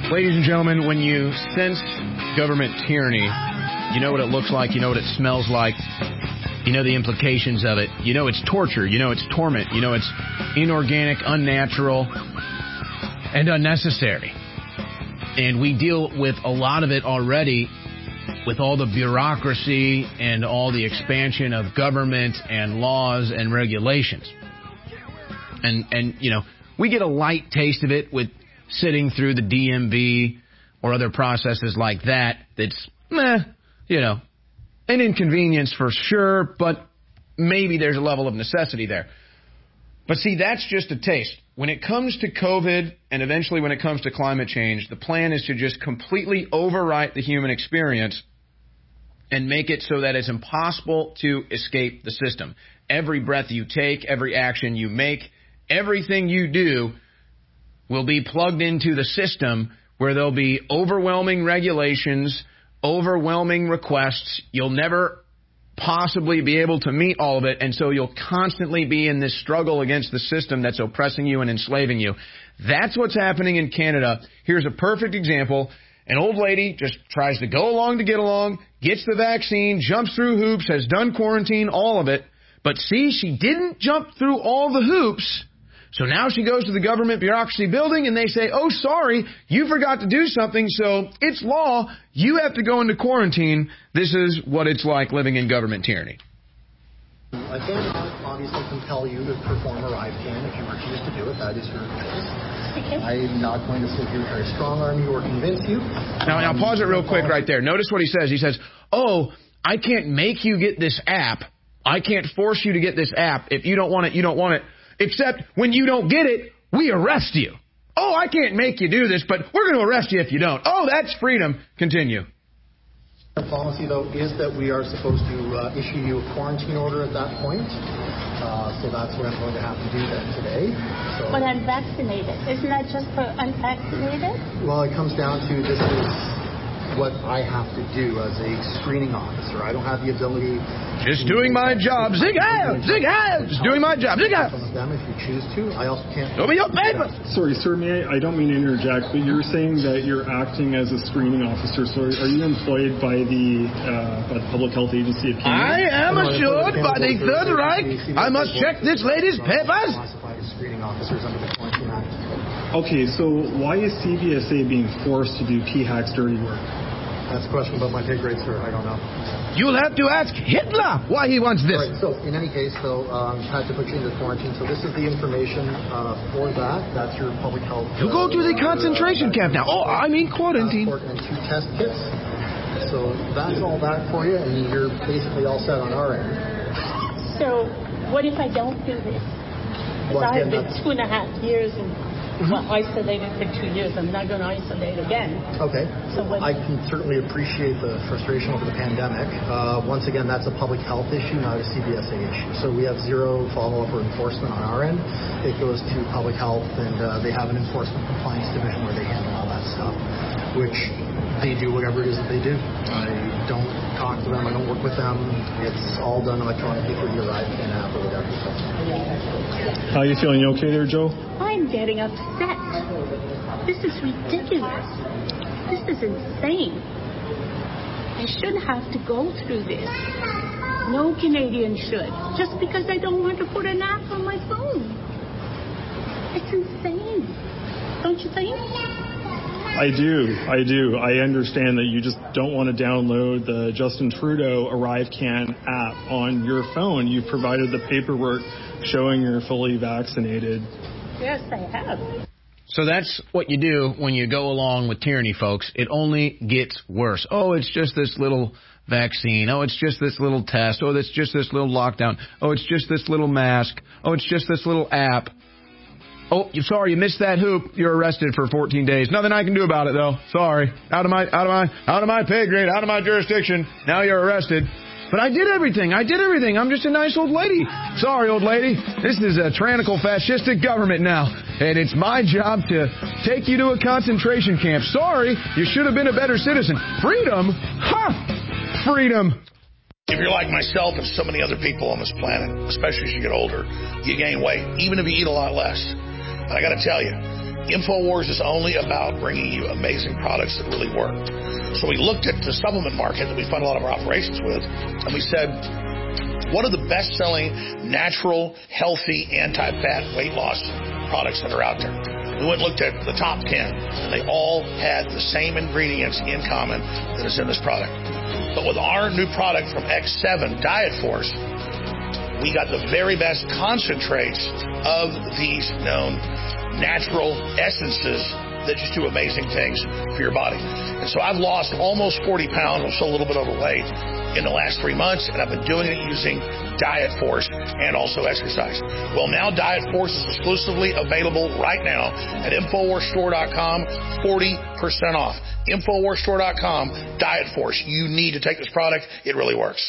Ladies and gentlemen, when you sense government tyranny, you know what it looks like, you know what it smells like, you know the implications of it, you know it's torture, you know it's torment, you know it's inorganic, unnatural, and unnecessary. And we deal with a lot of it already with all the bureaucracy and all the expansion of government and laws and regulations. And you know, we get a light taste of it with sitting through the DMV or other processes like that. That's, you know, an inconvenience for sure, but maybe there's a level of necessity there. But see, that's just a taste. When it comes to COVID and eventually when it comes to climate change, the plan is to just completely overwrite the human experience and make it so that it's impossible to escape the system. Every breath you take, every action you make, everything you do will be plugged into the system where there'll be overwhelming regulations, overwhelming requests. You'll never possibly be able to meet all of it, and so you'll constantly be in this struggle against the system that's oppressing you and enslaving you. That's what's happening in Canada. Here's a perfect example. An old lady just tries to go along to get along, gets the vaccine, jumps through hoops, has done quarantine, all of it. But see, she didn't jump through all the hoops. So now she goes to the government bureaucracy building and they say, oh, sorry, you forgot to do something, so it's law. You have to go into quarantine. This is what it's like living in government tyranny. I cannot obviously compel you to perform a RiveCan. If you refuse to do it, that is your choice. I'm not going to sit here and try to strong-arm you or convince you. Now pause it real quick right there. Notice what he says. He says, oh, I can't make you get this app. I can't force you to get this app. If you don't want it, you don't want it. Except when you don't get it, we arrest you. Oh, I can't make you do this, but we're going to arrest you if you don't. Oh, that's freedom. Continue. The policy, though, is that we are supposed to issue you a quarantine order at that point. So that's what I'm going to have to do then today. So, but I'm vaccinated. Isn't that just for unvaccinated? Well, it comes down to this is what I have to do as a screening officer. I don't have the ability. Just doing my job. Zig out! Zig out! Just doing my job. Zig out! Some of them, if you choose to. I also can't. Show me your paper! Sorry, sir, I don't mean to interject, but you're saying that you're acting as a screening officer. So are you employed by the Public Health Agency of Canada? I am assured by the Third Reich I must check this lady's papers. Classified as screening officers under the Quarantine Act. Okay, so why is CBSA being forced to do PHAC's dirty work? That's a question about my pay grade, sir. I don't know. You'll have to ask Hitler why he wants this. Right, so in any case, though, had to put you into quarantine. So this is the information for that. That's your public health. You go to the concentration camp now. Oh, I mean quarantine. And 2 test kits. So that's all that for you, and you're basically all set on our end. So what if I don't do this? Because I've been 2.5 years and isolated for 2 years. I'm not going to isolate again. Okay. So I can certainly appreciate the frustration over the pandemic. Once again, that's a public health issue, not a CBSA issue. So we have zero follow-up or enforcement on our end. It goes to public health, and they have an enforcement compliance division where they handle all that stuff, which they do whatever it is that they do. I don't talk to them. I don't work with them. It's all done electronically through the RiveCan app or whatever. How are you feeling? You okay there, Joe? I'm getting upset. This is ridiculous. This is insane. I shouldn't have to go through this. No Canadian should. Just because I don't want to put an app on my phone. It's insane. Don't you think? I do. I understand that you just don't want to download the Justin Trudeau ArriveCan app on your phone. You've provided the paperwork showing you're fully vaccinated. Yes, I have. So that's what you do when you go along with tyranny, folks. It only gets worse. Oh, it's just this little vaccine. Oh, it's just this little test. Oh, it's just this little lockdown. Oh, it's just this little mask. Oh, it's just this little app. Oh, you're sorry, you missed that hoop. You're arrested for 14 days. Nothing I can do about it, though. Sorry. Out of my pay grade, out of my jurisdiction. Now you're arrested. But I did everything. I'm just a nice old lady. Sorry, old lady. This is a tyrannical, fascistic government now. And it's my job to take you to a concentration camp. Sorry, you should have been a better citizen. Freedom? Ha! Freedom. If you're like myself and so many other people on this planet, especially as you get older, you gain weight, even if you eat a lot less. And I got to tell you, InfoWars is only about bringing you amazing products that really work. So we looked at the supplement market that we fund a lot of our operations with, and we said, what are the best-selling, natural, healthy, anti-fat weight loss products that are out there? We went and looked at the top 10, and they all had the same ingredients in common that is in this product. But with our new product from X7, Diet Force, we got the very best concentrates of these known natural essences that just do amazing things for your body. And so I've lost almost 40 pounds. I'm still a little bit overweight in the last 3 months, and I've been doing it using Diet Force and also exercise. Well, now Diet Force is exclusively available right now at InfoWarsStore.com, 40% off. InfoWarsStore.com, Diet Force. You need to take this product. It really works.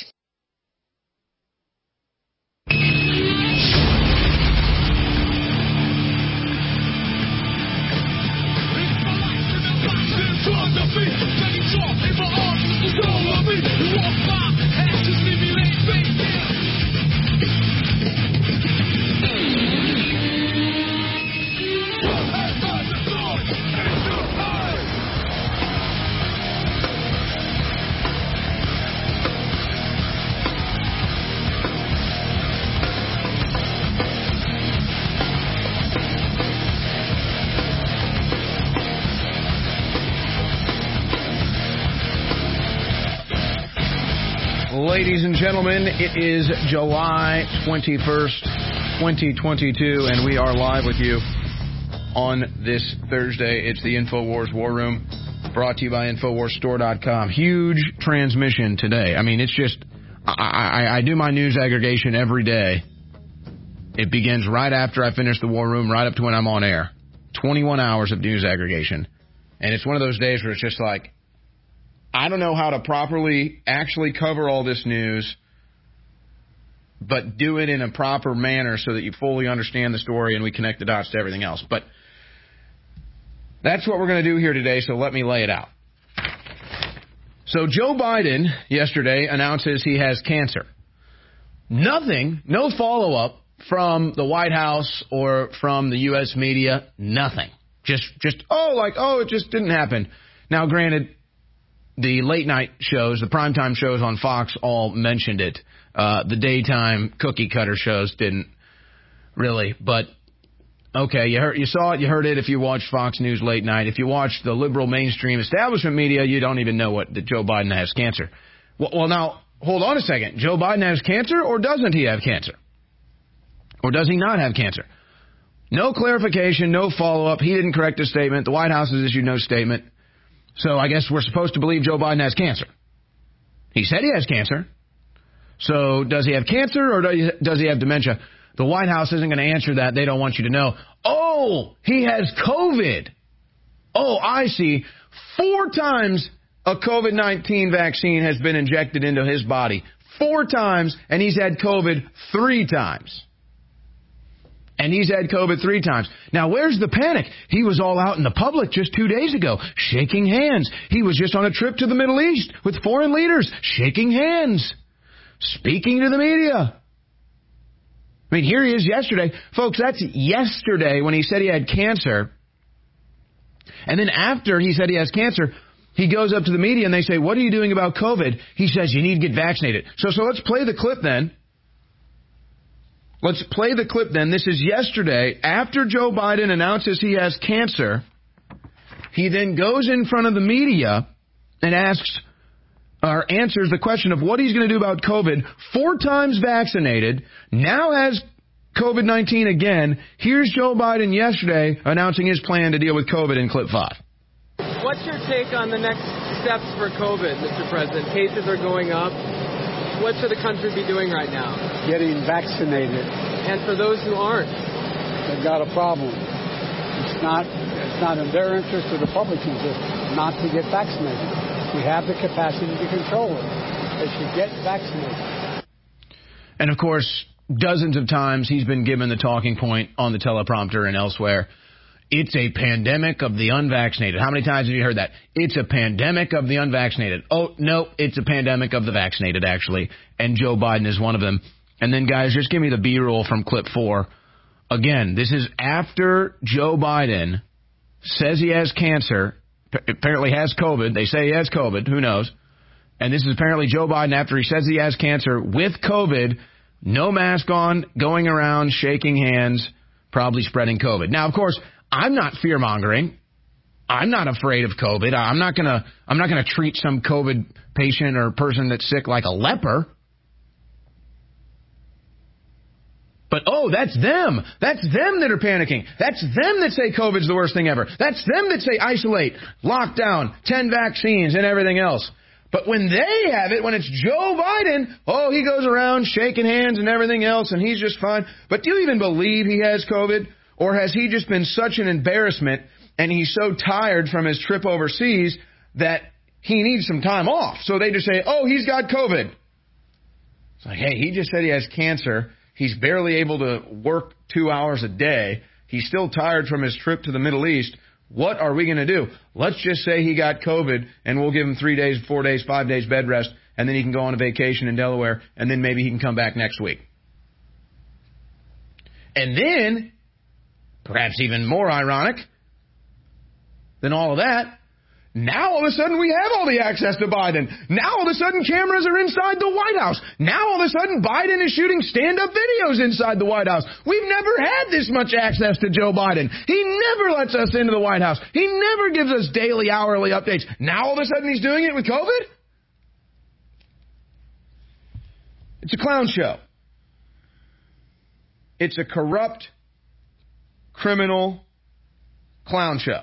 Ladies and gentlemen, it is July 21st, 2022, and we are live with you on this Thursday. It's the InfoWars War Room, brought to you by InfoWarsStore.com. Huge transmission today. I mean, it's just, I do my news aggregation every day. It begins right after I finish the War Room, right up to when I'm on air. 21 hours of news aggregation. And it's one of those days where it's just like, I don't know how to properly actually cover all this news, but do it in a proper manner so that you fully understand the story and we connect the dots to everything else. But that's what we're going to do here today, so let me lay it out. So Joe Biden yesterday announces he has cancer. Nothing, no follow-up from the White House or from the U.S. media, nothing. Just it just didn't happen. Now, granted, the late night shows, the primetime shows on Fox all mentioned it. The daytime cookie cutter shows didn't really. But, okay, you saw it, you heard it if you watched Fox News late night. If you watch the liberal mainstream establishment media, you don't even know that Joe Biden has cancer. Well, now, hold on a second. Joe Biden has cancer, or doesn't he have cancer? Or does he not have cancer? No clarification, no follow-up. He didn't correct his statement. The White House has issued no statement. So I guess we're supposed to believe Joe Biden has cancer. He said he has cancer. So does he have cancer or does he have dementia? The White House isn't going to answer that. They don't want you to know. Oh, he has COVID. Oh, I see. 4 times a COVID-19 vaccine has been injected into his body. 4 times, and he's had COVID 3 times. And he's had COVID 3 times. Now, where's the panic? He was all out in the public just 2 days ago, shaking hands. He was just on a trip to the Middle East with foreign leaders, shaking hands, speaking to the media. I mean, here he is yesterday. Folks, that's yesterday when he said he had cancer. And then after he said he has cancer, he goes up to the media and they say, what are you doing about COVID? He says, you need to get vaccinated. So let's play the clip then. Let's play the clip then. This is yesterday. After Joe Biden announces he has cancer, he then goes in front of the media and answers the question of what he's going to do about COVID. 4 times vaccinated, now has COVID-19 again. Here's Joe Biden yesterday announcing his plan to deal with COVID in clip 5. What's your take on the next steps for COVID, Mr. President? Cases are going up. What should the country be doing right now? Getting vaccinated. And for those who aren't? They've got a problem. It's not in their interest or the public's interest not to get vaccinated. We have the capacity to control it. They should get vaccinated. And, of course, dozens of times he's been given the talking point on the teleprompter and elsewhere. It's a pandemic of the unvaccinated. How many times have you heard that? It's a pandemic of the unvaccinated. Oh, no, it's a pandemic of the vaccinated, actually. And Joe Biden is one of them. And then, guys, just give me the B-roll from clip 4. Again, this is after Joe Biden says he has cancer, apparently has COVID. They say he has COVID. Who knows? And this is apparently Joe Biden after he says he has cancer with COVID, no mask on, going around, shaking hands, probably spreading COVID. Now, of course, I'm not fear-mongering. I'm not afraid of COVID. I'm not gonna treat some COVID patient or person that's sick like a leper. But, that's them. That's them that are panicking. That's them that say COVID's the worst thing ever. That's them that say isolate, lockdown, 10 vaccines, and everything else. But when they have it, when it's Joe Biden, he goes around shaking hands and everything else, and he's just fine. But do you even believe he has COVID? Or has he just been such an embarrassment, and he's so tired from his trip overseas that he needs some time off? So they just say, he's got COVID. It's like, hey, he just said he has cancer. He's barely able to work 2 hours a day. He's still tired from his trip to the Middle East. What are we going to do? Let's just say he got COVID, and we'll give him 3 days, 4 days, 5 days bed rest, and then he can go on a vacation in Delaware, and then maybe he can come back next week. And then, perhaps even more ironic than all of that, now all of a sudden we have all the access to Biden. Now all of a sudden cameras are inside the White House. Now all of a sudden Biden is shooting stand-up videos inside the White House. We've never had this much access to Joe Biden. He never lets us into the White House. He never gives us daily, hourly updates. Now all of a sudden he's doing it with COVID? It's a clown show. It's a corrupt, criminal clown show.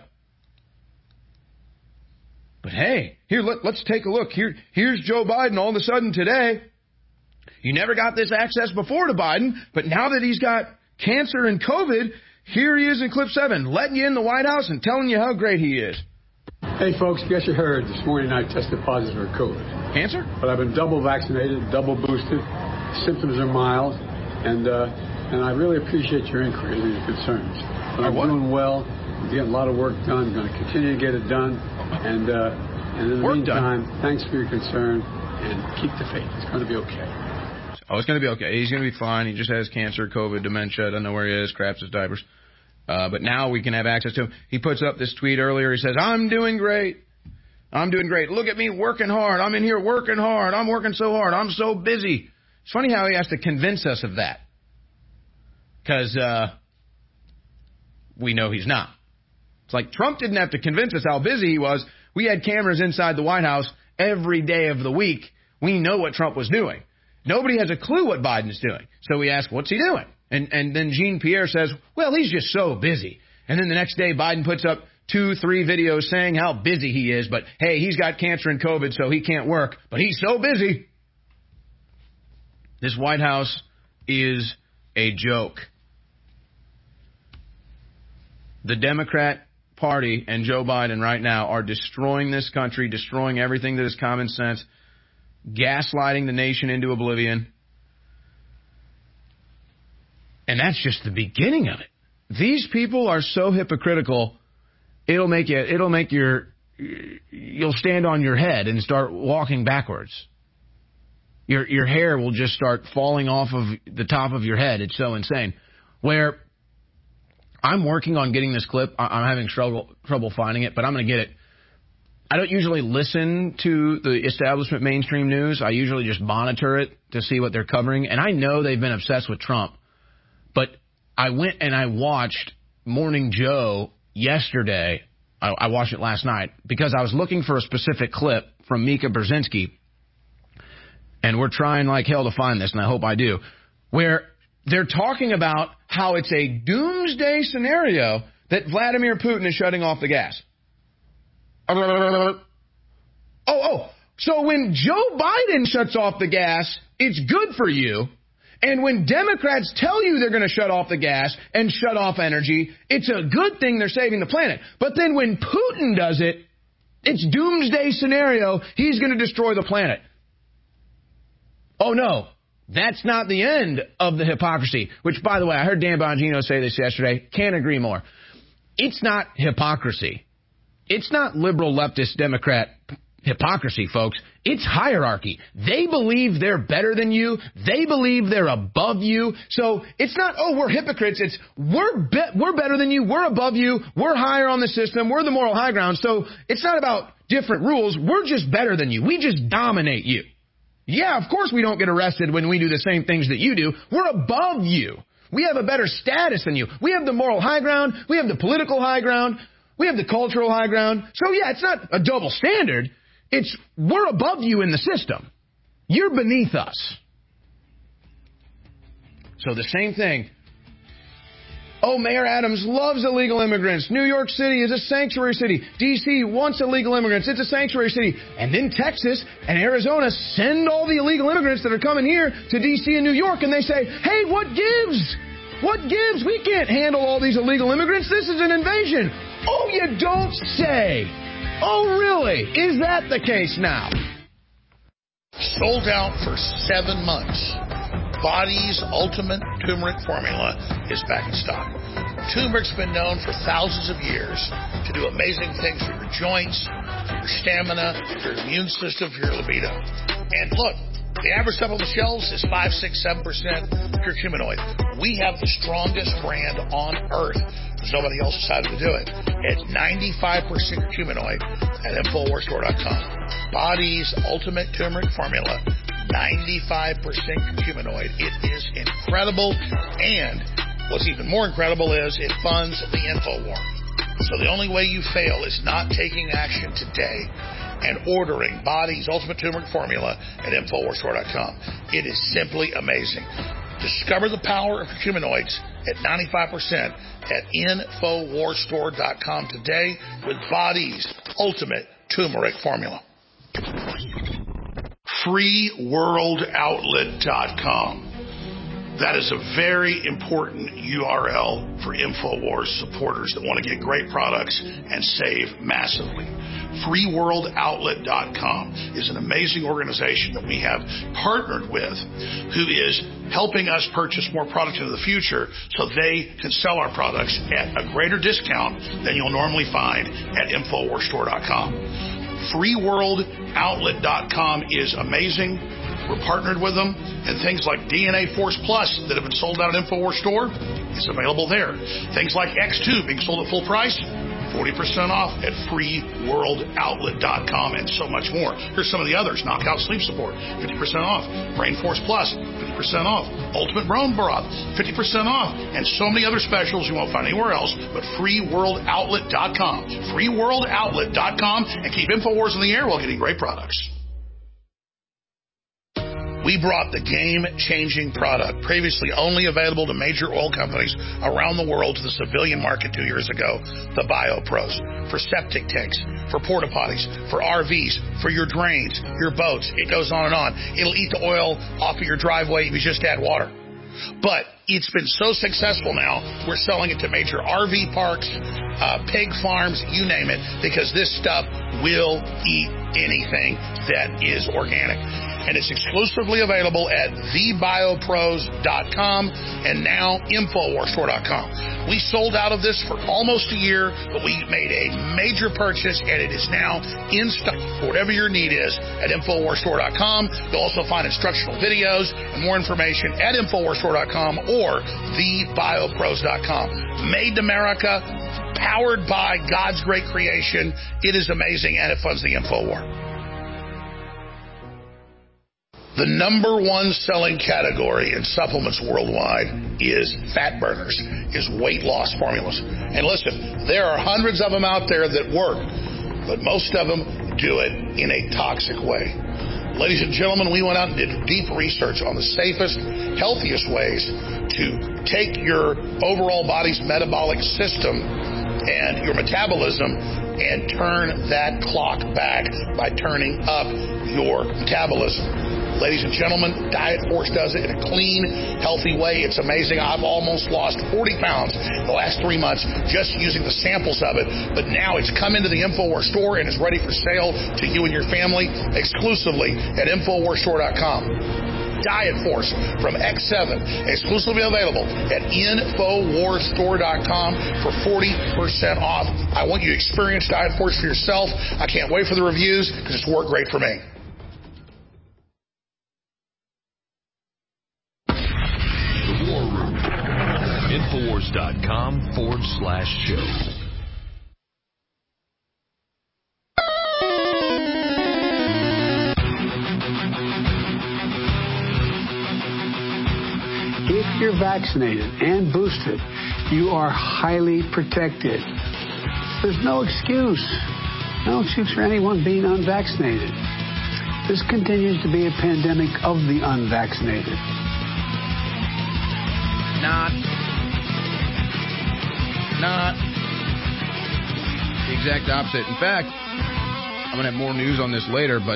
But hey, here, let's take a look. Here's Joe Biden all of a sudden today. You never got this access before to Biden, but now that he's got cancer and COVID, here he is in clip 7, letting you in the White House and telling you how great he is. Hey, folks, guess you heard this morning I tested positive for COVID. Cancer? But I've been double vaccinated, double boosted. Symptoms are mild, and I really appreciate your inquiry and your concerns. But I'm doing well. I'm getting a lot of work done. I'm going to continue to get it done. And in the meantime, thanks for your concern, and keep the faith. It's going to be okay. It's going to be okay. He's going to be fine. He just has cancer, COVID, dementia. I don't know where he is, craps his diapers. But now we can have access to him. He puts up this tweet earlier. He says, I'm doing great. I'm doing great. Look at me working hard. I'm in here working hard. I'm working so hard. I'm so busy. It's funny how he has to convince us of that. Because we know he's not. It's like Trump didn't have to convince us how busy he was. We had cameras inside the White House every day of the week. We know what Trump was doing. Nobody has a clue what Biden's doing. So we ask, what's he doing? And then Jean-Pierre says, well, he's just so busy. And then the next day, Biden puts up 2-3 videos saying how busy he is. But, hey, he's got cancer and COVID, so he can't work. But he's so busy. This White House is a joke. The Democrat Party and Joe Biden right now are destroying this country, destroying everything that is common sense, gaslighting the nation into oblivion. And that's just the beginning of it. These people are so hypocritical, you'll stand on your head and start walking backwards. Your hair will just start falling off of the top of your head. It's so insane. Where I'm working on getting this clip. I'm having trouble finding it, but I'm going to get it. I don't usually listen to the establishment mainstream news. I usually just monitor it to see what they're covering. And I know they've been obsessed with Trump. But I went and I watched Morning Joe yesterday. I watched it last night because I was looking for a specific clip from Mika Brzezinski. And we're trying like hell to find this, and I hope I do, where they're talking about how it's a doomsday scenario that Vladimir Putin is shutting off the gas. So when Joe Biden shuts off the gas, it's good for you. And when Democrats tell you they're going to shut off the gas and shut off energy, it's a good thing they're saving the planet. But then when Putin does it, it's doomsday scenario. He's going to destroy the planet. Oh, no. That's not the end of the hypocrisy, which, by the way, I heard Dan Bongino say this yesterday. Can't agree more. It's not hypocrisy. It's not liberal, leftist, Democrat hypocrisy, folks. It's hierarchy. They believe they're better than you. They believe they're above you. So it's not, oh, we're hypocrites. It's we're better than you. We're above you. We're higher on the system. We're the moral high ground. So it's not about different rules. We're just better than you. We just dominate you. Yeah, of course we don't get arrested when we do the same things that you do. We're above you. We have a better status than you. We have the moral high ground. We have the political high ground. We have the cultural high ground. So yeah, it's not a double standard. It's we're above you in the system. You're beneath us. So the same thing. Oh, Mayor Adams loves illegal immigrants. New York City is a sanctuary city. D.C. wants illegal immigrants. It's a sanctuary city. And then Texas and Arizona send all the illegal immigrants that are coming here to D.C. and New York, and they say, hey, what gives? What gives? We can't handle all these illegal immigrants. This is an invasion. Oh, you don't say. Oh, really? Is that the case now? Sold out for 7 months. Body's Ultimate Turmeric Formula is back in stock. Turmeric's been known for thousands of years to do amazing things for your joints, for your stamina, for your immune system, for your libido. And look, the average stuff on the shelves is 5, 6, 7% curcuminoid. We have the strongest brand on earth. There's nobody else decided to do it. It's 95% curcuminoid at InfoWarsStore.com. Body's Ultimate Turmeric Formula, 95% curcuminoid. It is incredible, and what's even more incredible is it funds the InfoWar. So the only way you fail is not taking action today and ordering Body's Ultimate Turmeric Formula at InfoWarsStore.com. It is simply amazing. Discover the power of curcuminoids at 95% at InfoWarsStore.com today with Body's Ultimate Turmeric Formula. FreeWorldOutlet.com. That is a very important URL for InfoWars supporters that want to get great products and save massively. FreeWorldOutlet.com is an amazing organization that we have partnered with who is helping us purchase more product into the future so they can sell our products at a greater discount than you'll normally find at InfoWarsStore.com. FreeWorldOutlet.com is amazing. We're partnered with them, and things like DNA Force Plus that have been sold out at InfoWars Store is available there. Things like X2 being sold at full price, 40% off at FreeWorldOutlet.com, and so much more. Here's some of the others. Knockout Sleep Support, 50% off. Brain Force Plus, 50% off. Ultimate Bone Broth, 50% off. And so many other specials you won't find anywhere else but FreeWorldOutlet.com. FreeWorldOutlet.com, and keep InfoWars in the air while getting great products. We brought the game-changing product, previously only available to major oil companies around the world, to the civilian market 2 years ago, the BioPros. For septic tanks, for porta potties, for RVs, for your drains, your boats. It goes on and on. It'll eat the oil off of your driveway if you just add water. But it's been so successful now, we're selling it to major RV parks, pig farms, you name it, because this stuff will eat anything that is organic. And it's exclusively available at thebiopros.com and now InfoWarsStore.com. We sold out of this for almost a year, but we made a major purchase, and it is now in stock for whatever your need is at InfoWarsStore.com. You'll also find instructional videos and more information at InfoWarsStore.com or thebiopros.com. Made in America, powered by God's great creation. It is amazing, and it funds the InfoWar. The number one selling category in supplements worldwide is fat burners, is weight loss formulas. And listen, there are hundreds of them out there that work, but most of them do it in a toxic way. Ladies and gentlemen, we went out and did deep research on the safest, healthiest ways to take your overall body's metabolic system and your metabolism and turn that clock back by turning up your metabolism. Ladies and gentlemen, Diet Force does it in a clean, healthy way. It's amazing. I've almost lost 40 pounds in the last 3 months just using the samples of it. But now it's come into the InfoWars store and is ready for sale to you and your family exclusively at InfoWarsStore.com. Diet Force from X7, exclusively available at InfoWarsStore.com for 40% off. I want you to experience Diet Force for yourself. I can't wait for the reviews because it's worked great for me. The War Room. Infowars.com/show. If you're vaccinated and boosted, you are highly protected. There's no excuse for anyone being unvaccinated. This continues to be a pandemic of the unvaccinated. Not the exact opposite. In fact, I'm going to have more news on this later, but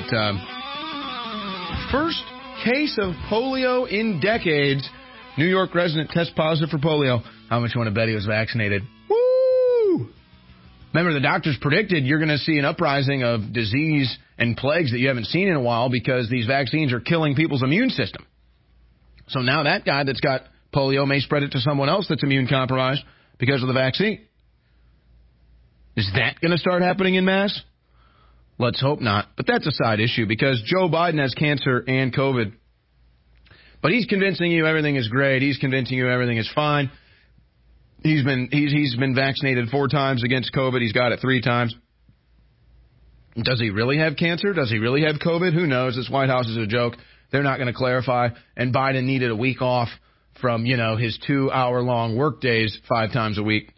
first case of polio in decades. New York resident tests positive for polio. How much you want to bet he was vaccinated? Woo! Remember, the doctors predicted you're going to see an uprising of disease and plagues that you haven't seen in a while because these vaccines are killing people's immune system. So now that guy that's got polio may spread it to someone else that's immune compromised because of the vaccine. Is that going to start happening in mass? Let's hope not. But that's a side issue because Joe Biden has cancer and COVID. But he's convincing you everything is great. He's convincing you everything is fine. He's been vaccinated 4 times against COVID. He's got it 3 times. Does he really have cancer? Does he really have COVID? Who knows? This White House is a joke. They're not going to clarify. And Biden needed a week off from, his 2-hour-long work days 5 times a week.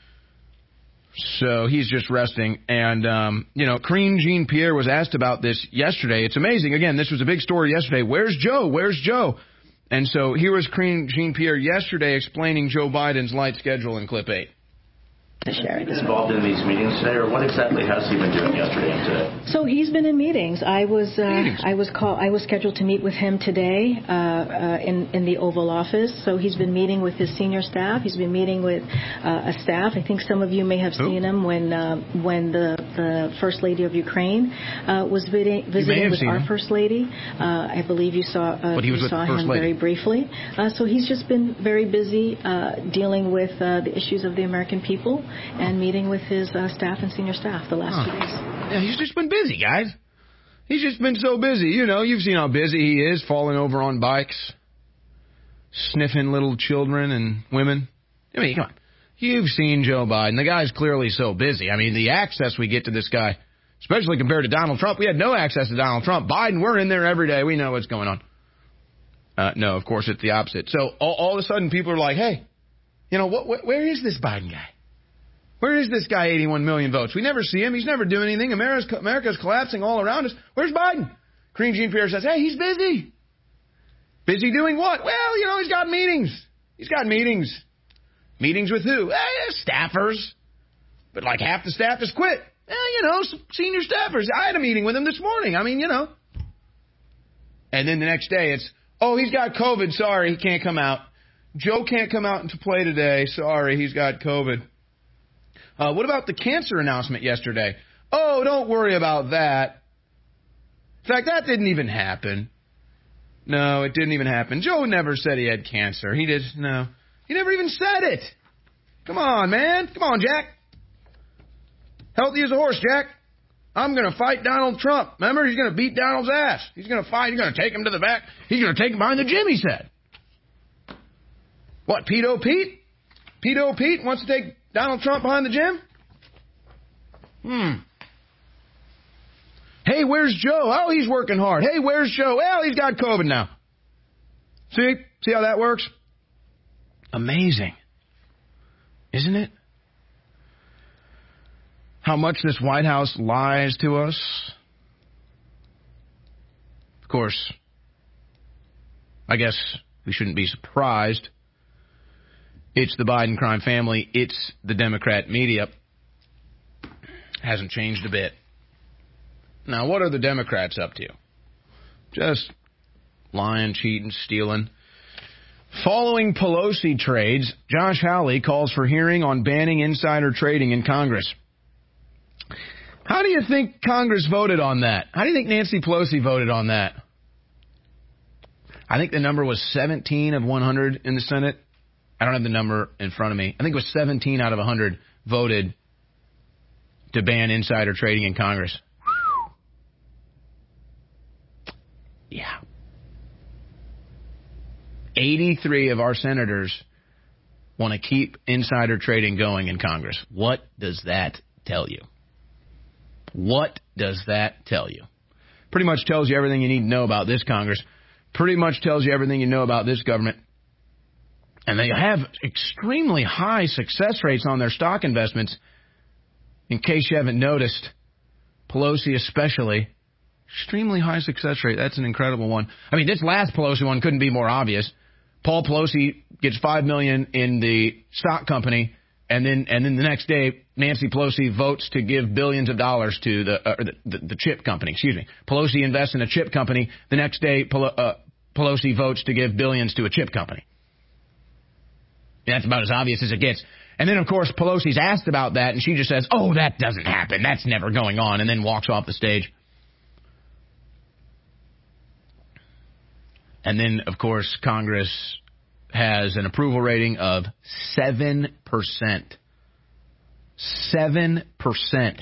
So he's just resting. And, Karine Jean-Pierre was asked about this yesterday. It's amazing. Again, this was a big story yesterday. Where's Joe? Where's Joe? And so here was Karine Jean-Pierre yesterday explaining Joe Biden's light schedule in clip 8. Involved in these meetings today, or what exactly has he been doing yesterday and today? So he's been in meetings. I was scheduled to meet with him today in the Oval Office. So he's been meeting with his senior staff. He's been meeting with a staff. I think some of you may have seen him when the First Lady of Ukraine was visiting with our First Lady. I believe you saw him very briefly. So he's just been very busy dealing with the issues of the American people and meeting with his staff and senior staff the last 2 days. Yeah, he's just been busy, guys. He's just been so busy. You've seen how busy he is, falling over on bikes, sniffing little children and women. I mean, come on. You've seen Joe Biden. The guy's clearly so busy. I mean, the access we get to this guy, especially compared to Donald Trump. We had no access to Donald Trump. Biden, we're in there every day. We know what's going on. No, of course, it's the opposite. So all of a sudden, people are like, hey, where is this Biden guy? Where is this guy, 81 million votes? We never see him. He's never doing anything. America's collapsing all around us. Where's Biden? Karine Jean-Pierre says, hey, he's busy. Busy doing what? Well, he's got meetings. He's got meetings. Meetings with who? Staffers. But like half the staff has quit. Some senior staffers. I had a meeting with him this morning. I mean, And then the next day it's, he's got COVID. Sorry, he can't come out. Joe can't come out to play today. Sorry, he's got COVID. What about the cancer announcement yesterday? Oh, don't worry about that. In fact, that didn't even happen. No, it didn't even happen. Joe never said he had cancer. He never even said it. Come on, man. Come on, Jack. Healthy as a horse, Jack. I'm going to fight Donald Trump. Remember, he's going to beat Donald's ass. He's going to fight. He's going to take him to the back. He's going to take him behind the gym, he said. What, Pedo Pete? Pedo Pete wants to take Donald Trump behind the gym? Hey, where's Joe? Oh, he's working hard. Hey, where's Joe? Well, he's got COVID now. See how that works? Amazing. Isn't it? How much this White House lies to us. Of course, I guess we shouldn't be surprised. It's the Biden crime family. It's the Democrat media. Hasn't changed a bit. Now, what are the Democrats up to? Just lying, cheating, stealing. Following Pelosi trades, Josh Hawley calls for hearing on banning insider trading in Congress. How do you think Congress voted on that? How do you think Nancy Pelosi voted on that? I think the number was 17 of 100 in the Senate. I don't have the number in front of me. I think it was 17 out of 100 voted to ban insider trading in Congress. Yeah. 83 of our senators want to keep insider trading going in Congress. What does that tell you? What does that tell you? Pretty much tells you everything you need to know about this Congress. Pretty much tells you everything you know about this government. And they have extremely high success rates on their stock investments. In case you haven't noticed, Pelosi especially, extremely high success rate. That's an incredible one. I mean, this last Pelosi one couldn't be more obvious. Paul Pelosi gets $5 million in the stock company, and then the next day, Nancy Pelosi votes to give billions of dollars to the chip company. Excuse me. Pelosi invests in a chip company. The next day, Pelosi votes to give billions to a chip company. That's about as obvious as it gets. And then, of course, Pelosi's asked about that, and she just says, "Oh, that doesn't happen. That's never going on," and then walks off the stage. And then, of course, Congress has an approval rating of 7%. 7%.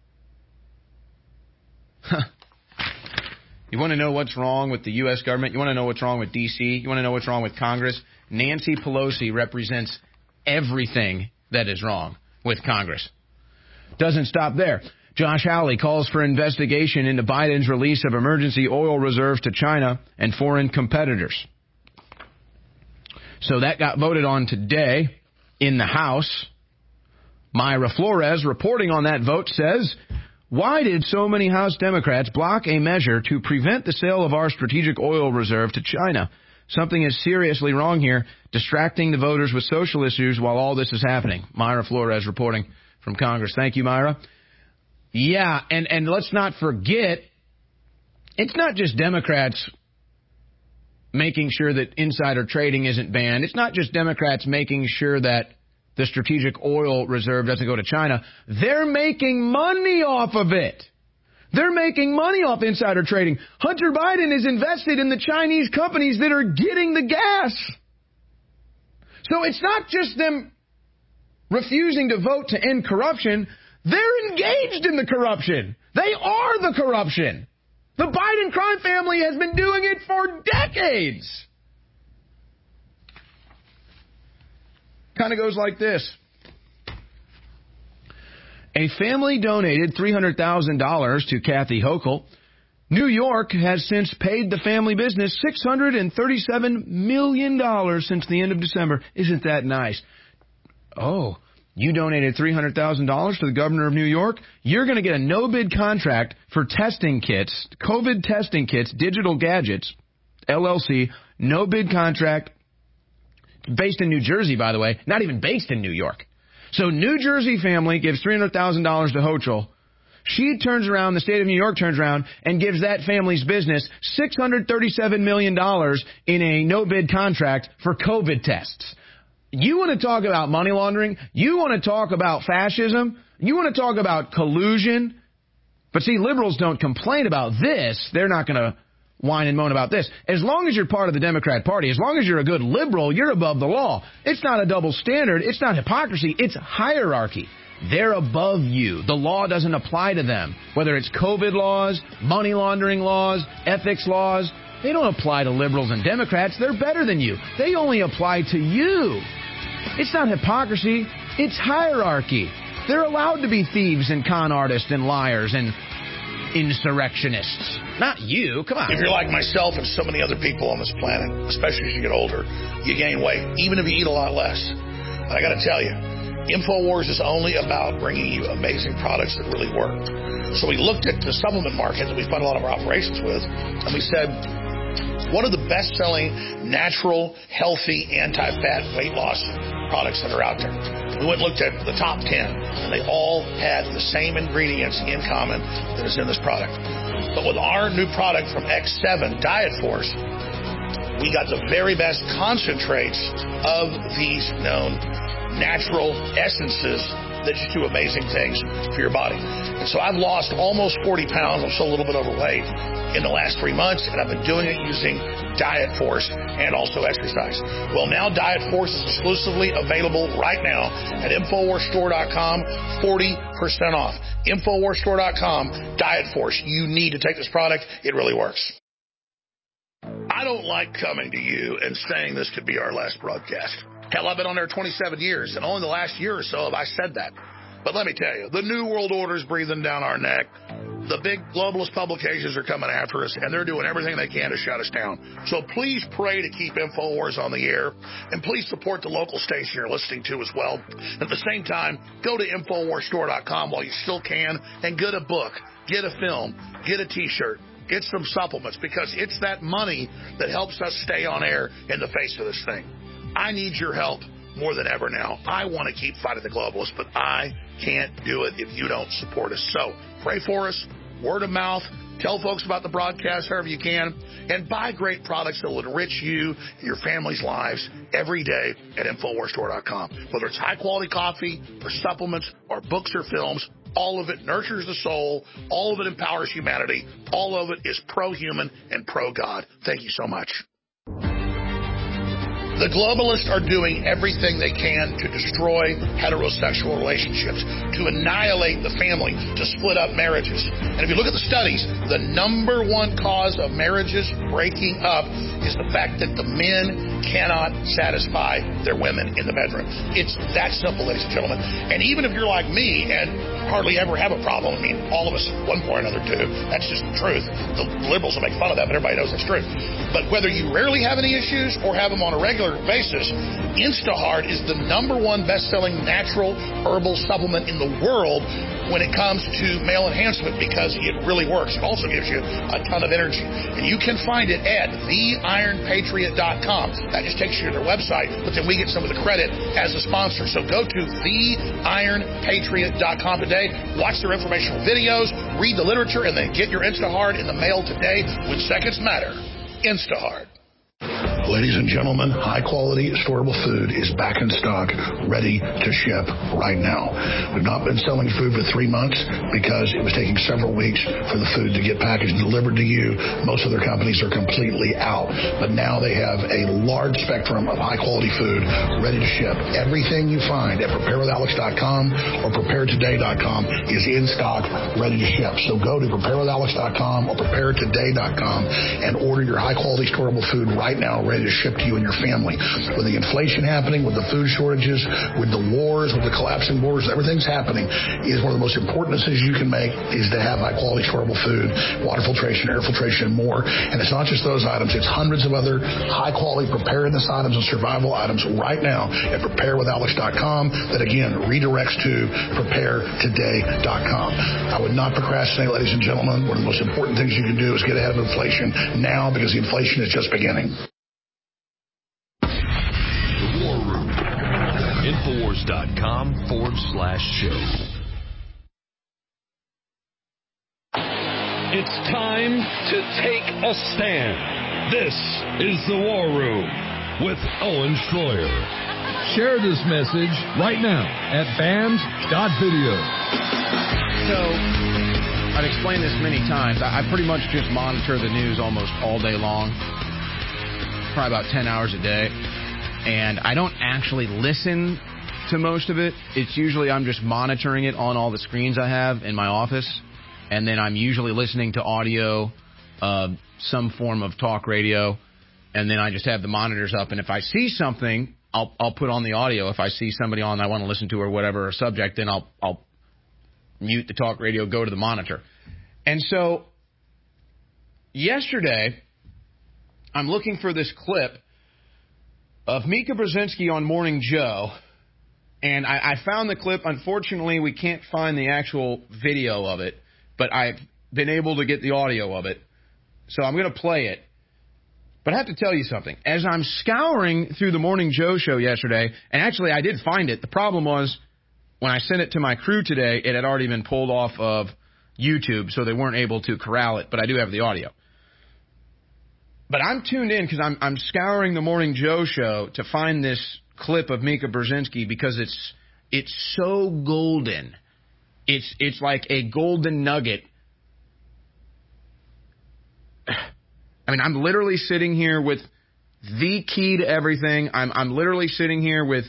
You want to know what's wrong with the U.S. government? You want to know what's wrong with D.C.? You want to know what's wrong with Congress? Nancy Pelosi represents everything that is wrong with Congress. Doesn't stop there. Josh Hawley calls for investigation into Biden's release of emergency oil reserves to China and foreign competitors. So that got voted on today in the House. Myra Flores, reporting on that vote, says, "Why did so many House Democrats block a measure to prevent the sale of our strategic oil reserve to China? Something is seriously wrong here, distracting the voters with social issues while all this is happening." Myra Flores reporting from Congress. Thank you, Myra. Yeah, and let's not forget, it's not just Democrats making sure that insider trading isn't banned. It's not just Democrats making sure that the strategic oil reserve doesn't go to China. They're making money off of it. They're making money off insider trading. Hunter Biden is invested in the Chinese companies that are getting the gas. So it's not just them refusing to vote to end corruption. They're engaged in the corruption. They are the corruption. The Biden crime family has been doing it for decades. Kind of goes like this. A family donated $300,000 to Kathy Hochul. New York has since paid the family business $637 million since the end of December. Isn't that nice? Oh, you donated $300,000 to the governor of New York? You're going to get a no-bid contract for testing kits, COVID testing kits, Digital Gadgets, LLC, no-bid contract, based in New Jersey, by the way, not even based in New York. So New Jersey family gives $300,000 to Hochul. She turns around, the state of New York turns around and gives that family's business $637 million in a no-bid contract for COVID tests. You want to talk about money laundering? You want to talk about fascism? You want to talk about collusion? But see, liberals don't complain about this. They're not going to whine and moan about this. As long as you're part of the Democrat Party, as long as you're a good liberal, you're above the law. It's not a double standard. It's not hypocrisy. It's hierarchy. They're above you. The law doesn't apply to them. Whether it's COVID laws, money laundering laws, ethics laws, they don't apply to liberals and Democrats. They're better than you. They only apply to you. It's not hypocrisy. It's hierarchy. They're allowed to be thieves and con artists and liars and insurrectionists. Not you. Come on. If you're like myself and so many other people on this planet, especially as you get older, you gain weight, even if you eat a lot less. And I got to tell you, InfoWars is only about bringing you amazing products that really work. So we looked at the supplement market that we fund a lot of our operations with, and we said, what are the best-selling, natural, healthy, anti-fat weight loss products that are out there? We went and looked at the top 10, and they all had the same ingredients in common that is in this product. But with our new product from X7, Diet Force, we got the very best concentrates of these known natural essences that just do amazing things for your body. And so I've lost almost 40 pounds. I'm still a little bit overweight. in the last 3 months, and I've been doing it using Diet Force and also exercise. Well, now Diet Force is exclusively available right now at InfoWarsStore.com, 40% off. InfoWarsStore.com, Diet Force. You need to take this product. It really works. I don't like coming to you and saying this could be our last broadcast. Hell, I've been on there 27 years, and only the last year or so have I said that. But let me tell you, the New World Order is breathing down our neck. The big globalist publications are coming after us, and they're doing everything they can to shut us down. So please pray to keep InfoWars on the air, and please support the local station you're listening to as well. At the same time, go to InfoWarsStore.com while you still can, and get a book, get a film, get a T-shirt, get some supplements, because it's that money that helps us stay on air in the face of this thing. I need your help more than ever now. I want to keep fighting the globalists, but I can't do it if you don't support us. So pray for us, word of mouth, tell folks about the broadcast however you can, and buy great products that will enrich you and your family's lives every day at InfoWarsStore.com. Whether it's high-quality coffee or supplements or books or films, all of it nurtures the soul, all of it empowers humanity, all of it is pro-human and pro-God. Thank you so much. The globalists are doing everything they can to destroy heterosexual relationships, to annihilate the family, to split up marriages. And if you look at the studies, the number one cause of marriages breaking up is the fact that the men cannot satisfy their women in the bedroom. It's that simple, ladies and gentlemen. And even if you're like me and hardly ever have a problem, I mean, all of us at one point or another do, that's just the truth. The liberals will make fun of that, but everybody knows that's true. But whether you rarely have any issues or have them on a regular basis, Instaheart is the number one best-selling natural herbal supplement in the world when it comes to male enhancement, because it really works. It also gives you a ton of energy. And you can find it at theironpatriot.com. That just takes you to their website, but then we get some of the credit as a sponsor. So go to theironpatriot.com today, watch their informational videos, read the literature, and then get your Instaheart in the mail today when seconds matter. Instaheart. Ladies and gentlemen, high-quality, storable food is back in stock, ready to ship right now. We've not been selling food for 3 months because it was taking several weeks for the food to get packaged and delivered to you. Most other companies are completely out, but now they have a large spectrum of high-quality food ready to ship. Everything you find at preparewithalex.com or preparetoday.com is in stock, ready to ship. So go to preparewithalex.com or preparetoday.com and order your high-quality, storable food right now, ready to ship to you and your family. With the inflation happening, with the food shortages, with the wars, with the collapsing borders, everything's happening, is one of the most important decisions you can make is to have high-quality, storable food, water filtration, air filtration, and more. And it's not just those items. It's hundreds of other high-quality preparedness items and survival items right now at preparewithalex.com that, again, redirects to preparetoday.com. I would not procrastinate, ladies and gentlemen. One of the most important things you can do is get ahead of inflation now, because the inflation is just beginning. Infowars.com/show. It's time to take a stand. This is The War Room with Owen Schroyer. Share this message right now at band.video. So, I've explained this many times. I pretty much just monitor the news almost all day long, probably about 10 hours a day. And I don't actually listen to most of it. It's usually I'm just monitoring it on all the screens I have in my office. And then I'm usually listening to audio, some form of talk radio. And then I just have the monitors up. And if I see something, I'll put on the audio. If I see somebody on I want to listen to or whatever, or subject, then I'll mute the talk radio, go to the monitor. And so yesterday, I'm looking for this clip of Mika Brzezinski on Morning Joe, and I found the clip. Unfortunately, we can't find the actual video of it, but I've been able to get the audio of it, so I'm going to play it. But I have to tell you something. As I'm scouring through the Morning Joe show yesterday, and actually I did find it. The problem was when I sent it to my crew today, it had already been pulled off of YouTube, so they weren't able to corral it, but I do have the audio. But I'm tuned in because I'm scouring the Morning Joe show to find this clip of Mika Brzezinski because it's so golden. It's like a golden nugget. I mean, I'm literally sitting here with the key to everything. I'm literally sitting here with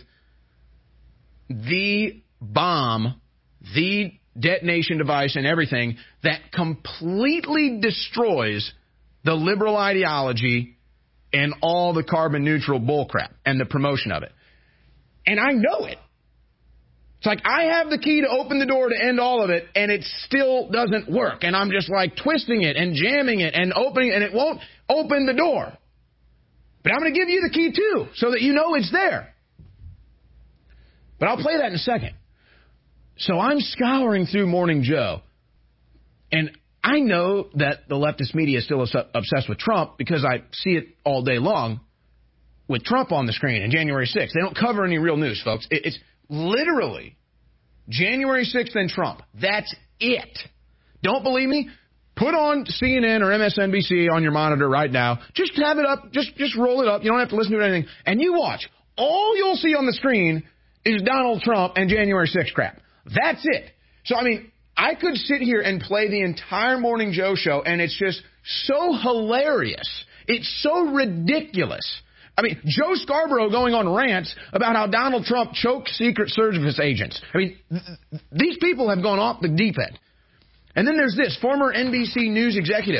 the bomb, the detonation device and everything that completely destroys the liberal ideology and all the carbon neutral bullcrap and the promotion of it. And I know it. It's like I have the key to open the door to end all of it, and it still doesn't work. And I'm just like twisting it and jamming it and opening it, and it won't open the door. But I'm going to give you the key too, so that you know it's there. But I'll play that in a second. So I'm scouring through Morning Joe, and I know that the leftist media is still obsessed with Trump because I see it all day long with Trump on the screen and January 6th. They don't cover any real news, folks. It's literally January 6th and Trump. That's it. Don't believe me? Put on CNN or MSNBC on your monitor right now. Just have it up. Just roll it up. You don't have to listen to anything. And you watch. All you'll see on the screen is Donald Trump and January 6th crap. That's it. So, I mean, I could sit here and play the entire Morning Joe show, and it's just so hilarious. It's so ridiculous. I mean, Joe Scarborough going on rants about how Donald Trump choked Secret Service agents. I mean, these people have gone off the deep end. And then there's this, former NBC News executive.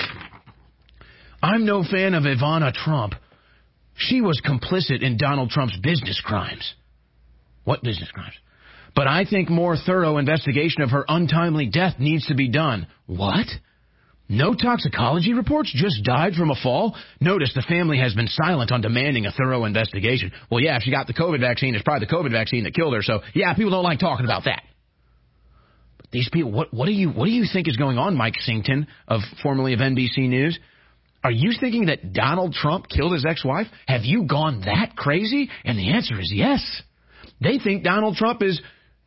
I'm no fan of Ivana Trump. She was complicit in Donald Trump's business crimes. What business crimes? But I think more thorough investigation of her untimely death needs to be done. What? No toxicology reports? Just died from a fall? Notice the family has been silent on demanding a thorough investigation. Well, yeah, if she got the COVID vaccine, it's probably the COVID vaccine that killed her. So, yeah, people don't like talking about that. But these people, what do you think is going on, Mike Singleton, formerly of NBC News? Are you thinking that Donald Trump killed his ex-wife? Have you gone that crazy? And the answer is yes. They think Donald Trump is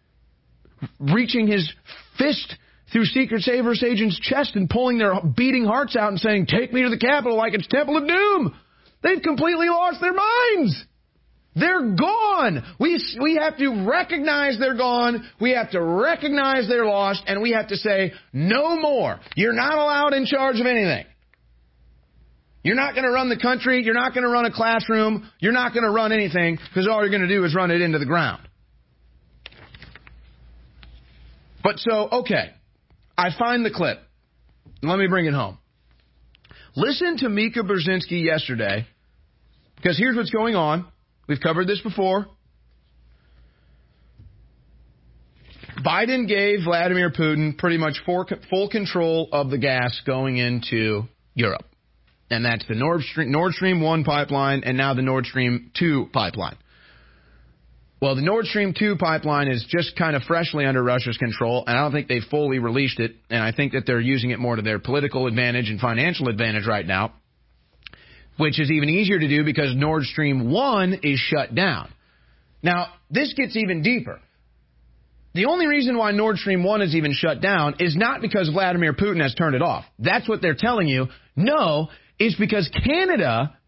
reaching his fist through Secret Service agents' chest and pulling their beating hearts out and saying, take me to the Capitol like it's Temple of Doom. They've completely lost their minds. They're gone. We have to recognize they're gone. We have to recognize they're lost. And we have to say, no more. You're not allowed in charge of anything. You're not going to run the country. You're not going to run a classroom. You're not going to run anything because all you're going to do is run it into the ground. But so, okay, I find the clip. Let me bring it home. Listen to Mika Brzezinski yesterday, because here's what's going on. We've covered this before. Biden gave Vladimir Putin pretty much full control of the gas going into Europe. And that's the Nord Stream 1 pipeline and now the Nord Stream 2 pipeline. Well, the Nord Stream 2 pipeline is just kind of freshly under Russia's control, and I don't think they've fully released it, and I think that they're using it more to their political advantage and financial advantage right now, which is even easier to do because Nord Stream 1 is shut down. Now, this gets even deeper. The only reason why Nord Stream 1 is even shut down is not because Vladimir Putin has turned it off. That's what they're telling you. No, it's because Canada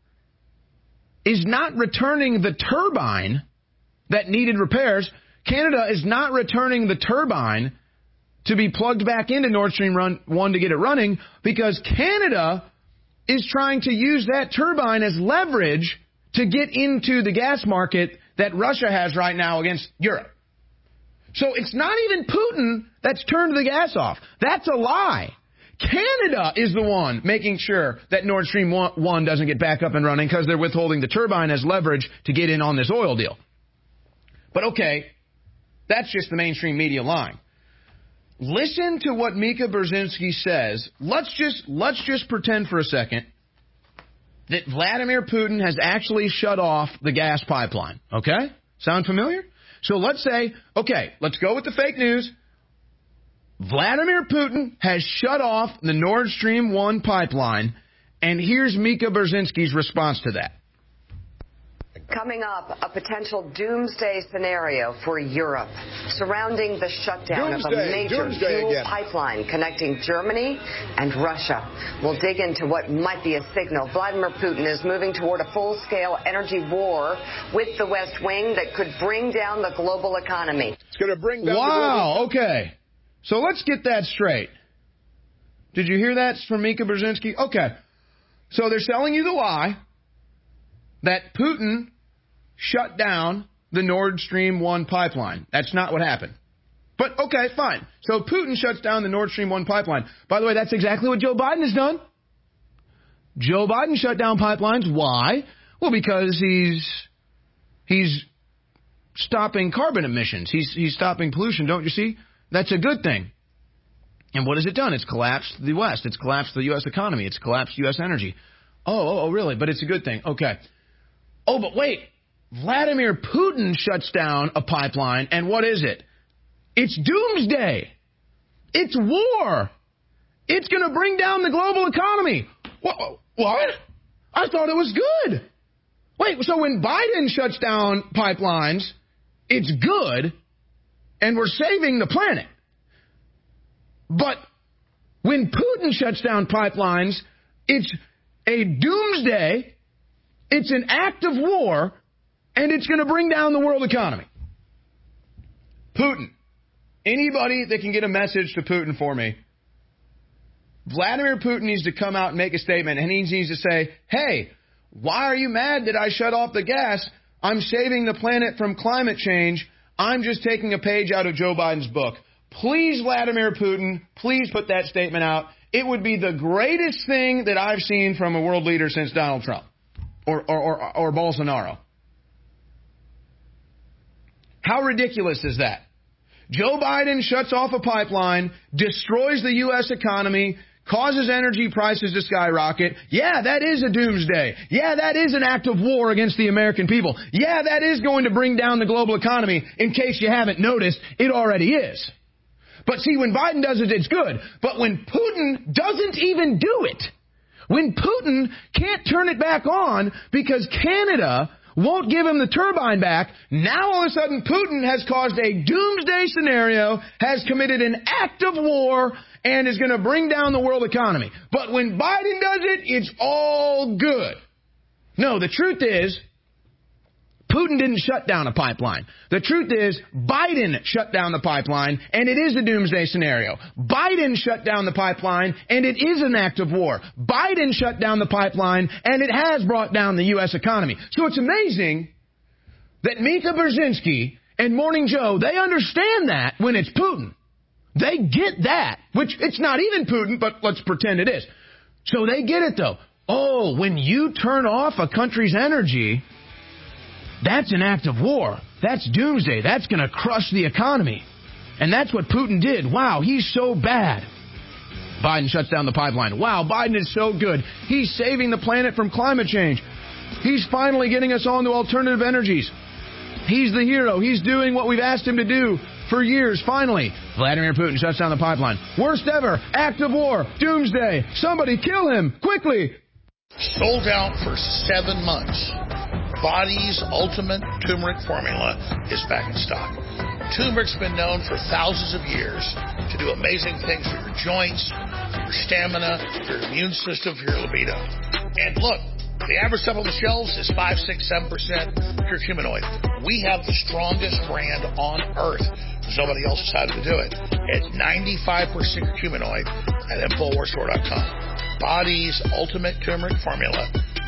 is not returning the turbine that needed repairs. Canada is not returning the turbine to be plugged back into Nord Stream 1 to get it running because Canada is trying to use that turbine as leverage to get into the gas market that Russia has right now against Europe. So it's not even Putin that's turned the gas off. That's a lie. Canada is the one making sure that Nord Stream 1 doesn't get back up and running because they're withholding the turbine as leverage to get in on this oil deal. But okay, that's just the mainstream media lying. Listen to what Mika Brzezinski says. Let's just pretend for a second that Vladimir Putin has actually shut off the gas pipeline. Okay? Sound familiar? So let's say, okay, let's go with the fake news. Vladimir Putin has shut off the Nord Stream 1 pipeline, and here's Mika Brzezinski's response to that. Coming up, a potential doomsday scenario for Europe surrounding the shutdown of a major fuel pipeline connecting Germany and Russia. We'll dig into what might be a signal. Vladimir Putin is moving toward a full-scale energy war with the West Wing that could bring down the global economy. It's going to bring down Wow, okay. So let's get that straight. Did you hear that from Mika Brzezinski? Okay. So they're selling you the lie that Putin shut down the Nord Stream 1 pipeline. That's not what happened. But, okay, fine. So Putin shuts down the Nord Stream 1 pipeline. By the way, that's exactly what Joe Biden has done. Joe Biden shut down pipelines. Why? Well, because he's stopping carbon emissions. He's stopping pollution, don't you see? That's a good thing. And what has it done? It's collapsed the West. It's collapsed the U.S. economy. It's collapsed U.S. energy. Oh, really? But it's a good thing. Okay. Oh, but wait. Vladimir Putin shuts down a pipeline, and what is it? It's doomsday. It's war. It's going to bring down the global economy. What? I thought it was good. Wait, so when Biden shuts down pipelines, it's good, and we're saving the planet. But when Putin shuts down pipelines, it's a doomsday, it's an act of war, and it's going to bring down the world economy. Putin. Anybody that can get a message to Putin for me, Vladimir Putin needs to come out and make a statement, and he needs to say, hey, why are you mad that I shut off the gas? I'm saving the planet from climate change. I'm just taking a page out of Joe Biden's book. Please, Vladimir Putin, please put that statement out. It would be the greatest thing that I've seen from a world leader since Donald Trump or Bolsonaro. How ridiculous is that? Joe Biden shuts off a pipeline, destroys the U.S. economy, causes energy prices to skyrocket. Yeah, that is a doomsday. Yeah, that is an act of war against the American people. Yeah, that is going to bring down the global economy. In case you haven't noticed, it already is. But see, when Biden does it, it's good. But when Putin doesn't even do it, when Putin can't turn it back on because Canada won't give him the turbine back, now all of a sudden Putin has caused a doomsday scenario, has committed an act of war, and is going to bring down the world economy. But when Biden does it, it's all good. No, the truth is, Putin didn't shut down a pipeline. The truth is, Biden shut down the pipeline, and it is a doomsday scenario. Biden shut down the pipeline, and it is an act of war. Biden shut down the pipeline, and it has brought down the U.S. economy. So it's amazing that Mika Brzezinski and Morning Joe, they understand that when it's Putin. They get that, which it's not even Putin, but let's pretend it is. So they get it, though. Oh, when you turn off a country's energy, that's an act of war. That's doomsday. That's going to crush the economy. And that's what Putin did. Wow, he's so bad. Biden shuts down the pipeline. Wow, Biden is so good. He's saving the planet from climate change. He's finally getting us on to alternative energies. He's the hero. He's doing what we've asked him to do for years. Finally, Vladimir Putin shuts down the pipeline. Worst ever. Act of war. Doomsday. Somebody kill him. Quickly. Sold out for 7 months. Body's Ultimate Turmeric Formula is back in stock. Turmeric's been known for thousands of years to do amazing things for your joints, for your stamina, for your immune system, for your libido. And look, the average stuff on the shelves is 5, 6, 7% curcuminoid. We have the strongest brand on earth. There's nobody else decided to do it. At 95% curcuminoid at InfoWarsStore.com. Body's Ultimate Turmeric Formula,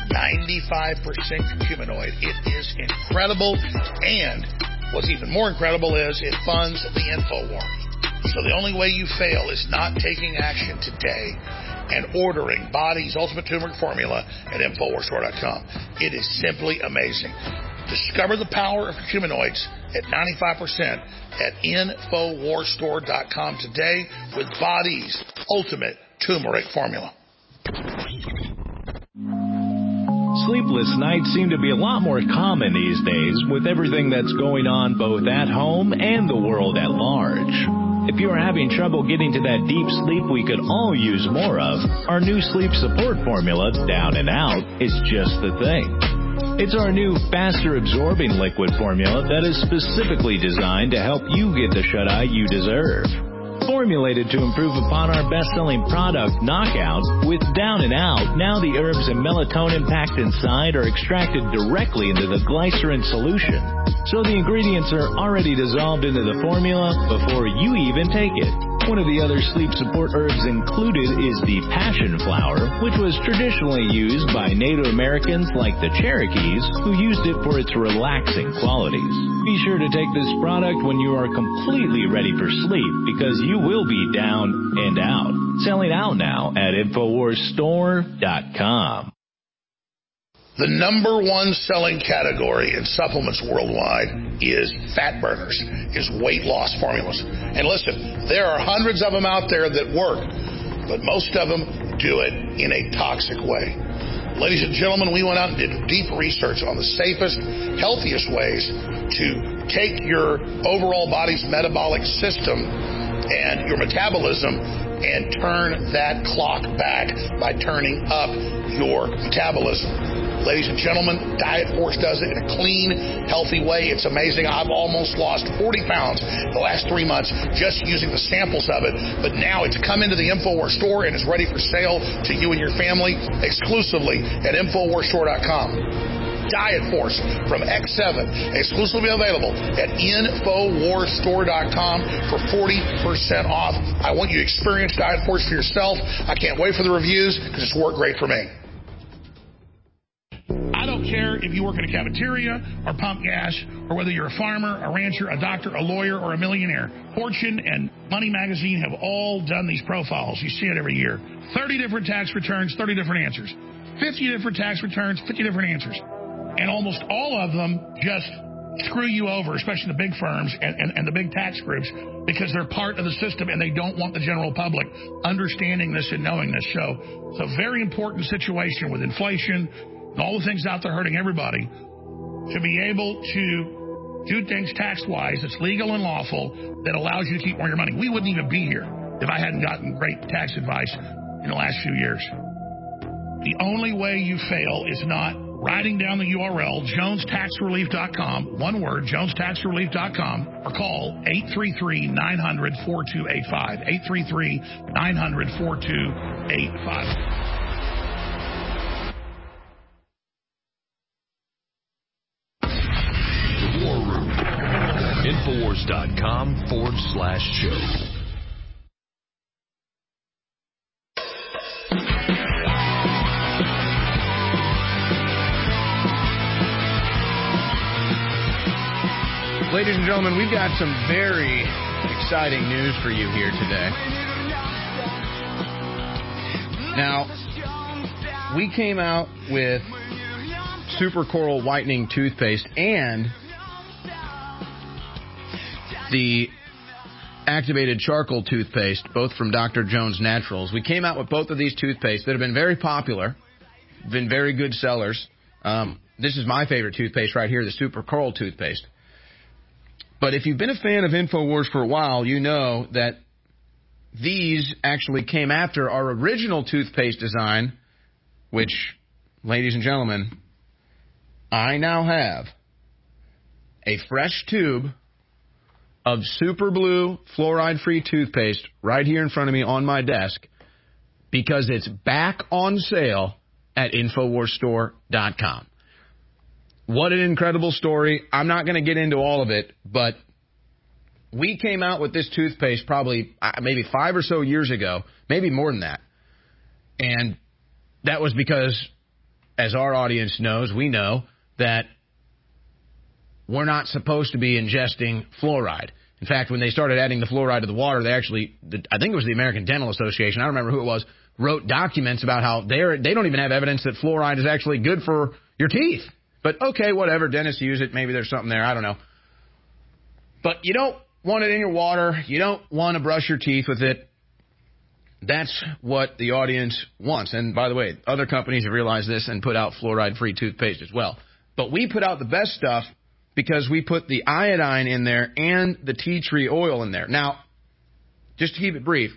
95% curcuminoid. It is incredible, and what's even more incredible is it funds the InfoWars. So the only way you fail is not taking action today and ordering Body's Ultimate Turmeric Formula at InfoWarsStore.com. It is simply amazing. Discover the power of curcuminoids at 95% at InfoWarsStore.com today with Body's Ultimate Turmeric Formula. Sleepless nights seem to be a lot more common these days with everything that's going on both at home and the world at large. If you are having trouble getting to that deep sleep we could all use more of, our new sleep support formula, Down and Out, is just the thing. It's our new faster absorbing liquid formula that is specifically designed to help you get the shut-eye you deserve. Formulated to improve upon our best-selling product, Knockout, with Down and Out, now the herbs and melatonin packed inside are extracted directly into the glycerin solution. So the ingredients are already dissolved into the formula before you even take it. One of the other sleep support herbs included is the passion flower, which was traditionally used by Native Americans like the Cherokees, who used it for its relaxing qualities. Be sure to take this product when you are completely ready for sleep, because you will be down and out. Selling out now at InfoWarsStore.com. The number one selling category in supplements worldwide is fat burners, is weight loss formulas. And listen, there are hundreds of them out there that work, but most of them do it in a toxic way. Ladies and gentlemen, we went out and did deep research on the safest, healthiest ways to take your overall body's metabolic system and your metabolism and turn that clock back by turning up your metabolism. Ladies and gentlemen, Diet Force does it in a clean, healthy way. It's amazing. I've almost lost 40 pounds the last 3 months just using the samples of it. But now it's come into the InfoWars store and is ready for sale to you and your family exclusively at InfoWarsStore.com. Diet Force from X7, exclusively available at InfoWarsStore.com for 40% off. I want you to experience Diet Force for yourself. I can't wait for the reviews because it's worked great for me. I don't care if you work in a cafeteria or pump gas, or whether you're a farmer, a rancher, a doctor, a lawyer, or a millionaire. Fortune and Money Magazine have all done these profiles. You see it every year. 30 different tax returns, 30 different answers. 50 different tax returns, 50 different answers. And almost all of them just screw you over, especially the big firms and the big tax groups, because they're part of the system and they don't want the general public understanding this and knowing this. So it's a very important situation with inflation and all the things out there hurting everybody, to be able to do things tax-wise that's legal and lawful that allows you to keep more of your money. We wouldn't even be here if I hadn't gotten great tax advice in the last few years. The only way you fail is not writing down the URL, JonesTaxRelief.com, one word, JonesTaxRelief.com, or call 833-900-4285, 833-900-4285. Infowars.com/show. Ladies and gentlemen, we've got some very exciting news for you here today. Now, we came out with Super Coral Whitening Toothpaste and the Activated Charcoal Toothpaste, both from Dr. Jones Naturals. We came out with both of these toothpastes that have been very popular, been very good sellers. This is my favorite toothpaste right here, the Super Coral Toothpaste. But if you've been a fan of InfoWars for a while, you know that these actually came after our original toothpaste design, which, ladies and gentlemen, I now have a fresh tube of Super Blue fluoride-free toothpaste right here in front of me on my desk because it's back on sale at InfoWarsStore.com. What an incredible story. I'm not going to get into all of it, but we came out with this toothpaste probably maybe 5 or so years ago, maybe more than that. And that was because, as our audience knows, we know that we're not supposed to be ingesting fluoride. In fact, when they started adding the fluoride to the water, they actually, I think it was the American Dental Association, I don't remember who it was, wrote documents about how they don't even have evidence that fluoride is actually good for your teeth. But, okay, whatever, dentists use it, maybe there's something there, I don't know. But you don't want it in your water, you don't want to brush your teeth with it. That's what the audience wants. And, by the way, other companies have realized this and put out fluoride-free toothpaste as well. But we put out the best stuff because we put the iodine in there and the tea tree oil in there. Now, just to keep it brief,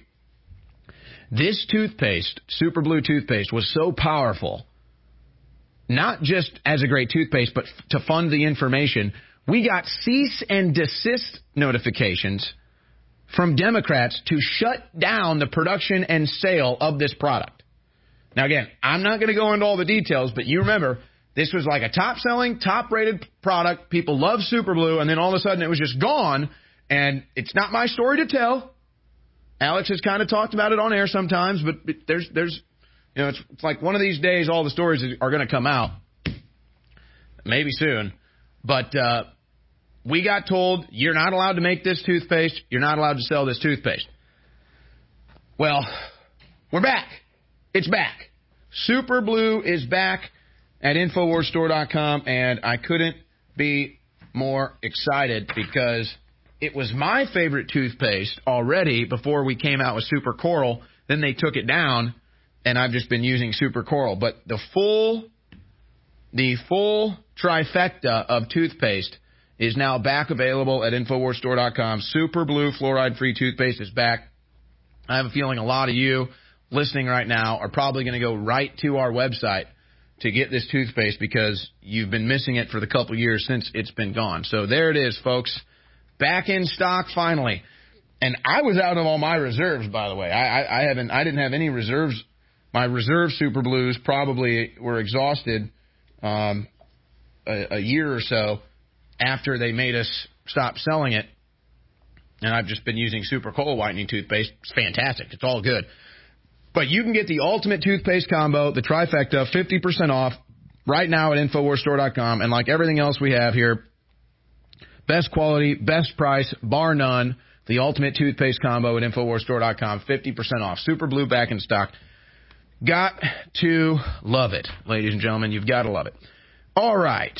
this toothpaste, Super Blue toothpaste, was so powerful, not just as a great toothpaste, but to fund the information. We got cease and desist notifications from Democrats to shut down the production and sale of this product. Now, again, I'm not going to go into all the details, but you remember, this was like a top-selling, top-rated product. People love Super Blue, and then all of a sudden it was just gone, and it's not my story to tell. Alex has kind of talked about it on air sometimes, but there's it's like one of these days all the stories are going to come out, maybe soon. But we got told you're not allowed to make this toothpaste. You're not allowed to sell this toothpaste. Well, we're back. It's back. Super Blue is back at InfoWarsStore.com, and I couldn't be more excited because it was my favorite toothpaste already before we came out with Super Coral. Then they took it down, and I've just been using Super Coral. But the full trifecta of toothpaste is now back available at InfoWarsStore.com. Super Blue fluoride-free toothpaste is back. I have a feeling a lot of you listening right now are probably going to go right to our website to get this toothpaste because you've been missing it for the couple years since it's been gone. So there it is, folks. Back in stock finally. And I was out of all my reserves, by the way. I didn't have any reserves. My reserve Super Blues probably were exhausted a year or so after they made us stop selling it. And I've just been using Super Coal whitening toothpaste. It's fantastic. It's all good. But you can get the ultimate toothpaste combo, the trifecta, 50% off right now at InfoWarsStore.com. And like everything else we have here, best quality, best price, bar none. The ultimate toothpaste combo at InfoWarsStore.com, 50% off. Super Blue back in stock. Got to love it, ladies and gentlemen. You've got to love it. All right.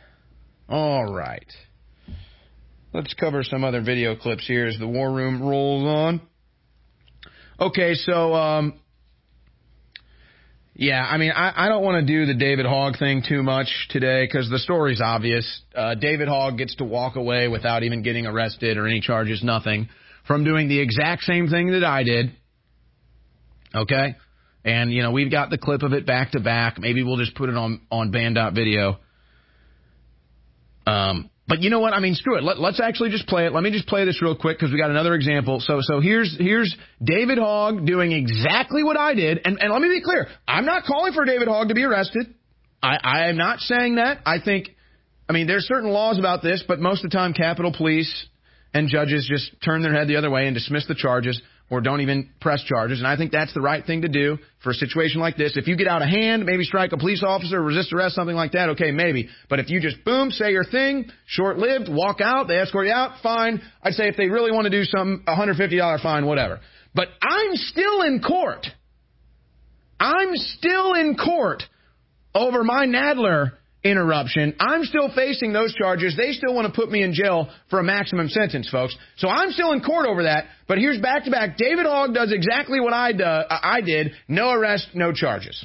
Let's cover some other video clips here as the War Room rolls on. Okay, so, yeah, I mean, I don't want to do the David Hogg thing too much today because the story's obvious. David Hogg gets to walk away without even getting arrested or any charges, nothing, from doing the exact same thing that I did. Okay? And, we've got the clip of it back to back. Maybe we'll just put it on Band.video. But you know what? I mean, screw it. Let's actually just play it. Let me just play this real quick because we got another example. So here's David Hogg doing exactly what I did. And let me be clear. I'm not calling for David Hogg to be arrested. I am not saying that. I mean, there's certain laws about this, but most of the time Capitol Police and judges just turn their head the other way and dismiss the charges or don't even press charges. And I think that's the right thing to do for a situation like this. If you get out of hand, maybe strike a police officer, resist arrest, something like that, okay, maybe. But if you just, boom, say your thing, short-lived, walk out, they escort you out, fine. I'd say if they really want to do something, $150 fine, whatever. But I'm still in court. Over my Nadler interruption. I'm still facing those charges. They still want to put me in jail for a maximum sentence, folks. So I'm still in court over that. But here's back-to-back. David Hogg does exactly what I did. No arrest, no charges.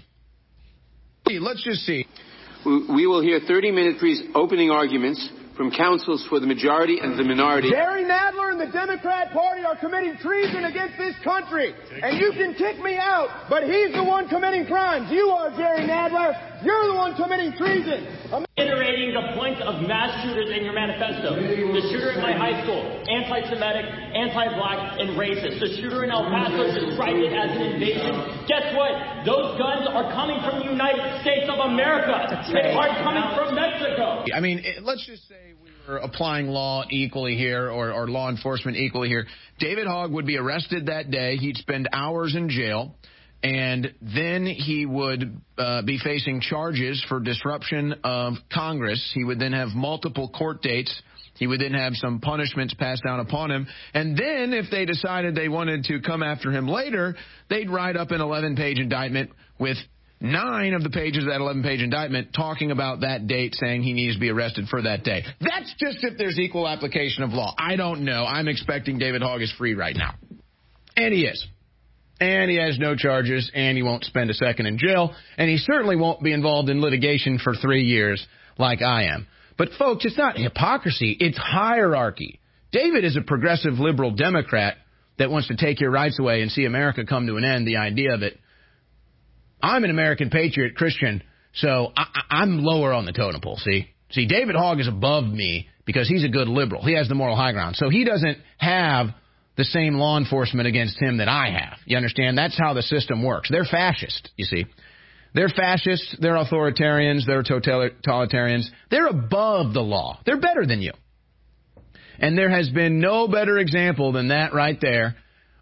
Let's just see. We will hear 30-minute opening arguments from counsels for the majority and the minority. Jerry Nadler and the Democrat Party are committing treason against this country. And you can kick me out, but he's the one committing crimes. You are, Jerry Nadler. You're the one committing treason. Reiterating the points of mass shooters in your manifesto. The shooter at my high school, anti-Semitic, anti-black, and racist. The shooter in El Paso described it as an invasion. Guess what? Those guns are coming from the United States of America. They aren't coming from Mexico. I mean, let's just say we were applying law equally here or law enforcement equally here. David Hogg would be arrested that day. He'd spend hours in jail. And then he would be facing charges for disruption of Congress. He would then have multiple court dates. He would then have some punishments passed down upon him. And then if they decided they wanted to come after him later, they'd write up an 11-page indictment with 9 of the pages of that 11-page indictment talking about that date, saying he needs to be arrested for that day. That's just if there's equal application of law. I don't know. I'm expecting David Hogg is free right now. And he is. And he has no charges, and he won't spend a second in jail, and he certainly won't be involved in litigation for 3 years like I am. But, folks, it's not hypocrisy. It's hierarchy. David is a progressive liberal Democrat that wants to take your rights away and see America come to an end, the idea of it. I'm an American patriot Christian, so I'm lower on the totem pole, see? See, David Hogg is above me because he's a good liberal. He has the moral high ground. So he doesn't have the same law enforcement against him that I have. You understand? That's how the system works. They're fascist, you see. They're fascists. They're authoritarians. They're totalitarians. They're above the law. They're better than you. And there has been no better example than that right there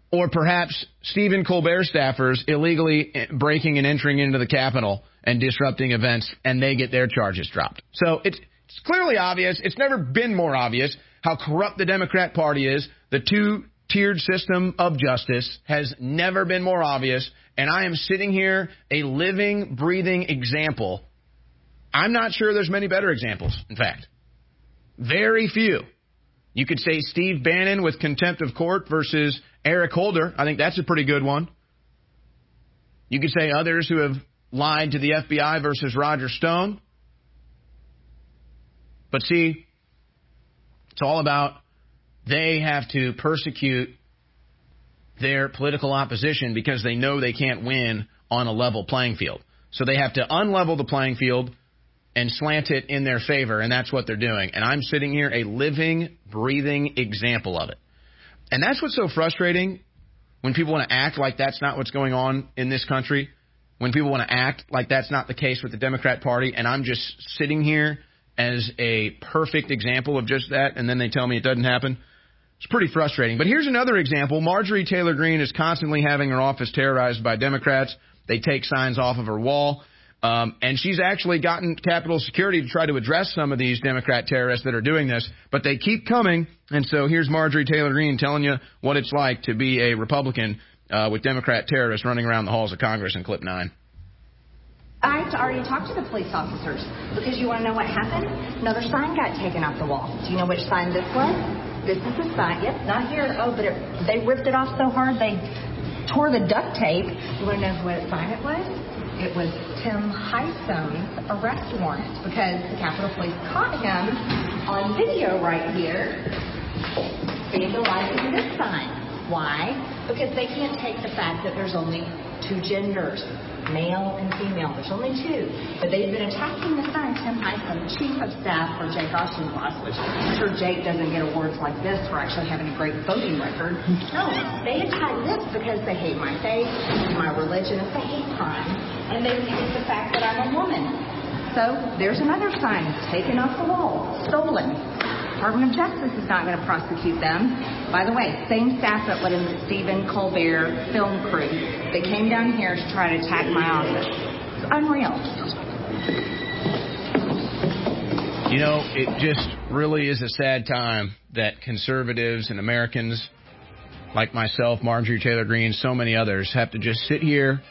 or perhaps Stephen Colbert staffers illegally breaking and entering into the Capitol and disrupting events, and they get their charges dropped. So it's clearly obvious. It's never been more obvious how corrupt the Democrat Party is. The two-tiered system of justice has never been more obvious, and I am sitting here a living, breathing example. I'm not sure there's many better examples, in fact. Very few. You could say Steve Bannon with contempt of court versus Eric Holder. I think that's a pretty good one. You could say others who have lied to the FBI versus Roger Stone. But see, it's all about they have to persecute their political opposition because they know they can't win on a level playing field. So they have to unlevel the playing field and slant it in their favor, and that's what they're doing. And I'm sitting here a living, breathing example of it. And that's what's so frustrating when people want to act like that's not what's going on in this country, when people want to act like that's not the case with the Democrat Party, and I'm just sitting here as a perfect example of just that, and then they tell me it doesn't happen. It's pretty frustrating. But here's another example. Marjorie Taylor Greene is constantly having her office terrorized by Democrats. They take signs off of her wall. And she's actually gotten Capitol Security to try to address some of these Democrat terrorists that are doing this, but they keep coming. And so here's Marjorie Taylor Greene telling you what it's like to be a Republican with Democrat terrorists running around the halls of Congress in clip 9. I have to already talk to the police officers because you want to know what happened? Another sign got taken off the wall. Do you know which sign this was? This is the sign. Yep, not here. Oh, but they ripped it off so hard they tore the duct tape. You want to know what sign it was? It was Tim Highstone's arrest warrant because the Capitol Police caught him on video right here vandalizing this sign. Why? Because they can't take the fact that there's only two genders, male and female. There's only two. But they've been attacking the sign. Tim Hystone, chief of staff for Jake Oshtenblas, which I'm sure Jake doesn't get awards like this for actually having a great voting record. No, they attack this because they hate my faith, my religion. It's a hate crime. And they hate the fact that I'm a woman. So there's another sign taken off the wall, stolen. Department of Justice is not going to prosecute them. By the way, same staff that let in the Stephen Colbert film crew. They came down here to try to attack my office. It's unreal. You know, it just really is a sad time that conservatives and Americans like myself, Marjorie Taylor Greene, so many others have to just sit here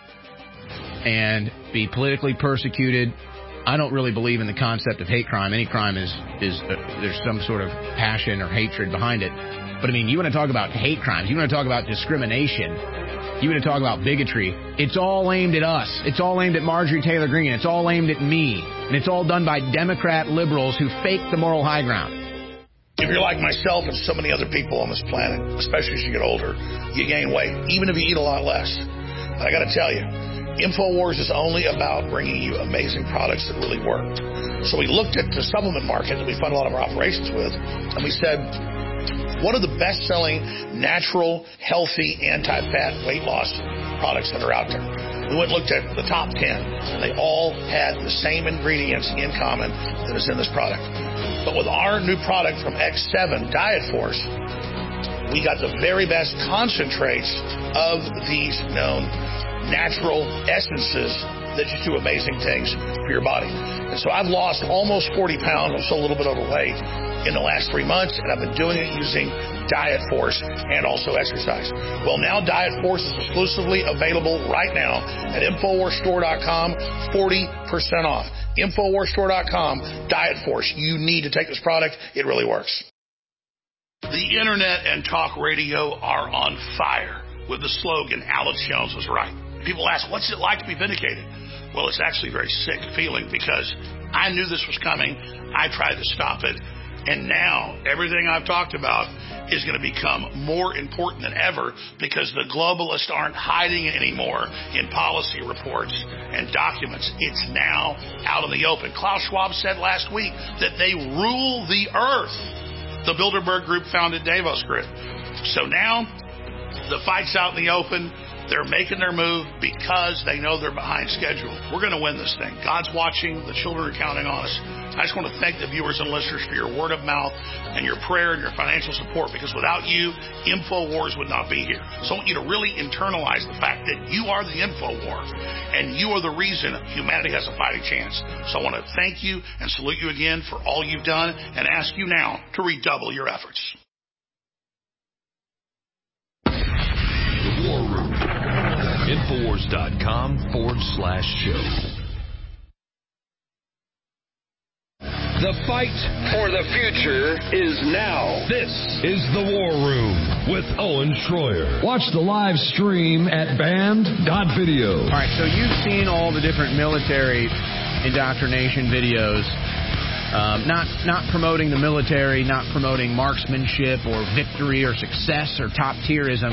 and be politically persecuted. I don't really believe in the concept of hate crime. Any crime is there's some sort of passion or hatred behind it. But I mean, you want to talk about hate crimes, you want to talk about discrimination, you want to talk about bigotry. It's all aimed at us. It's all aimed at Marjorie Taylor Greene. It's all aimed at me. And it's all done by Democrat liberals who fake the moral high ground. If you're like myself and so many other people on this planet, especially as you get older, you gain weight, even if you eat a lot less. But I got to tell you, InfoWars is only about bringing you amazing products that really work. So we looked at the supplement market that we fund a lot of our operations with, and we said, what are the best-selling, natural, healthy, anti-fat weight loss products that are out there? We went and looked at the top 10, and they all had the same ingredients in common that is in this product. But with our new product from X7, Diet Force, we got the very best concentrates of these known natural essences that just do amazing things for your body. And so I've lost almost 40 pounds. I'm still a little bit overweight in the last 3 months, and I've been doing it using Diet Force and also exercise. Well, now Diet Force is exclusively available right now at InfoWarsStore.com, 40% off. InfoWarsStore.com, Diet Force. You need to take this product. It really works. The internet and talk radio are on fire with the slogan, Alex Jones was right. People ask, what's it like to be vindicated? Well, it's actually a very sick feeling because I knew this was coming. I tried to stop it. And now everything I've talked about is going to become more important than ever because the globalists aren't hiding it anymore in policy reports and documents. It's now out in the open. Klaus Schwab said last week that they rule the earth. The Bilderberg Group founded Davos Group. So now the fight's out in the open. They're making their move because they know they're behind schedule. We're going to win this thing. God's watching. The children are counting on us. I just want to thank the viewers and listeners for your word of mouth and your prayer and your financial support, because without you, InfoWars would not be here. So I want you to really internalize the fact that you are the InfoWar, and you are the reason humanity has a fighting chance. So I want to thank you and salute you again for all you've done, and ask you now to redouble your efforts. The War Room. Infowars.com/show. The fight for the future is now. This is The War Room with Owen Schroyer. Watch the live stream at band.video. All right, so you've seen all the different military indoctrination videos. Not promoting the military, not promoting marksmanship or victory or success or top-tierism.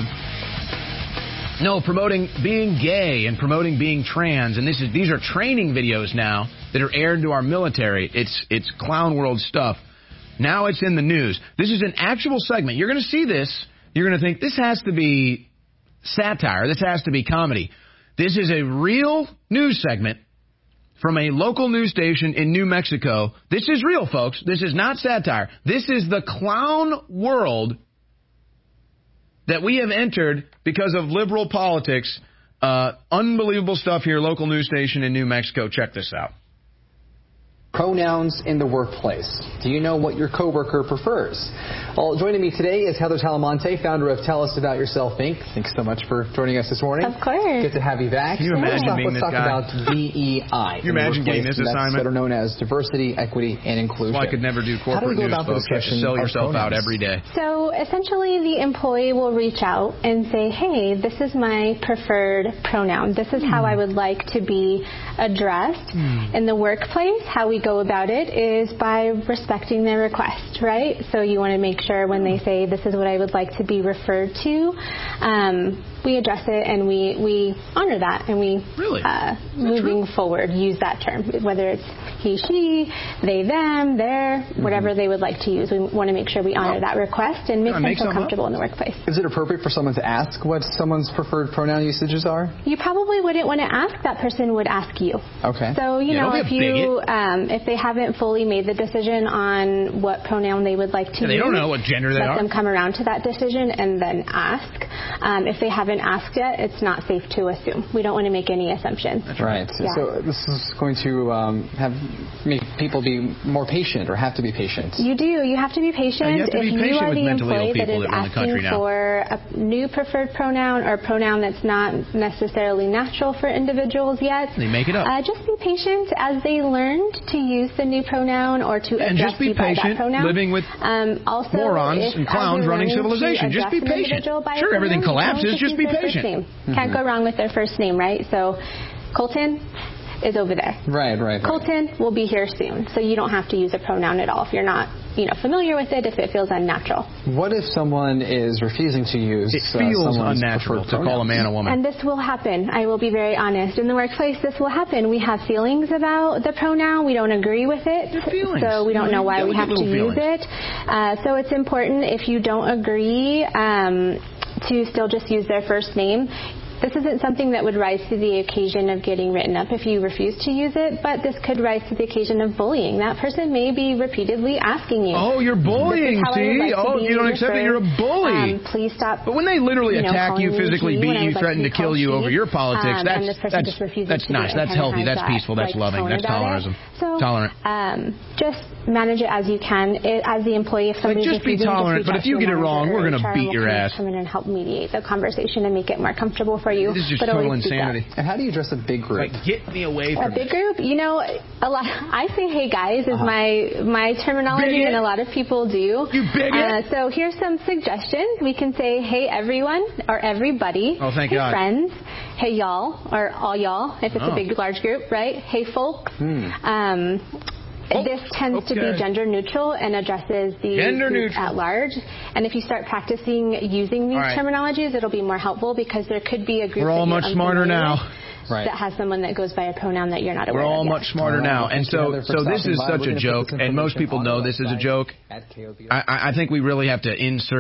No, promoting being gay and promoting being trans. And these are training videos now that are aired to our military. It's clown world stuff. Now it's in the news. This is an actual segment. You're going to see this. You're going to think, this has to be satire. This has to be comedy. This is a real news segment from a local news station in New Mexico. This is real, folks. This is not satire. This is the clown world that we have entered because of liberal politics. Unbelievable stuff here, local news station in New Mexico. Check this out. Pronouns in the workplace. Do you know what your coworker prefers? Well, joining me today is Heather Talamonte, founder of Tell Us About Yourself, Inc. Thanks so much for joining us this morning. Of course. Good to have you back. Can you imagine being let's this talk guy? about DEI. Can you imagine getting this assignment? Better known as diversity, equity, and inclusion. Well, I could never do corporate news, folks. You have to sell yourself out every day. So essentially, the employee will reach out and say, hey, this is my preferred pronoun. This is how I would like to be addressed in the workplace. How we go about it is by respecting their request, right? So you want to make sure when they say, this is what I would like to be referred to, we address it and we honor that, and we, moving forward, use that term, whether it's he, she, they, them, their, whatever they would like to use. We want to make sure we honor that request and make them feel comfortable in the workplace. Is it appropriate for someone to ask what someone's preferred pronoun usages are? You probably wouldn't want to ask. That person would ask you. Okay. So, you know, if they haven't fully made the decision on what pronoun they would like to use, they don't know what gender they are. Let them come around to that decision and then ask. If they haven't asked yet, it's not safe to assume. We don't want to make any assumptions. That's right. Yeah. So this is going to make people be more patient, or have to be patient. You do. You have to be patient. You have to be patient are with the mentally ill employee that people is that run the country asking now. for a new preferred pronoun or a pronoun that's not necessarily natural for individuals yet, they make it up. Just be patient as they learn to use the new pronoun or to address just be you by that patient pronoun. living with also, morons and clowns running civilization. Just be patient. Sure, everything collapses. Just be patient. Can't go wrong with their first name, right? So Colton is over there. Right. Colton will be here soon, so you don't have to use a pronoun at all if you're not, familiar with it, if it feels unnatural. What if someone is refusing to use it feels unnatural to call a man a woman? And this will happen. I will be very honest. In the workplace, this will happen. We have feelings about the pronoun. We don't agree with it. So we don't know why we have to use it. So it's important, if you don't agree, to still just use their first name. This isn't something that would rise to the occasion of getting written up if you refuse to use it, but this could rise to the occasion of bullying. That person may be repeatedly asking you. Oh, you're bullying, see? You don't accept that you're a bully. Please stop. But when they literally attack you, physically beat you, threaten to kill you over your politics, that's nice. That's healthy. That's peaceful. That's loving. That's tolerant. Just manage it as you can. As the employee, if somebody's just be tolerant, but if you get it wrong, we're going to beat your ass. Come in and help mediate the conversation and make it more comfortable for you. This is just total insanity. And how do you address a big group? Get me away from a big group. A lot. I say, "Hey guys," is my terminology, bigot. and a lot of people do. You bigot. So here's some suggestions. We can say, "Hey everyone," or "Everybody." Oh, thank hey God. Friends. Hey y'all, or all y'all, if it's a big large group, right? Hey folks. This tends to be gender neutral and addresses the group at large. And if you start practicing using these terminologies, it'll be more helpful, because there could be a group We're all much smarter now. That has someone that goes by a pronoun that you're not aware of. We're all much smarter now. And so this is such a joke, and most people know this is a joke. I think we really have to insert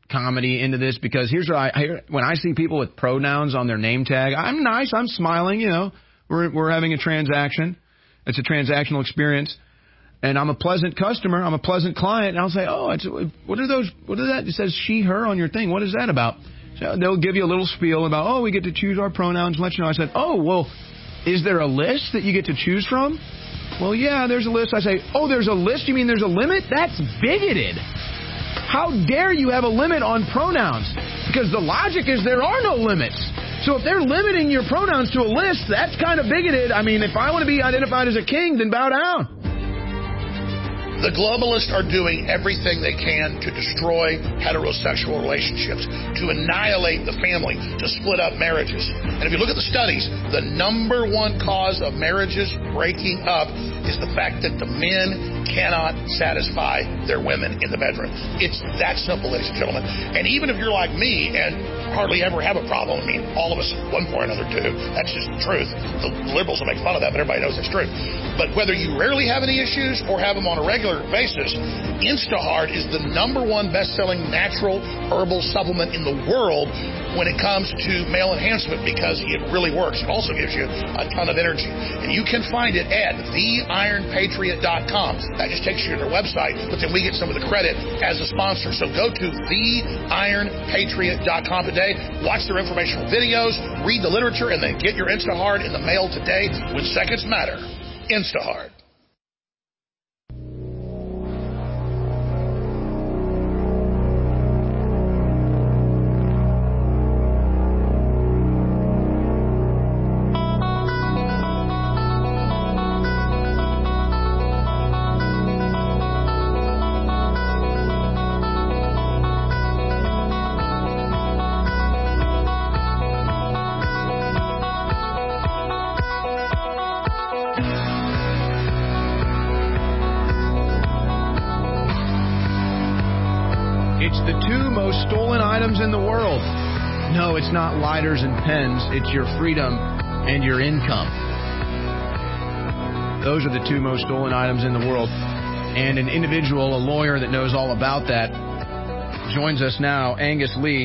comedy into this, because here's what when I see people with pronouns on their name tag, I'm nice, I'm smiling, we're having a transaction. It's a transactional experience. And I'm a pleasant customer, I'm a pleasant client, and I'll say, what are that? It says she, her on your thing. What is that about? So they'll give you a little spiel about, we get to choose our pronouns and let you know. I said, is there a list that you get to choose from? Well, yeah, there's a list. I say, there's a list? You mean there's a limit? That's bigoted. How dare you have a limit on pronouns? Because the logic is there are no limits. So if they're limiting your pronouns to a list, that's kind of bigoted. I mean, if I want to be identified as a king, then bow down. The globalists are doing everything they can to destroy heterosexual relationships, to annihilate the family, to split up marriages. And if you look at the studies, the number one cause of marriages breaking up is the fact that the men cannot satisfy their women in the bedroom. It's that simple, ladies and gentlemen. And even if you're like me and hardly ever have a problem, I mean, all of us at one point or another do. That's just the truth. The liberals will make fun of that, but everybody knows it's true. But whether you rarely have any issues or have them on a regular basis, Instahard is the number one best-selling natural herbal supplement in the world when it comes to male enhancement, because it really works. It also gives you a ton of energy. And you can find it at theironpatriot.com. That just takes you to their website, but then we get some of the credit as a sponsor. So go to theironpatriot.com today, watch their informational videos, read the literature, and then get your Instahard in the mail today when seconds matter. Instahard. In the world. No, it's not lighters and pens. It's your freedom and your income. Those are the two most stolen items in the world. And an individual, a lawyer that knows all about that, joins us now. Angus Lee,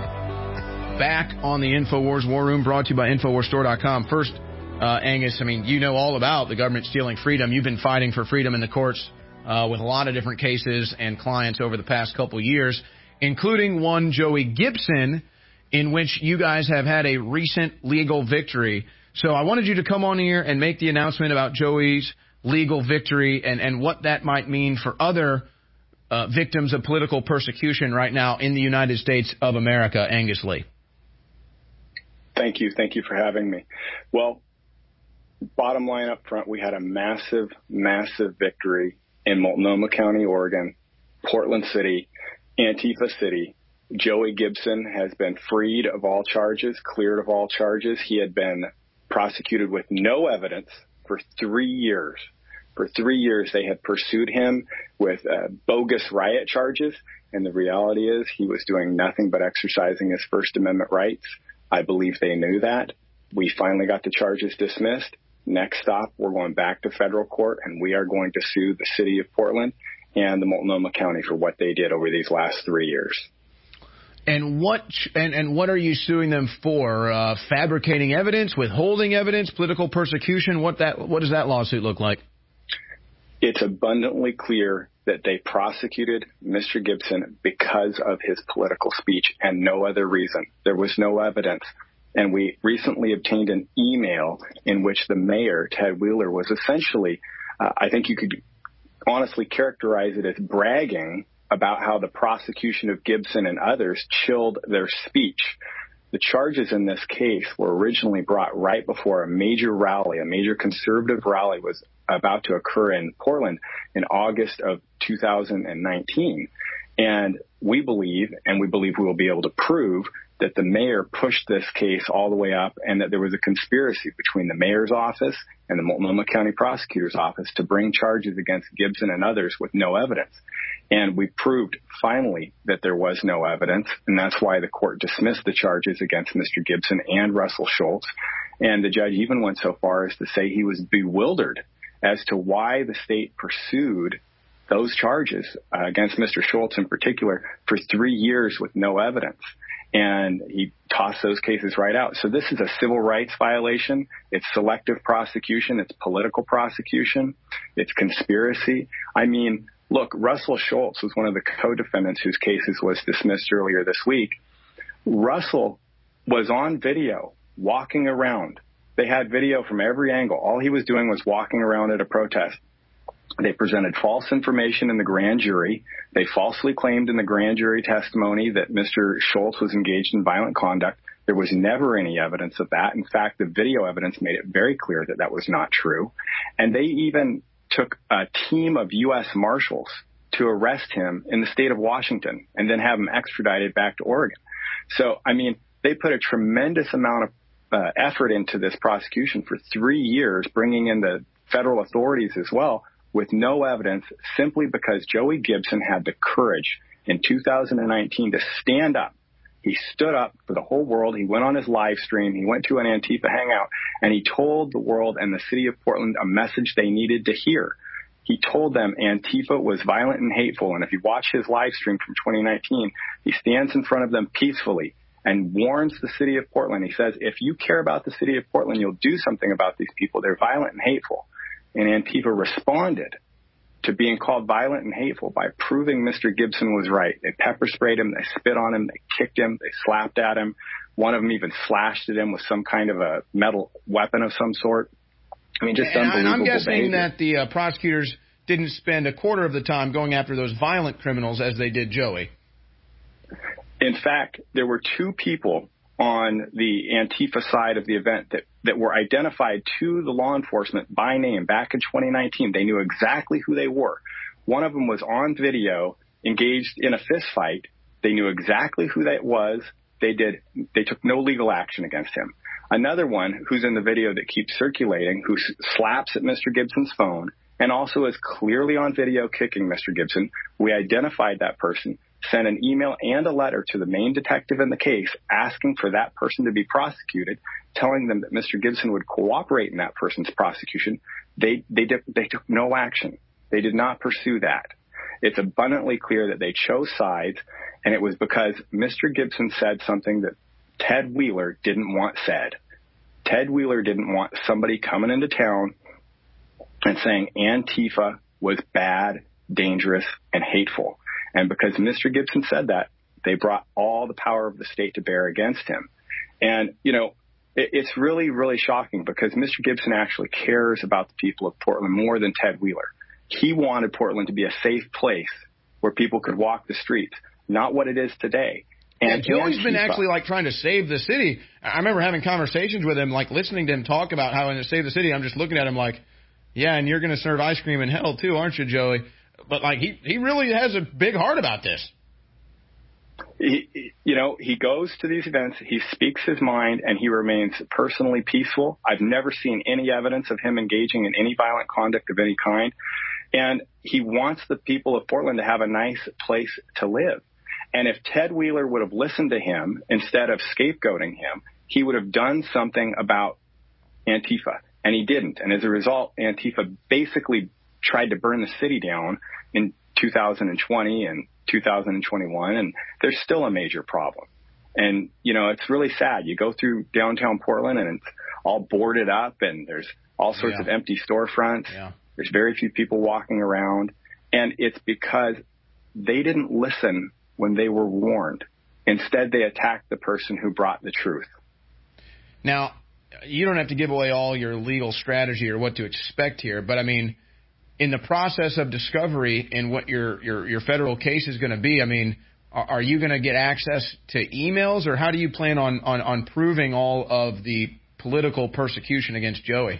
back on the InfoWars War Room, brought to you by InfoWarsStore.com. First, Angus, I mean, you know all about the government stealing freedom. You've been fighting for freedom in the courts with a lot of different cases and clients over the past couple years, including one, Joey Gibson, in which you guys have had a recent legal victory. So I wanted you to come on here and make the announcement about Joey's legal victory and what that might mean for other victims of political persecution right now in the United States of America. Angus Lee. Thank you. Thank you for having me. Well, bottom line up front, we had a massive, massive victory in Multnomah County, Oregon, Portland City, Antifa City. Joey Gibson has been freed of all charges, cleared of all charges. He had been prosecuted with no evidence for 3 years. For 3 years, they had pursued him with bogus riot charges. And the reality is he was doing nothing but exercising his First Amendment rights. I believe they knew that. We finally got the charges dismissed. Next stop, we're going back to federal court, and we are going to sue the city of Portland and the Multnomah County for what they did over these last 3 years. And what are you suing them for? Fabricating evidence, withholding evidence, political persecution? What does that lawsuit look like? It's abundantly clear that they prosecuted Mr. Gibson because of his political speech and no other reason. There was no evidence. And we recently obtained an email in which the mayor, Ted Wheeler, was essentially, I think you could honestly characterize it as bragging about how the prosecution of Gibson and others chilled their speech. The charges in this case were originally brought right before a major rally, a major conservative rally was about to occur in Portland in August of 2019. And we believe we will be able to prove that the mayor pushed this case all the way up and that there was a conspiracy between the mayor's office and the Multnomah County prosecutor's office to bring charges against Gibson and others with no evidence. And we proved finally that there was no evidence, and that's why the court dismissed the charges against Mr. Gibson and Russell Schultz. And the judge even went so far as to say he was bewildered as to why the state pursued those charges against Mr. Schultz in particular for 3 years with no evidence. And he tossed those cases right out. So this is a civil rights violation. It's selective prosecution. It's political prosecution. It's conspiracy. I mean, look, Russell Schultz was one of the co-defendants whose cases was dismissed earlier this week. Russell was on video walking around. They had video from every angle. All he was doing was walking around at a protest. They presented false information in the grand jury. They falsely claimed in the grand jury testimony that Mr. Schultz was engaged in violent conduct. There was never any evidence of that. In fact, the video evidence made it very clear that that was not true. And they even took a team of U.S. Marshals to arrest him in the state of Washington and then have him extradited back to Oregon. So, I mean, they put a tremendous amount of effort into this prosecution for 3 years, bringing in the federal authorities as well, with no evidence, simply because Joey Gibson had the courage in 2019 to stand up. He stood up for the whole world. He went on his live stream. He went to an Antifa hangout, and he told the world and the city of Portland a message they needed to hear. He told them Antifa was violent and hateful, and if you watch his live stream from 2019, he stands in front of them peacefully and warns the city of Portland. He says, if you care about the city of Portland, you'll do something about these people. They're violent and hateful. And Antifa responded to being called violent and hateful by proving Mr. Gibson was right. They pepper sprayed him, they spit on him, they kicked him, they slapped at him. One of them even slashed at him with some kind of a metal weapon of some sort. I mean, just unbelievable. And I'm guessing behavior. that the prosecutors didn't spend a quarter of the time going after those violent criminals as they did Joey. In fact, there were 2 people on the Antifa side of the event that were identified to the law enforcement by name back in 2019. They knew exactly who they were. One of them was on video engaged in a fist fight. They knew exactly who that was. They took no legal action against him. Another one who's in the video that keeps circulating, who slaps at Mr. Gibson's phone and also is clearly on video kicking Mr. Gibson. We identified that person, sent an email and a letter to the main detective in the case asking for that person to be prosecuted, telling them that Mr. Gibson would cooperate in that person's prosecution. They took no action. They did not pursue that. It's abundantly clear that they chose sides, and it was because Mr. Gibson said something that Ted Wheeler didn't want said. Ted Wheeler didn't want somebody coming into town and saying Antifa was bad, dangerous, and hateful. And because Mr. Gibson said that, they brought all the power of the state to bear against him. And, you know, it's really, really shocking because Mr. Gibson actually cares about the people of Portland more than Ted Wheeler. He wanted Portland to be a safe place where people could walk the streets, not what it is today. And Joey's been actually like trying to save the city. I remember having conversations with him, like listening to him talk about how to save the city. I'm just looking at him like, yeah, and you're going to serve ice cream in hell too, aren't you, Joey? But like he really has a big heart about this. He goes to these events, he speaks his mind, and he remains personally peaceful. I've never seen any evidence of him engaging in any violent conduct of any kind. And he wants the people of Portland to have a nice place to live. And if Ted Wheeler would have listened to him instead of scapegoating him, he would have done something about Antifa. And he didn't. And as a result, Antifa basically tried to burn the city down in 2020 and 2021. And there's still a major problem. And, it's really sad. You go through downtown Portland and it's all boarded up and there's all sorts of empty storefronts. Yeah. There's very few people walking around. And it's because they didn't listen when they were warned. Instead, they attacked the person who brought the truth. Now, you don't have to give away all your legal strategy or what to expect here, but I mean, in the process of discovery and what your federal case is going to be, I mean, are you going to get access to emails, or how do you plan on proving all of the political persecution against Joey?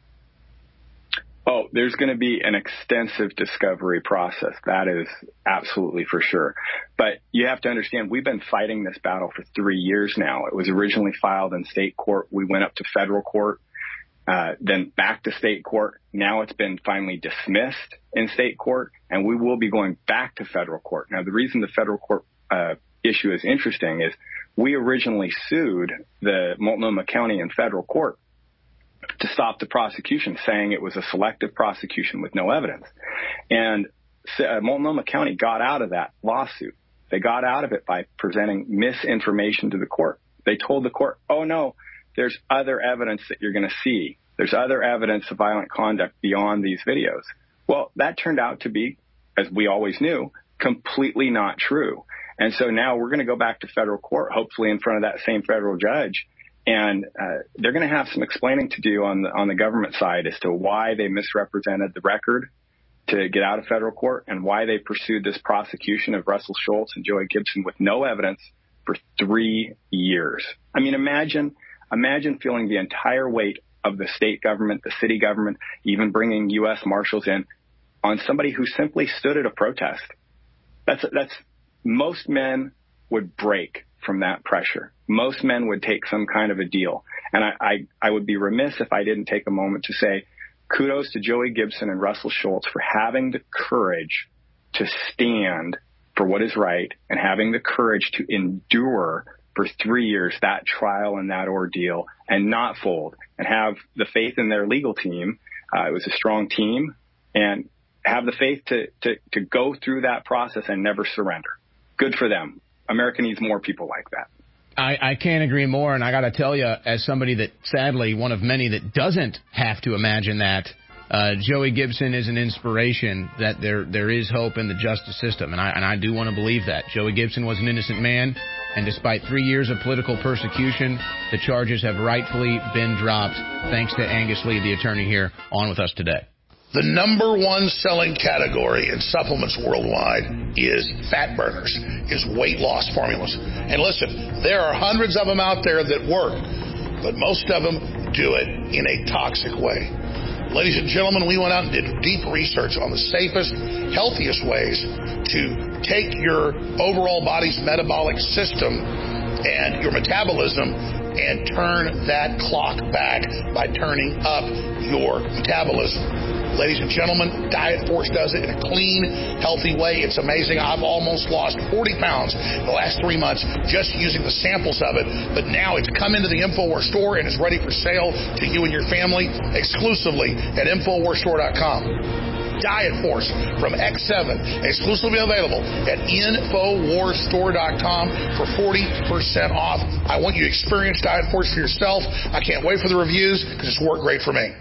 Oh, there's going to be an extensive discovery process. That is absolutely for sure. But you have to understand, we've been fighting this battle for 3 years now. It was originally filed in state court. We went up to federal court, then back to state court. Now it's been finally dismissed in state court, and we will be going back to federal court. Now, the reason the federal court issue is interesting is we originally sued the Multnomah County and federal court to stop the prosecution, saying it was a selective prosecution with no evidence. And Multnomah County got out of that lawsuit. They got out of it by presenting misinformation to the court. They told the court, oh, no, there's other evidence that you're going to see. There's other evidence of violent conduct beyond these videos. Well, that turned out to be, as we always knew, completely not true. And so now we're going to go back to federal court, hopefully in front of that same federal judge. And they're going to have some explaining to do on the government side as to why they misrepresented the record to get out of federal court and why they pursued this prosecution of Russell Schultz and Joey Gibson with no evidence for 3 years. I mean, imagine feeling the entire weight of the state government, the city government, even bringing U.S. Marshals in on somebody who simply stood at a protest. That's most men would break from that pressure. Most men would take some kind of a deal. And I would be remiss if I didn't take a moment to say kudos to Joey Gibson and Russell Schultz for having the courage to stand for what is right and having the courage to endure for 3 years that trial and that ordeal and not fold and have the faith in their legal team. It was a strong team, and have the faith to go through that process and never surrender. Good for them. America needs more people like that. I can't agree more, and I got to tell you, as somebody that, sadly, one of many that doesn't have to imagine that, Joey Gibson is an inspiration that there is hope in the justice system, and I do want to believe that. Joey Gibson was an innocent man, and despite 3 years of political persecution, the charges have rightfully been dropped, thanks to Angus Lee, the attorney here, on with us today. The number one selling category in supplements worldwide is fat burners, is weight loss formulas. And listen, there are hundreds of them out there that work, but most of them do it in a toxic way. Ladies and gentlemen, we went out and did deep research on the safest, healthiest ways to take your overall body's metabolic system and your metabolism and turn that clock back by turning up your metabolism. Ladies and gentlemen, Diet Force does it in a clean, healthy way. It's amazing. I've almost lost 40 pounds in the last 3 months just using the samples of it. But now it's come into the InfoWars store and is ready for sale to you and your family exclusively at InfoWarsStore.com. Diet Force from X7, exclusively available at InfoWarsStore.com for 40% off. I want you to experience Diet Force for yourself. I can't wait for the reviews because it's worked great for me.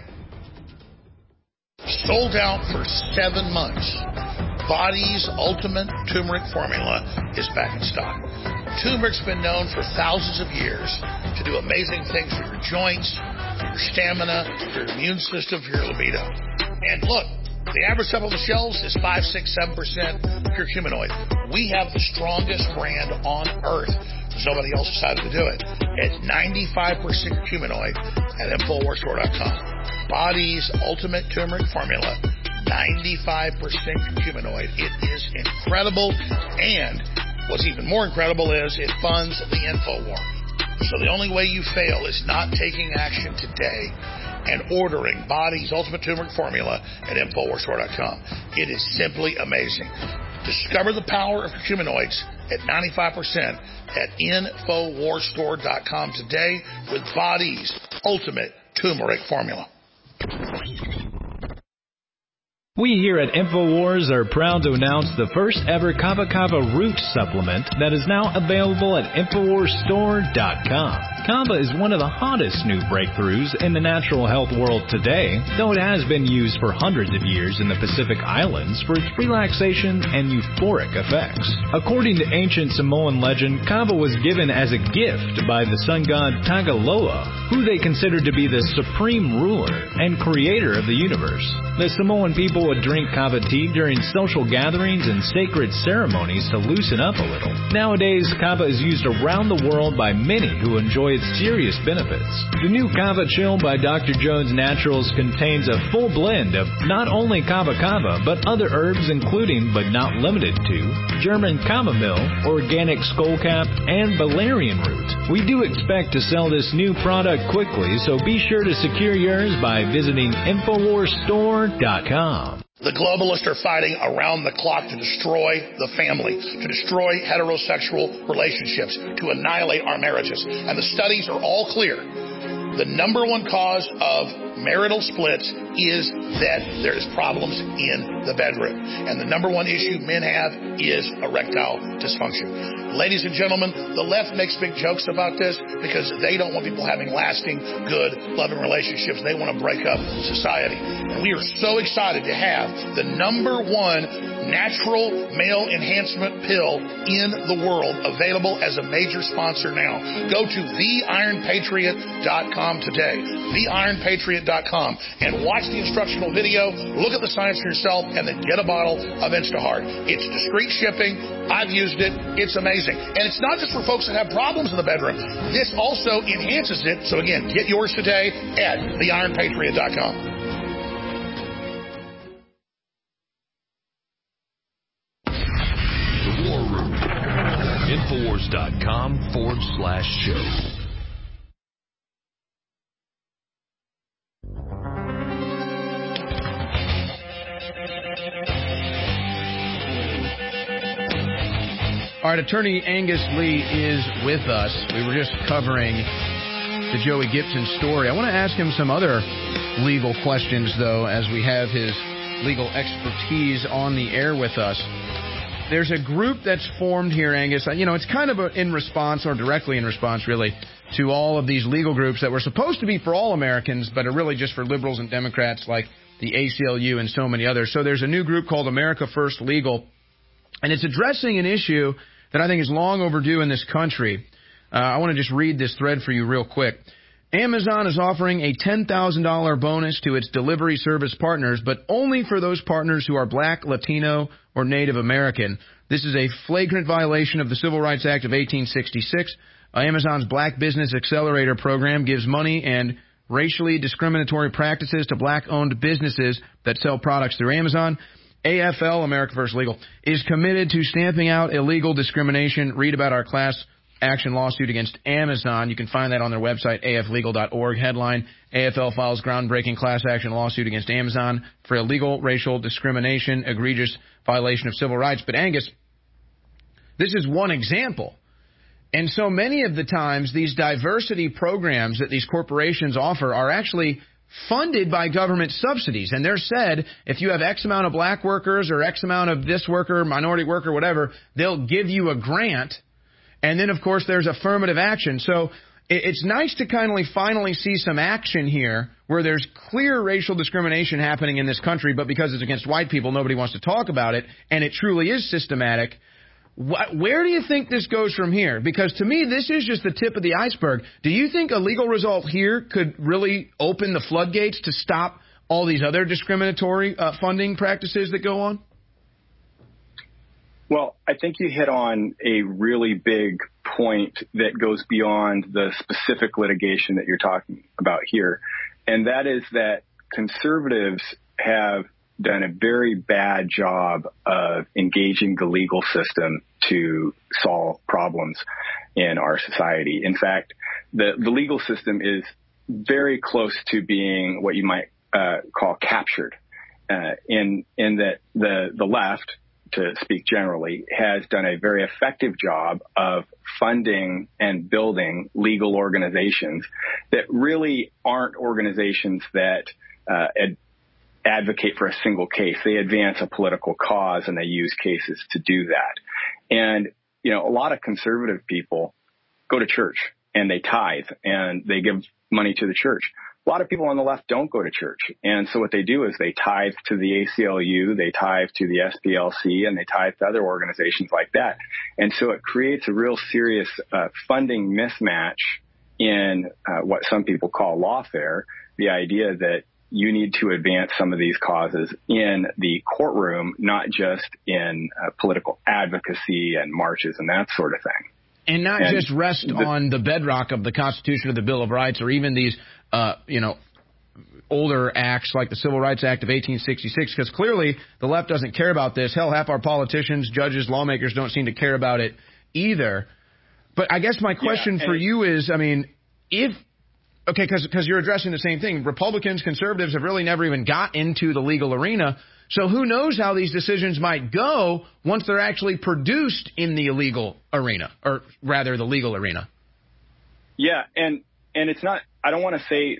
Sold out for 7 months. Body's Ultimate Turmeric Formula is back in stock. Turmeric's been known for thousands of years to do amazing things for your joints, for your stamina, for your immune system, for your libido. And look, the average stuff on the shelves is 5, 6, 7% curcuminoid. We have the strongest brand on earth. There's nobody else decided to do it. At 95% curcuminoid at InfoWarsStore.com. Body's Ultimate Turmeric Formula, 95% curcuminoid. It is incredible, and what's even more incredible is it funds the InfoWar. So the only way you fail is not taking action today and ordering Body's Ultimate Turmeric Formula at InfoWarsStore.com. It is simply amazing. Discover the power of curcuminoids at 95% at InfoWarsStore.com today with Body's Ultimate Turmeric Formula. We here at InfoWars are proud to announce the first ever Kava Kava Root supplement that is now available at InfoWarsStore.com. Kava is one of the hottest new breakthroughs in the natural health world today, though it has been used for hundreds of years in the Pacific Islands for its relaxation and euphoric effects. According to ancient Samoan legend, Kava was given as a gift by the sun god Tagaloa, who they considered to be the supreme ruler and creator of the universe. The Samoan people would drink kava tea during social gatherings and sacred ceremonies to loosen up a little. Nowadays, kava is used around the world by many who enjoy its serious benefits. The new Kava Chill by Dr. Jones Naturals contains a full blend of not only kava kava, but other herbs including, but not limited to, German chamomile, organic skullcap, and valerian root. We do expect to sell this new product quickly, so be sure to secure yours by visiting InfoWarsStore.com. The globalists are fighting around the clock to destroy the family, to destroy heterosexual relationships, to annihilate our marriages. And the studies are all clear. The number one cause of marital splits is that there's problems in the bedroom. And the number one issue men have is erectile dysfunction. Ladies and gentlemen, the left makes big jokes about this because they don't want people having lasting, good, loving relationships. They want to break up society. And we are so excited to have the number one natural male enhancement pill in the world available as a major sponsor now. Go to theironpatriot.com today. Theironpatriot.com and watch the instructional video, look at the science for yourself, and then get a bottle of Instaheart. It's discreet shipping. I've used it. It's amazing. And it's not just for folks that have problems in the bedroom. This also enhances it. So again, get yours today at theironpatriot.com. Infowars.com/show. All right, Attorney Angus Lee is with us. We were just covering the Joey Gibson story. I want to ask him some other legal questions, though, as we have his legal expertise on the air with us. There's a group that's formed here, Angus. You know, it's kind of in response, or directly in response, really, to all of these legal groups that were supposed to be for all Americans, but are really just for liberals and Democrats like the ACLU and so many others. So there's a new group called America First Legal, and it's addressing an issue that I think is long overdue in this country. I want to just read this thread for you real quick. Amazon is offering a $10,000 bonus to its delivery service partners, but only for those partners who are Black, Latino, or Native American. This is a flagrant violation of the Civil Rights Act of 1866. Amazon's Black Business Accelerator program gives money and racially discriminatory practices to Black-owned businesses that sell products through Amazon. AFL, America First Legal, is committed to stamping out illegal discrimination. Read about our class action lawsuit against Amazon. You can find that on their website, aflegal.org. Headline, AFL files groundbreaking class action lawsuit against Amazon for illegal racial discrimination, egregious violation of civil rights. But Angus, this is one example. And so many of the times these diversity programs that these corporations offer are actually funded by government subsidies. And they're said, if you have X amount of black workers or X amount of this worker, minority worker, whatever, they'll give you a grant. And then, of course, there's affirmative action. So it's nice to finally see some action here where there's clear racial discrimination happening in this country, but because it's against white people, nobody wants to talk about it, and it truly is systematic. Where do you think this goes from here? Because to me, this is just the tip of the iceberg. Do you think a legal result here could really open the floodgates to stop all these other discriminatory funding practices that go on? Well, I think you hit on a really big point that goes beyond the specific litigation that you're talking about here, and that is that conservatives have done a very bad job of engaging the legal system to solve problems in our society. In fact, the legal system is very close to being what you might call captured, in that the left, to speak generally, has done a very effective job of funding and building legal organizations that really aren't organizations that advocate for a single case. They advance a political cause and they use cases to do that. And, you know, a lot of conservative people go to church and they tithe and they give money to the church. A lot of people on the left don't go to church. And so what they do is they tithe to the ACLU, they tithe to the SPLC, and they tithe to other organizations like that. And so it creates a real serious funding mismatch in what some people call lawfare, the idea that you need to advance some of these causes in the courtroom, not just in political advocacy and marches and that sort of thing. And not just rest on the bedrock of the Constitution or the Bill of Rights or even these older acts like the Civil Rights Act of 1866, because clearly the left doesn't care about this. Hell, half our politicians, judges, lawmakers don't seem to care about it either. But I guess my question for you is, I mean, because you're addressing the same thing. Republicans, conservatives have really never even got into the legal arena. So who knows how these decisions might go once they're actually produced in the illegal arena, or rather the legal arena. Yeah, and it's not, I don't want to say that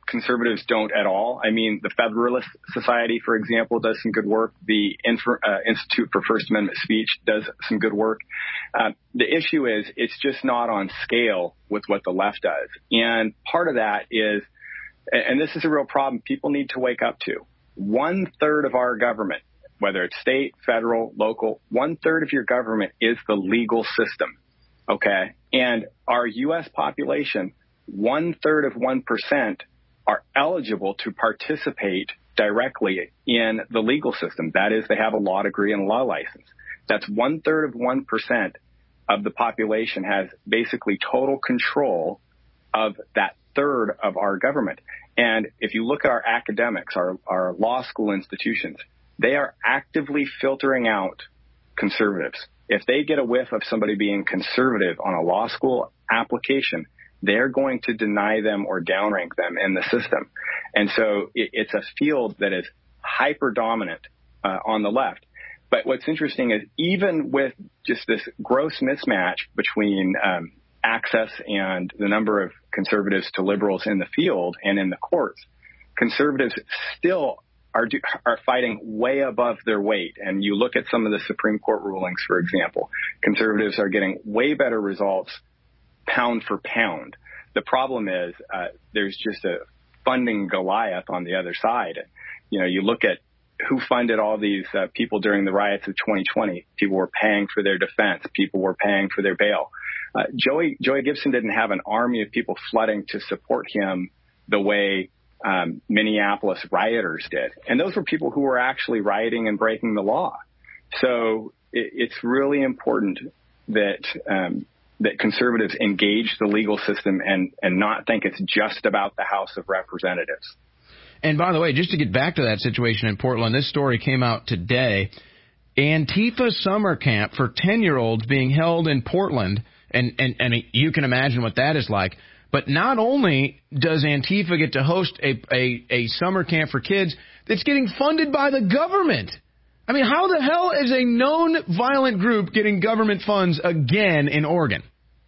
conservatives don't at all. I mean, the Federalist Society, for example, does some good work. The Institute for First Amendment Speech does some good work. The issue is it's just not on scale with what the left does. And part of that is, and this is a real problem, people need to wake up to. 1/3 of our government, whether it's state, federal, local, 1/3 of your government is the legal system. Okay. And our U.S. population, 1/3 of 1% are eligible to participate directly in the legal system. That is, they have a law degree and a law license. That's 1/3 of 1% of the population has basically total control of that third of our government. And if you look at our academics, our law school institutions, they are actively filtering out conservatives. If they get a whiff of somebody being conservative on a law school application, they're going to deny them or downrank them in the system. And so it's a field that is hyper dominant on the left. But what's interesting is even with just this gross mismatch between access and the number of conservatives to liberals in the field and in the courts, conservatives still are fighting way above their weight. And you look at some of the Supreme Court rulings, for example, conservatives are getting way better results pound for pound. The problem is there's just a funding Goliath on the other side. You know, you look at who funded all these people during the riots of 2020. People were paying for their defense. People were paying for their bail. Joey Gibson didn't have an army of people flooding to support him the way Minneapolis rioters did. And those were people who were actually rioting and breaking the law. So it's really important that that conservatives engage the legal system and not think it's just about the House of Representatives. And by the way, just to get back to that situation in Portland, this story came out today. Antifa summer camp for 10-year-olds being held in Portland, and you can imagine what that is like. But not only does Antifa get to host a summer camp for kids that's getting funded by the government. I mean, how the hell is a known violent group getting government funds again in Oregon?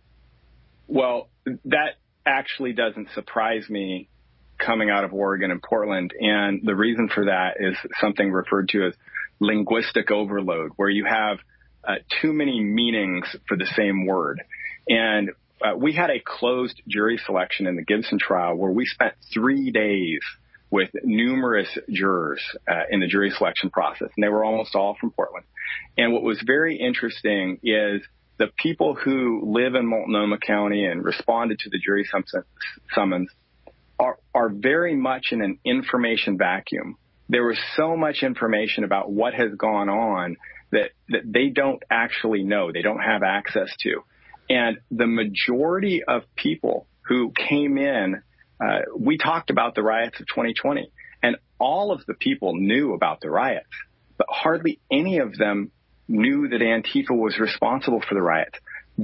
Well, that actually doesn't surprise me coming out of Oregon and Portland. And the reason for that is something referred to as linguistic overload, where you have too many meanings for the same word. And we had a closed jury selection in the Gibson trial where we spent 3 days with numerous jurors in the jury selection process, and they were almost all from Portland. And what was very interesting is the people who live in Multnomah County and responded to the jury summons are very much in an information vacuum. There was so much information about what has gone on that they don't actually know, they don't have access to. And the majority of people who came in, we talked about the riots of 2020, and all of the people knew about the riots, but hardly any of them knew that Antifa was responsible for the riots.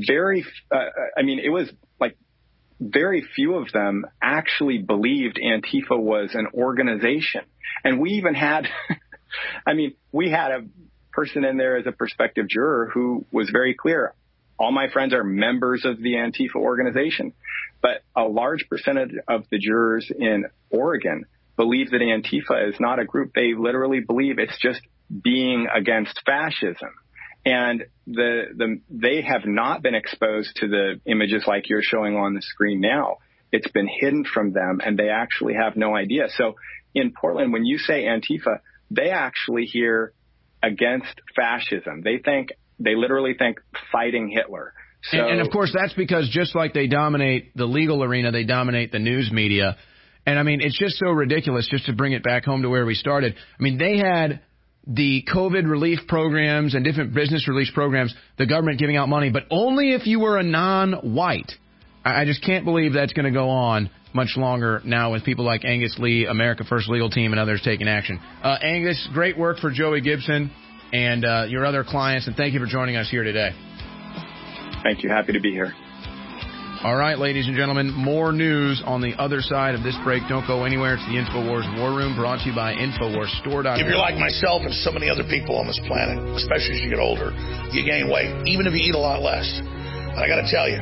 It was like very few of them actually believed Antifa was an organization. And we even had, we had a person in there as a prospective juror who was very clear. All my friends are members of the Antifa organization. But a large percentage of the jurors in Oregon believe that Antifa is not a group. They literally believe it's just being against fascism. And they have not been exposed to the images like you're showing on the screen now. It's been hidden from them, and they actually have no idea. So in Portland, when you say Antifa, they actually hear against fascism. They literally think fighting Hitler. So, and of course, that's because just like they dominate the legal arena, they dominate the news media. And I mean, it's just so ridiculous, just to bring it back home to where we started. I mean, they had the COVID relief programs and different business relief programs, the government giving out money, but only if you were a non-white. I just can't believe that's going to go on much longer now with people like Angus Lee, America First Legal Team, and others taking action. Angus, great work for Joey Gibson and your other clients, and thank you for joining us here today. Thank you. Happy to be here. All right, ladies and gentlemen, more news on the other side of this break. Don't go anywhere. It's the InfoWars War Room, brought to you by InfoWarsStore.com. If you're like myself and so many other people on this planet, especially as you get older, you gain weight, even if you eat a lot less. And I got to tell you,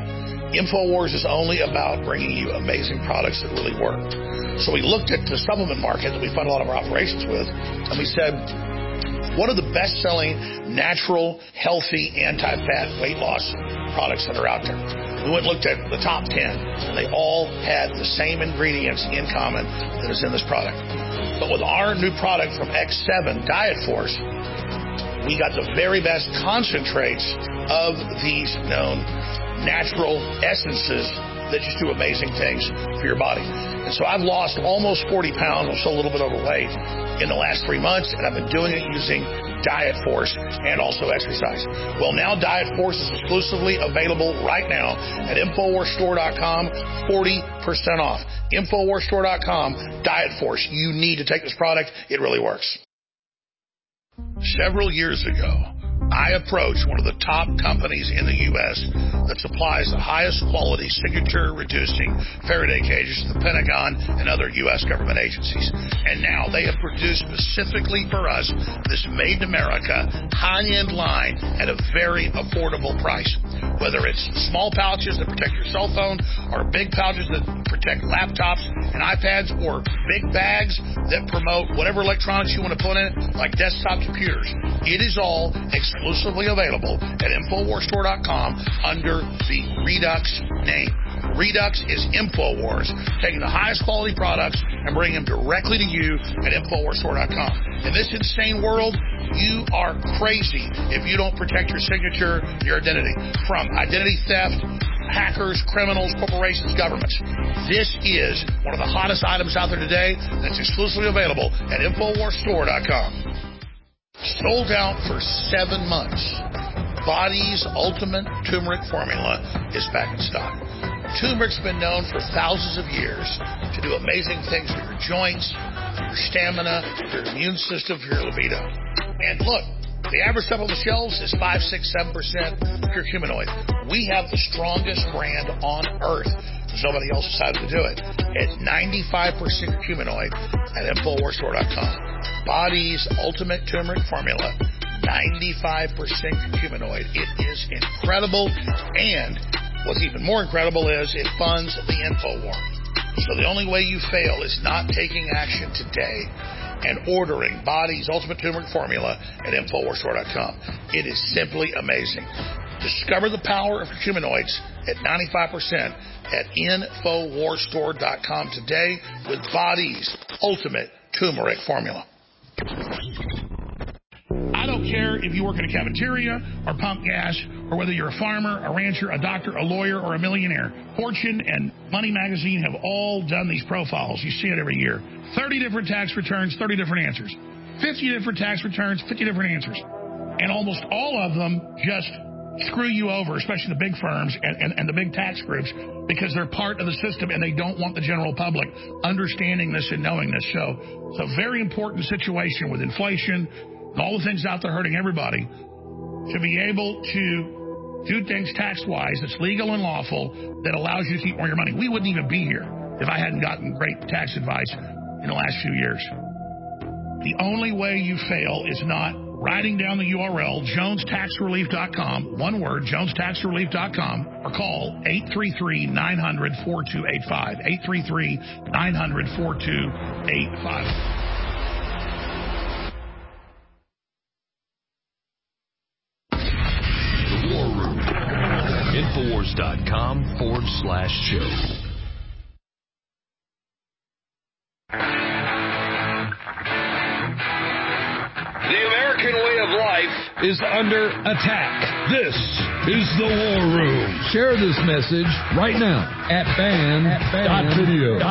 InfoWars is only about bringing you amazing products that really work. So we looked at the supplement market that we fund a lot of our operations with, and we said, what are the best-selling, natural, healthy, anti-fat weight loss products that are out there? We went and looked at the top 10, and they all had the same ingredients in common that is in this product. But with our new product from X7, Diet Force, we got the very best concentrates of these known natural essences that just do amazing things for your body. And so I've lost almost 40 pounds. I'm still a little bit overweight in the last 3 months, and I've been doing it using Diet Force and also exercise. Well, now Diet Force is exclusively available right now at InfoWarsStore.com, 40% off. InfoWarsStore.com, Diet Force. You need to take this product. It really works. Several years ago, I approached one of the top companies in the U.S. that supplies the highest quality signature-reducing Faraday cages to the Pentagon and other U.S. government agencies. And now they have produced specifically for us this made-in-America high-end line at a very affordable price. Whether it's small pouches that protect your cell phone or big pouches that protect laptops and iPads or big bags that promote whatever electronics you want to put in it, like desktop computers. It is all exclusively available at InfoWarsStore.com under the Redux name. Redux is InfoWars, taking the highest quality products and bringing them directly to you at InfoWarsStore.com. In this insane world, you are crazy if you don't protect your signature, your identity, from identity theft, hackers, criminals, corporations, governments. This is one of the hottest items out there today that's exclusively available at InfoWarsStore.com. Sold out for 7 months. Body's Ultimate Turmeric Formula is back in stock. Turmeric's been known for thousands of years to do amazing things for your joints, your stamina, your immune system, for your libido. And look, the average stuff on the shelves is 5, 6, 7% curcuminoid. We have the strongest brand on earth. There's nobody else decided to do it. At 95% curcuminoid at InfoWarsStore.com. Body's Ultimate Turmeric Formula, 95% curcuminoid. It is incredible, and what's even more incredible is it funds the InfoWar. So the only way you fail is not taking action today and ordering Body's Ultimate Turmeric Formula at InfoWarsStore.com. It is simply amazing. Discover the power of curcuminoids at 95% at InfoWarsStore.com today with Body's Ultimate Turmeric Formula. I don't care if you work in a cafeteria or pump gas, or whether you're a farmer, a rancher, a doctor, a lawyer, or a millionaire. Fortune and Money Magazine have all done these profiles. You see it every year. 30 different tax returns, 30 different answers. 50 different tax returns, 50 different answers. And almost all of them just screw you over, especially the big firms and the big tax groups, because they're part of the system and they don't want the general public understanding this and knowing this. So it's a very important situation with inflation and all the things out there hurting everybody, to be able to do things tax-wise that's legal and lawful that allows you to keep more of your money. We wouldn't even be here if I hadn't gotten great tax advice in the last few years. The only way you fail is not writing down the URL, JonesTaxRelief.com, one word, JonesTaxRelief.com, or call 833-900-4285, 833-900-4285. Infowars.com/show. The American way of life is under attack. This is the War Room. Share this message right now at band.video. All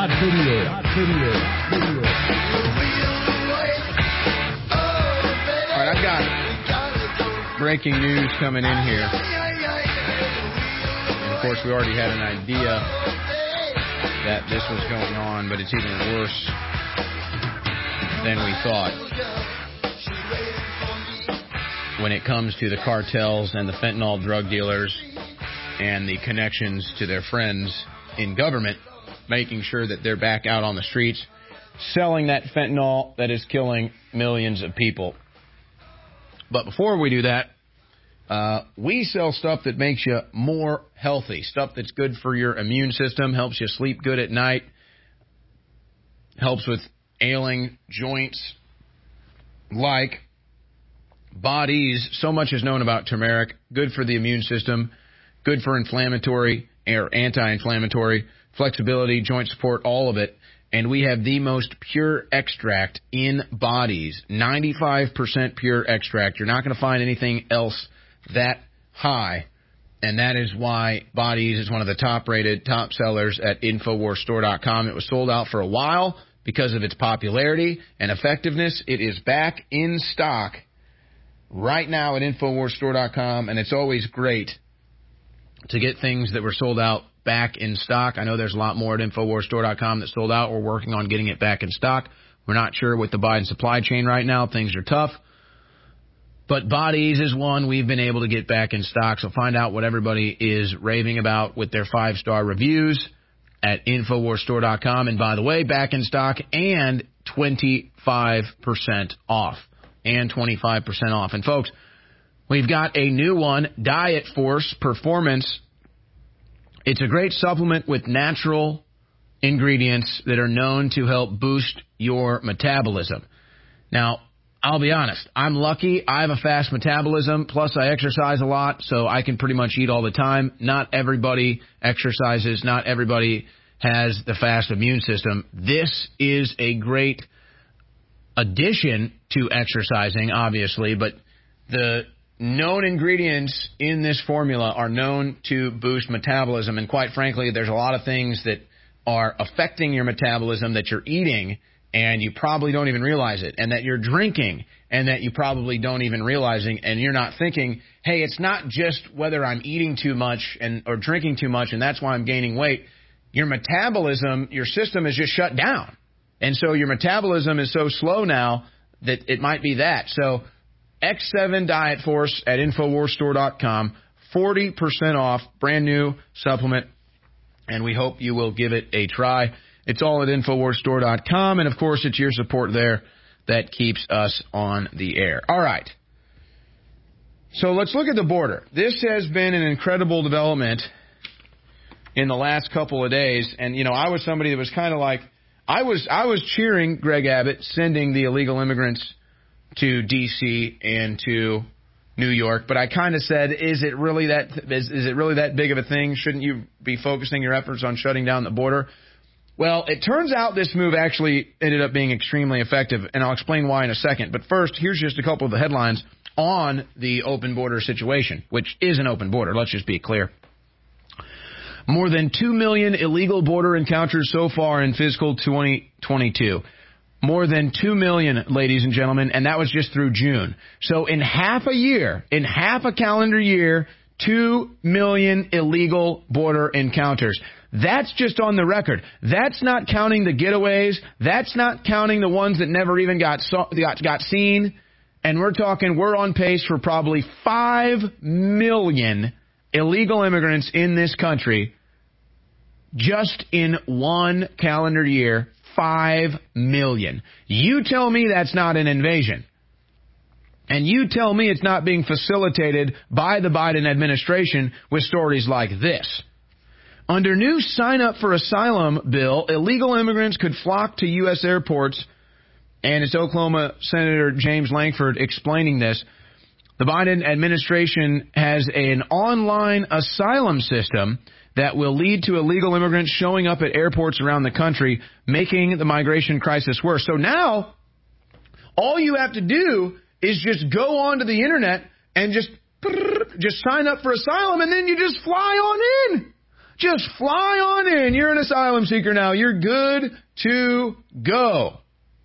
right, I've got breaking news coming in here. And of course, we already had an idea that this was going on, but it's even worse than we thought when it comes to the cartels and the fentanyl drug dealers and the connections to their friends in government, making sure that they're back out on the streets selling that fentanyl that is killing millions of people. But before we do that, We sell stuff that makes you more healthy, stuff that's good for your immune system, helps you sleep good at night, helps with ailing joints like bodies. So much is known about turmeric. Good for the immune system, good for inflammatory or anti-inflammatory, flexibility, joint support, all of it. And we have the most pure extract in bodies, 95% pure extract. You're not going to find anything else that high. And that is why Bodies is one of the top-rated, top sellers at InfoWarsStore.com. It was sold out for a while because of its popularity and effectiveness. It is back in stock right now at InfoWarsStore.com, and it's always great to get things that were sold out back in stock. I know there's a lot more at InfoWarsStore.com that's sold out. We're working on getting it back in stock. We're not sure with the Biden supply chain right now. Things are tough. But Bodies is one we've been able to get back in stock. So find out what everybody is raving about with their 5-star reviews at InfoWarsStore.com. And by the way, back in stock and 25% off. And 25% off. And folks, we've got a new one, Diet Force Performance. It's a great supplement with natural ingredients that are known to help boost your metabolism. Now, I'll be honest, I'm lucky. I have a fast metabolism, plus I exercise a lot, so I can pretty much eat all the time. Not everybody exercises. Not everybody has the fast immune system. This is a great addition to exercising, obviously, but the known ingredients in this formula are known to boost metabolism, and quite frankly, there's a lot of things that are affecting your metabolism that you're eating and you probably don't even realize it, and that you're drinking and that you probably don't even realizing, and you're not thinking, hey, it's not just whether I'm eating too much or drinking too much and that's why I'm gaining weight. Your metabolism, your system is just shut down. And so your metabolism is so slow now that it might be that. So X7 Diet Force at InfoWarsStore.com, 40% off, brand new supplement, and we hope you will give it a try. It's all at InfoWarsStore.com, and of course it's your support there that keeps us on the air. All right. So let's look at the border. This has been an incredible development in the last couple of days, and you know, I was somebody that was kind of like, I was cheering Greg Abbott sending the illegal immigrants to D.C. and to New York, but I kind of said, is it really that big of a thing? Shouldn't you be focusing your efforts on shutting down the border? Well, it turns out this move actually ended up being extremely effective, and I'll explain why in a second. But first, here's just a couple of the headlines on the open border situation, which is an open border. Let's just be clear. More than 2 million illegal border encounters so far in fiscal 2022. More than 2 million, ladies and gentlemen, and that was just through June. So in half a calendar year, 2 million illegal border encounters. That's just on the record. That's not counting the getaways. That's not counting the ones that never even got seen. And we're on pace for probably 5 million illegal immigrants in this country just in one calendar year. 5 million. You tell me that's not an invasion. And you tell me it's not being facilitated by the Biden administration with stories like this. Under new sign-up for asylum bill, illegal immigrants could flock to U.S. airports, and it's Oklahoma Senator James Lankford explaining this. The Biden administration has an online asylum system that will lead to illegal immigrants showing up at airports around the country, making the migration crisis worse. So now, all you have to do is just go onto the internet and just sign up for asylum, and then you just fly on in. Just fly on in. You're an asylum seeker now. You're good to go.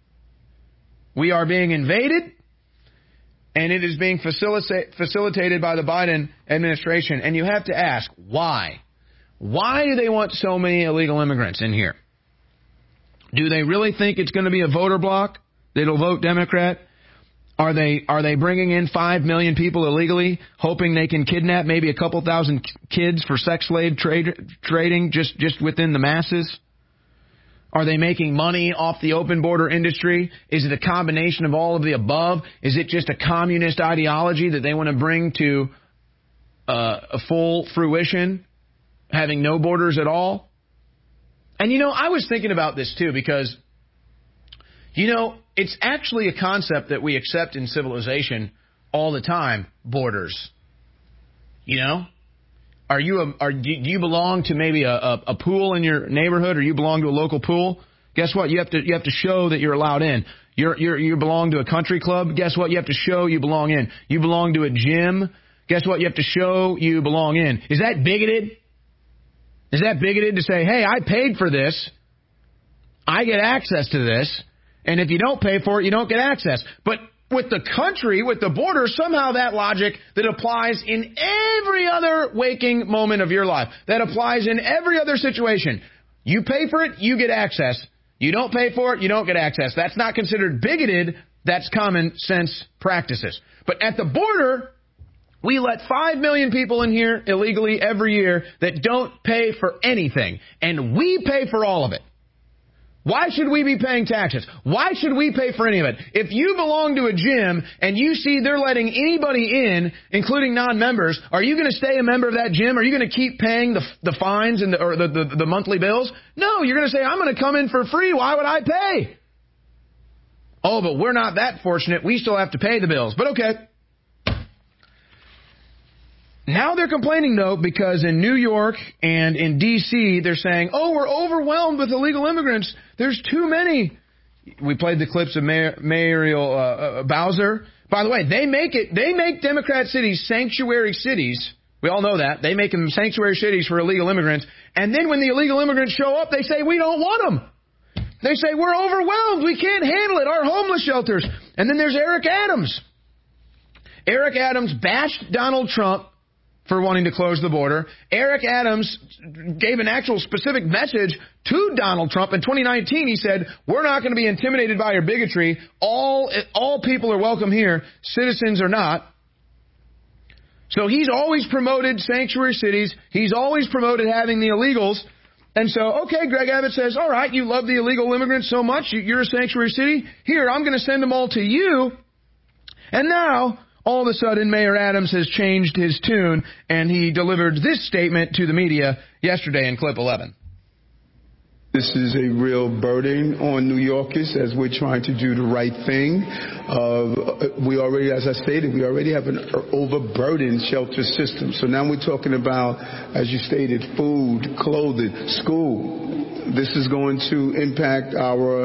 We are being invaded, and it is being facilitated by the Biden administration. And you have to ask, why? Why do they want so many illegal immigrants in here? Do they really think it's going to be a voter bloc that'll vote Democrat? Are they bringing in 5 million people illegally, hoping they can kidnap maybe a couple thousand kids for sex slave trading just within the masses? Are they making money off the open border industry? Is it a combination of all of the above? Is it just a communist ideology that they want to bring to a full fruition, having no borders at all. And, I was thinking about this, too, because, it's actually a concept that we accept in civilization all the time, borders. Do you belong to maybe a pool in your neighborhood, or you belong to a local pool? Guess what? You have to show that you're allowed in. You belong to a country club. Guess what? You have to show you belong in. You belong to a gym. Guess what? You have to show you belong in. Is that bigoted? Is that bigoted to say, hey, I paid for this. I get access to this. And if you don't pay for it, you don't get access. But with the country, with the border, somehow that logic that applies in every other waking moment of your life, that applies in every other situation. You pay for it, you get access. You don't pay for it, you don't get access. That's not considered bigoted. That's common sense practices. But at the border, we let 5 million people in here illegally every year that don't pay for anything. And we pay for all of it. Why should we be paying taxes? Why should we pay for any of it? If you belong to a gym and you see they're letting anybody in, including non-members, are you going to stay a member of that gym? Are you going to keep paying the fines and the monthly bills? No, you're going to say, I'm going to come in for free. Why would I pay? Oh, but we're not that fortunate. We still have to pay the bills. But okay. Now they're complaining, though, because in New York and in D.C., they're saying, oh, we're overwhelmed with illegal immigrants. There's too many. We played the clips of Muriel Bowser. By the way, they make Democrat cities sanctuary cities. We all know that. They make them sanctuary cities for illegal immigrants. And then when the illegal immigrants show up, they say, we don't want them. They say, we're overwhelmed. We can't handle it. Our homeless shelters. And then there's Eric Adams. Eric Adams bashed Donald Trump for wanting to close the border. Eric Adams gave an actual specific message to Donald Trump. In 2019, he said, we're not going to be intimidated by your bigotry. All people are welcome here, citizens are not. So he's always promoted sanctuary cities. He's always promoted having the illegals. And so, okay, Greg Abbott says, all right, you love the illegal immigrants so much. You're a sanctuary city. Here, I'm going to send them all to you. And now, all of a sudden, Mayor Adams has changed his tune, and he delivered this statement to the media yesterday in clip 11. This is a real burden on New Yorkers as we're trying to do the right thing. We already, as I stated, we already have an overburdened shelter system. So now we're talking about, as you stated, food, clothing, school. This is going to impact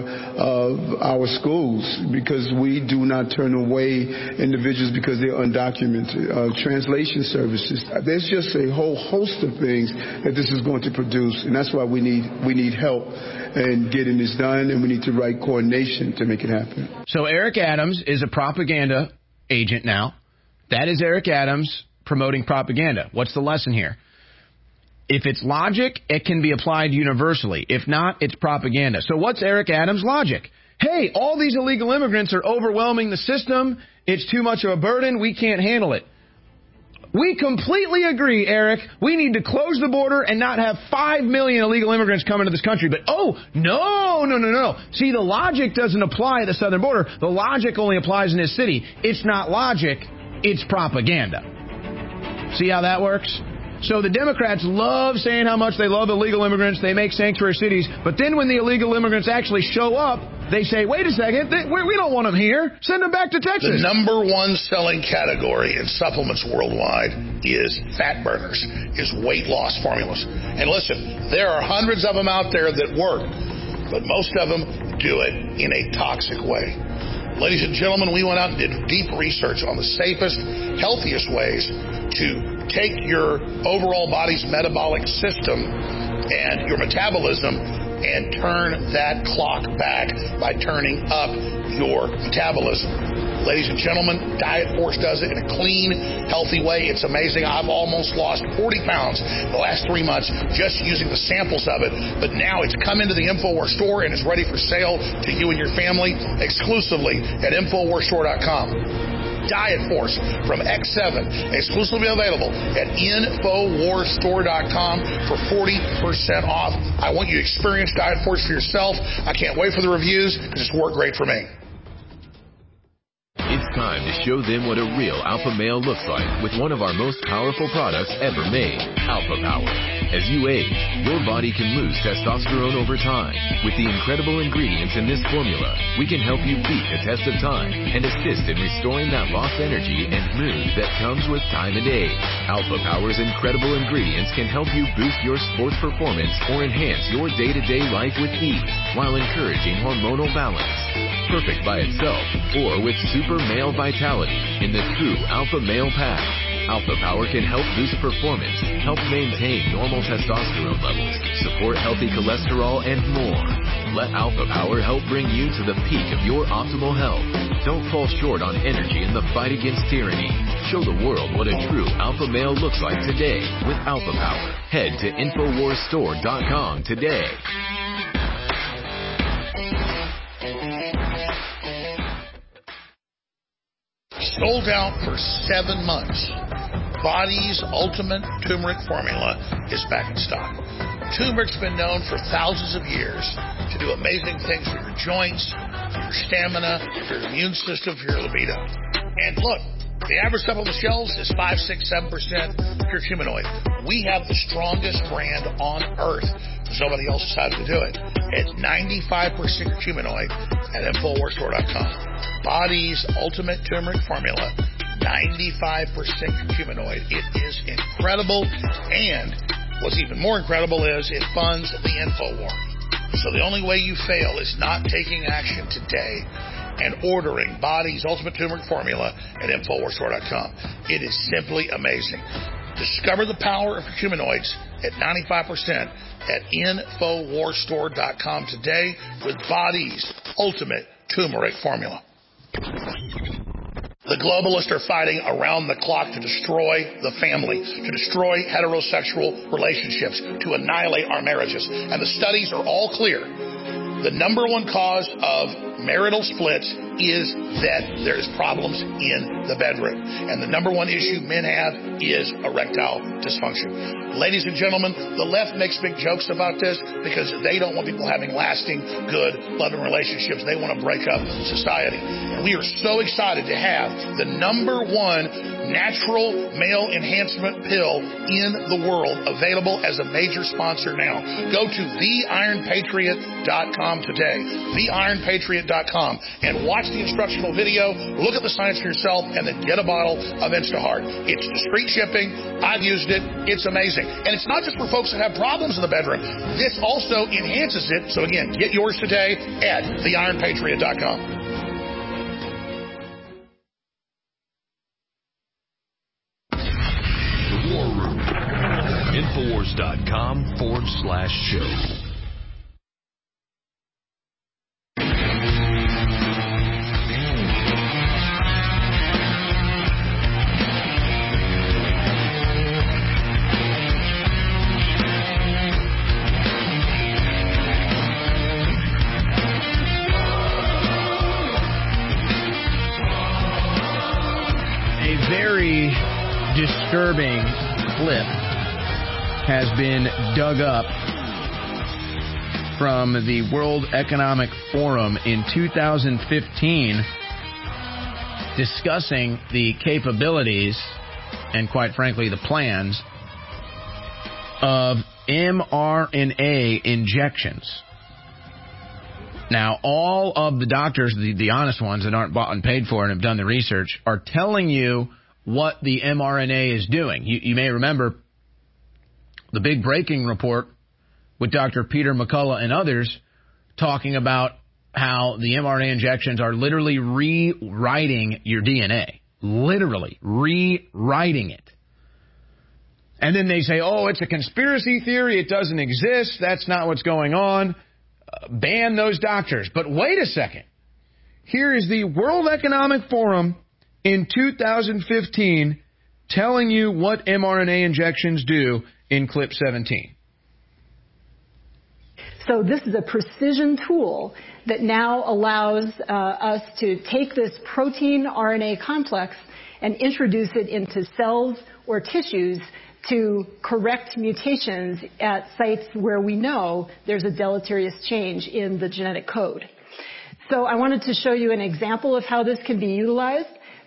our schools because we do not turn away individuals because they're undocumented. Translation services. There's just a whole host of things that this is going to produce, and that's why we need help in getting this done, and we need the right coordination to make it happen. So Eric Adams is a propaganda agent now. That is Eric Adams promoting propaganda. What's the lesson here? If it's logic, it can be applied universally. If not, it's propaganda. So what's Eric Adams' logic? Hey, all these illegal immigrants are overwhelming the system. It's too much of a burden. We can't handle it. We completely agree, Eric. We need to close the border and not have 5 million illegal immigrants come into this country. But, no. See, the logic doesn't apply at the southern border. The logic only applies in this city. It's not logic. It's propaganda. See how that works? So the Democrats love saying how much they love illegal immigrants. They make sanctuary cities. But then when the illegal immigrants actually show up, they say, wait a second, we don't want them here. Send them back to Texas. The number one selling category in supplements worldwide is fat burners, is weight loss formulas. And listen, there are hundreds of them out there that work, but most of them do it in a toxic way. Ladies and gentlemen, we went out and did deep research on the safest, healthiest ways to take your overall body's metabolic system and your metabolism and turn that clock back by turning up your metabolism. Ladies and gentlemen, Diet Force does it in a clean, healthy way. It's amazing. I've almost lost 40 pounds the last 3 months just using the samples of it. But now it's come into the InfoWars store and is ready for sale to you and your family exclusively at InfoWarsStore.com. Diet Force from X7, exclusively available at InfoWarsStore.com for 40% off. I want you to experience Diet Force for yourself. I can't wait for the reviews because it's worked great for me. It's It's time to show them what a real alpha male looks like with one of our most powerful products ever made, Alpha Power. As you age, your body can lose testosterone over time. With the incredible ingredients in this formula, we can help you beat the test of time and assist in restoring that lost energy and mood that comes with time and age. Alpha Power's incredible ingredients can help you boost your sports performance or enhance your day-to-day life with ease while encouraging hormonal balance. Perfect by itself or with super male vitality in the true Alpha Male Pack. Alpha Power can help boost performance, help maintain normal testosterone levels, support healthy cholesterol, and more. Let Alpha Power help bring you to the peak of your optimal health. Don't fall short on energy in the fight against tyranny. Show the world what a true alpha male looks like today with Alpha Power. Head to InfoWarsStore.com today. Sold out for 7 months. Body's Ultimate Turmeric Formula is back in stock. Turmeric's been known for thousands of years to do amazing things for your joints, for your stamina, for your immune system, for your libido. And look, the average stuff on the shelves is 5, 6, 7% curcuminoid. We have the strongest brand on earth. Nobody else decided to do it. It's 95% curcuminoid at InfoWarsStore.com. Body's Ultimate Turmeric Formula, 95% curcuminoid. It is incredible, and what's even more incredible is it funds the InfoWar. So the only way you fail is not taking action today and ordering Body's Ultimate Turmeric Formula at InfoWarsStore.com. It is simply amazing. Discover the power of curcuminoids at 95% at InfoWarsStore.com today with Body's Ultimate Turmeric Formula. The globalists are fighting around the clock to destroy the family, to destroy heterosexual relationships, to annihilate our marriages. And the studies are all clear. The number one cause of marital splits is that there's problems in the bedroom. And the number one issue men have is erectile dysfunction. Ladies and gentlemen, the left makes big jokes about this because they don't want people having lasting, good, loving relationships. They want to break up society. And we are so excited to have the number one natural male enhancement pill in the world available as a major sponsor now. Go to theironpatriot.com today, theironpatriot.com, and watch the instructional video, look at the science for yourself, and then get a bottle of Instaheart. It's discreet shipping. I've used it. It's amazing. And it's not just for folks that have problems in the bedroom. This also enhances it. So again, get yours today at theironpatriot.com. Infowars.com/show. A very disturbing clip has been dug up from the World Economic Forum in 2015 discussing the capabilities and, quite frankly, the plans of mRNA injections. Now, all of the doctors, the honest ones that aren't bought and paid for and have done the research, are telling you what the mRNA is doing. You may remember the big breaking report with Dr. Peter McCullough and others talking about how the mRNA injections are literally rewriting your DNA. Literally rewriting it. And then they say, oh, it's a conspiracy theory. It doesn't exist. That's not what's going on. Ban those doctors. But wait a second. Here is the World Economic Forum in 2015 telling you what mRNA injections do in clip 17. So this is a precision tool that now allows us to take this protein RNA complex and introduce it into cells or tissues to correct mutations at sites where we know there's a deleterious change in the genetic code. So I wanted to show you an example of how this can be utilized.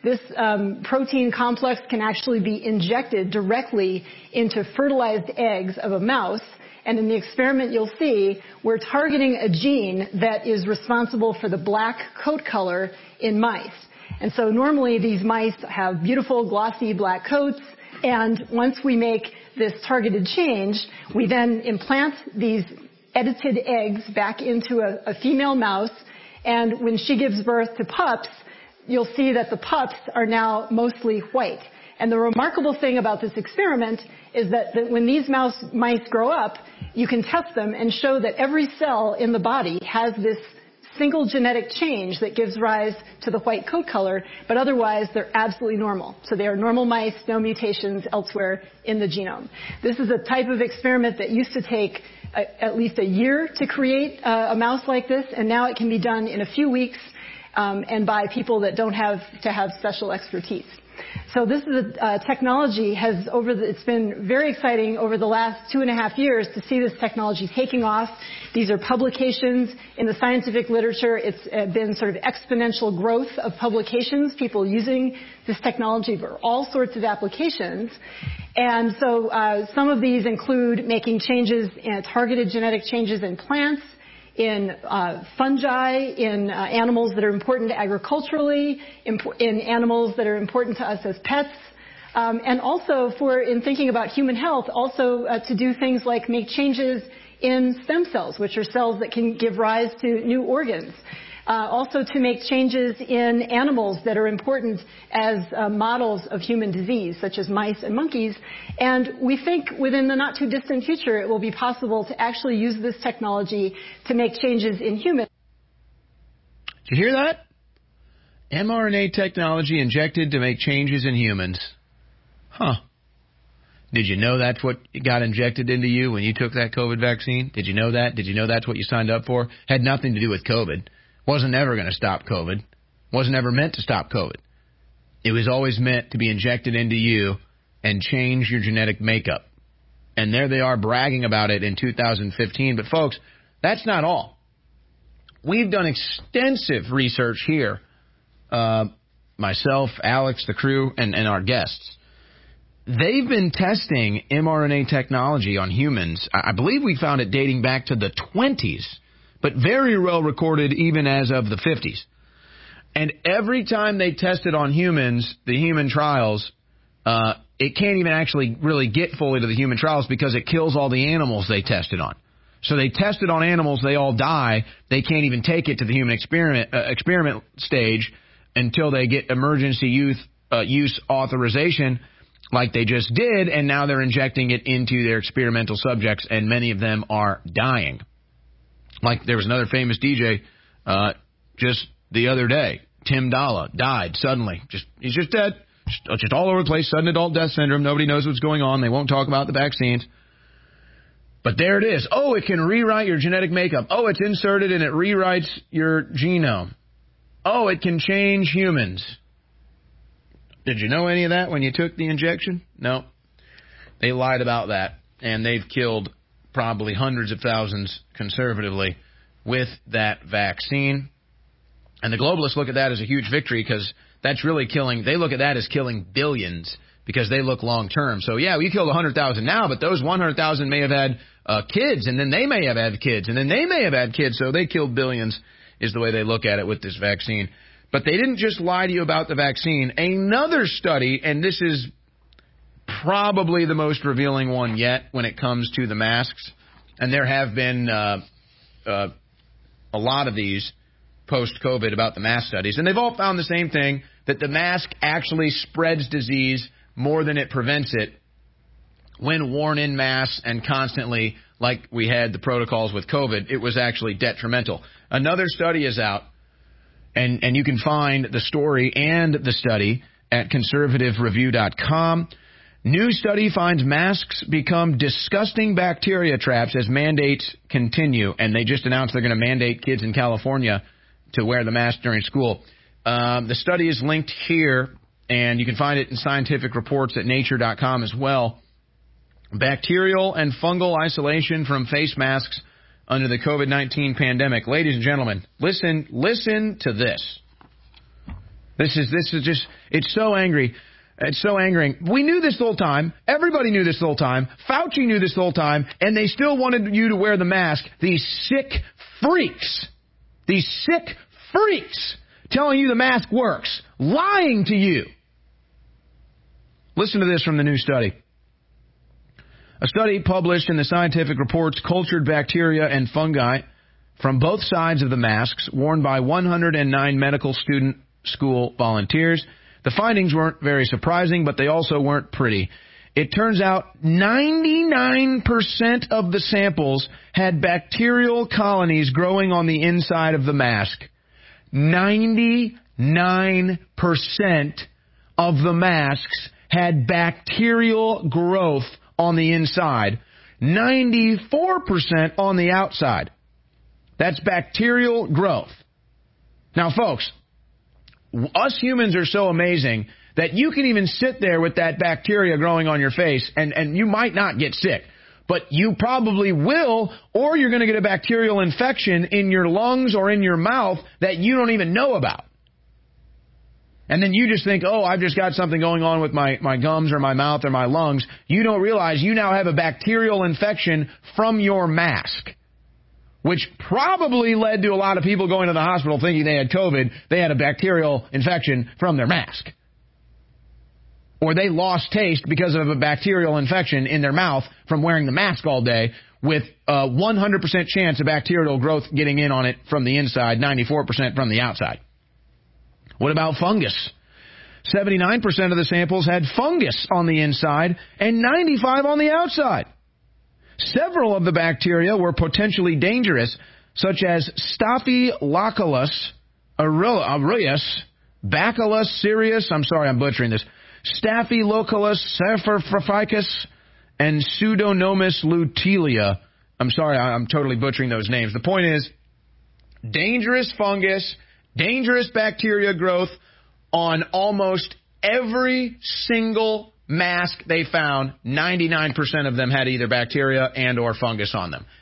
This protein complex can actually be injected directly into fertilized eggs of a mouse. And in the experiment, you'll see we're targeting a gene that is responsible for the black coat color in mice. And so normally these mice have beautiful, glossy black coats. And once we make this targeted change, we then implant these edited eggs back into a female mouse. And when she gives birth to pups, you'll see that the pups are now mostly white. And the remarkable thing about this experiment is that when these mice grow up, you can test them and show that every cell in the body has this single genetic change that gives rise to the white coat color, but otherwise they're absolutely normal. So they are normal mice, no mutations elsewhere in the genome. This is a type of experiment that used to take at least a year to create a mouse like this, and now it can be done in a few weeks and by people that don't have to have special expertise. So this is a technology it's been very exciting over the last 2.5 years to see this technology taking off. These are publications in the scientific literature. It's been sort of exponential growth of publications, people using this technology for all sorts of applications. And so some of these include making changes, targeted genetic changes in plants, in fungi, in animals that are important agriculturally, in animals that are important to us as pets, and also in thinking about human health, also to do things like make changes in stem cells, which are cells that can give rise to new organs. Also to make changes in animals that are important as models of human disease, such as mice and monkeys. And we think within the not too distant future, it will be possible to actually use this technology to make changes in humans. Did you hear that? mRNA technology injected to make changes in humans. Huh. Did you know that's what got injected into you when you took that COVID vaccine? Did you know that? Did you know that's what you signed up for? Had nothing to do with COVID. Wasn't ever going to stop COVID. Wasn't ever meant to stop COVID. It was always meant to be injected into you and change your genetic makeup. And there they are bragging about it in 2015. But, folks, that's not all. We've done extensive research here, myself, Alex, the crew, and our guests. They've been testing mRNA technology on humans. I believe we found it dating back to the 20s. But very well recorded even as of the 50s. And every time they tested on humans, the human trials, it can't even actually really get fully to the human trials because it kills all the animals they tested on. So they tested on animals, they all die. They can't even take it to the human experiment stage until they get emergency use authorization like they just did, and now they're injecting it into their experimental subjects, and many of them are dying. Like there was another famous DJ just the other day, Tim Dalla, died suddenly. He's just dead. Just all over the place, sudden adult death syndrome. Nobody knows what's going on. They won't talk about the vaccines. But there it is. Oh, it can rewrite your genetic makeup. Oh, it's inserted and it rewrites your genome. Oh, it can change humans. Did you know any of that when you took the injection? No. They lied about that, and they've killed probably hundreds of thousands conservatively with that vaccine. And the globalists look at that as a huge victory because that's really they look at that as killing billions because they look long term. So, yeah, we killed 100,000 now, but those 100,000 may have had kids, and then they may have had kids, and then they may have had kids, so they killed billions is the way they look at it with this vaccine. But they didn't just lie to you about the vaccine. Another study, and this is probably the most revealing one yet when it comes to the masks. And there have been a lot of these post-COVID about the mask studies. And they've all found the same thing, that the mask actually spreads disease more than it prevents it when worn in mass and constantly, like we had the protocols with COVID. It was actually detrimental. Another study is out, and you can find the story and the study at conservativereview.com. New study finds masks become disgusting bacteria traps as mandates continue. And they just announced they're going to mandate kids in California to wear the mask during school. The study is linked here, and you can find it in scientific reports at nature.com as well. Bacterial and fungal isolation from face masks under the COVID-19 pandemic. Ladies and gentlemen, listen to this. This is just, it's so angry. It's so angering. We knew this the whole time. Everybody knew this the whole time. Fauci knew this the whole time. And they still wanted you to wear the mask. These sick freaks. These sick freaks telling you the mask works. Lying to you. Listen to this from the new study. A study published in the Scientific Reports Cultured Bacteria and Fungi from both sides of the masks worn by 109 medical student school volunteers. The findings weren't very surprising, but they also weren't pretty. It turns out 99% of the samples had bacterial colonies growing on the inside of the mask. 99% of the masks had bacterial growth on the inside. 94% on the outside. That's bacterial growth. Now, folks, us humans are so amazing that you can even sit there with that bacteria growing on your face and you might not get sick. But you probably will, or you're going to get a bacterial infection in your lungs or in your mouth that you don't even know about. And then you just think, oh, I've just got something going on with my gums or my mouth or my lungs. You don't realize you now have a bacterial infection from your mask, which probably led to a lot of people going to the hospital thinking they had COVID. They had a bacterial infection from their mask. Or they lost taste because of a bacterial infection in their mouth from wearing the mask all day, with a 100% chance of bacterial growth getting in on it from the inside, 94% from the outside. What about fungus? 79% of the samples had fungus on the inside and 95% on the outside. Several of the bacteria were potentially dangerous, such as Staphylococcus aureus, Bacillus cereus, I'm sorry, I'm butchering this, Staphylococcus cephaloficus, and Pseudomonas luteola. I'm sorry, I'm totally butchering those names. The point is, dangerous fungus, dangerous bacteria growth on almost every single mask they found. 99% of them had either bacteria and or fungus on them.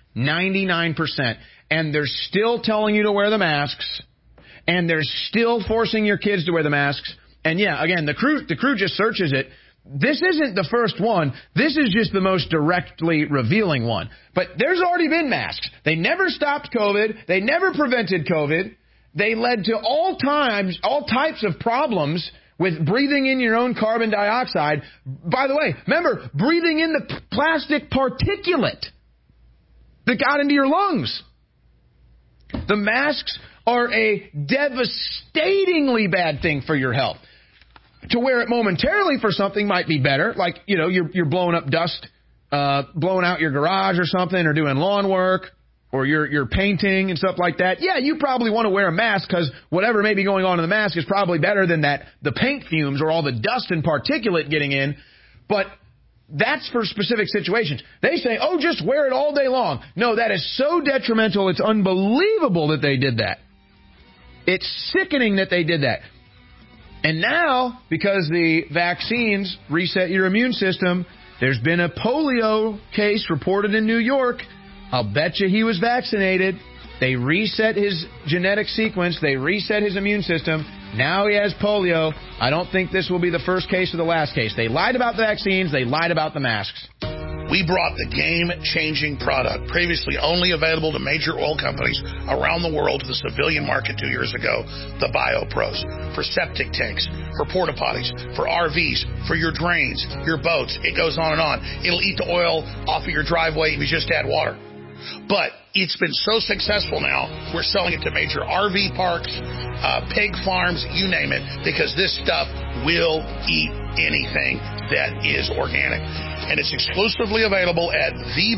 99%. And they're still telling you to wear the masks. And they're still forcing your kids to wear the masks. And yeah, again, the crew just searches it. This isn't the first one. This is just the most directly revealing one. But there's already been masks. They never stopped COVID. They never prevented COVID. They led to all types of problems with breathing in your own carbon dioxide. By the way, remember, breathing in the plastic particulate that got into your lungs. The masks are a devastatingly bad thing for your health. To wear it momentarily for something might be better, like, you know, you're blowing up dust, blowing out your garage or something, or doing lawn work, or you're painting and stuff like that. Yeah, you probably want to wear a mask because whatever may be going on in the mask is probably better than the paint fumes or all the dust and particulate getting in. But that's for specific situations. They say, oh, just wear it all day long. No, that is so detrimental. It's unbelievable that they did that. It's sickening that they did that. And now, because the vaccines reset your immune system, there's been a polio case reported in New York. I'll bet you he was vaccinated. They reset his genetic sequence. They reset his immune system. Now he has polio. I don't think this will be the first case or the last case. They lied about the vaccines. They lied about the masks. We brought the game-changing product, previously only available to major oil companies around the world, to the civilian market 2 years ago, the BioPros. For septic tanks, for porta potties, for RVs, for your drains, your boats. It goes on and on. It'll eat the oil off of your driveway if you just add water. But it's been so successful now, we're selling it to major RV parks, pig farms, you name it, because this stuff will eat anything that is organic. And it's exclusively available at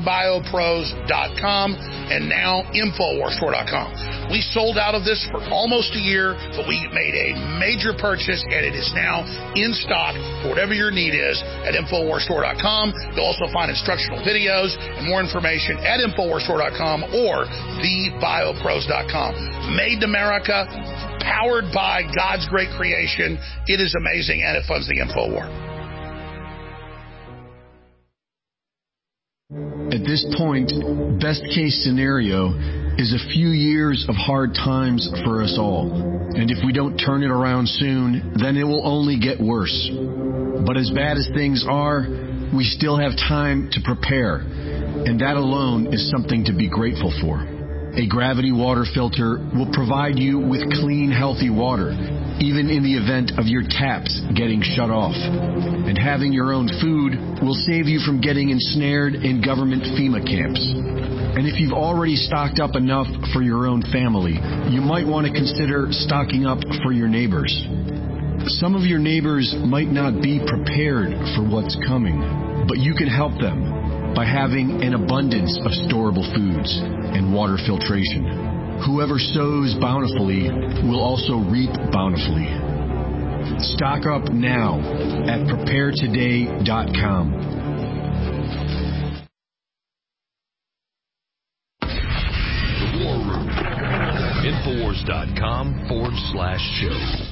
thebiopros.com and now InfoWarsStore.com. We sold out of this for almost a year, but we made a major purchase, and it is now in stock for whatever your need is at InfoWarsStore.com. You'll also find instructional videos and more information at InfoWarsStore.com or thebiopros.com. Made in America, powered by God's great creation. It is amazing, and it funds the InfoWar. At this point, best case scenario is a few years of hard times for us all. And if we don't turn it around soon, then it will only get worse. But as bad as things are, we still have time to prepare. And that alone is something to be grateful for. A Gravity water filter will provide you with clean, healthy water, even in the event of your taps getting shut off. And having your own food will save you from getting ensnared in government FEMA camps. And if you've already stocked up enough for your own family, you might want to consider stocking up for your neighbors. Some of your neighbors might not be prepared for what's coming, but you can help them by having an abundance of storable foods and water filtration. Whoever sows bountifully will also reap bountifully. Stock up now at preparetoday.com. The War Room. Infowars.com/show.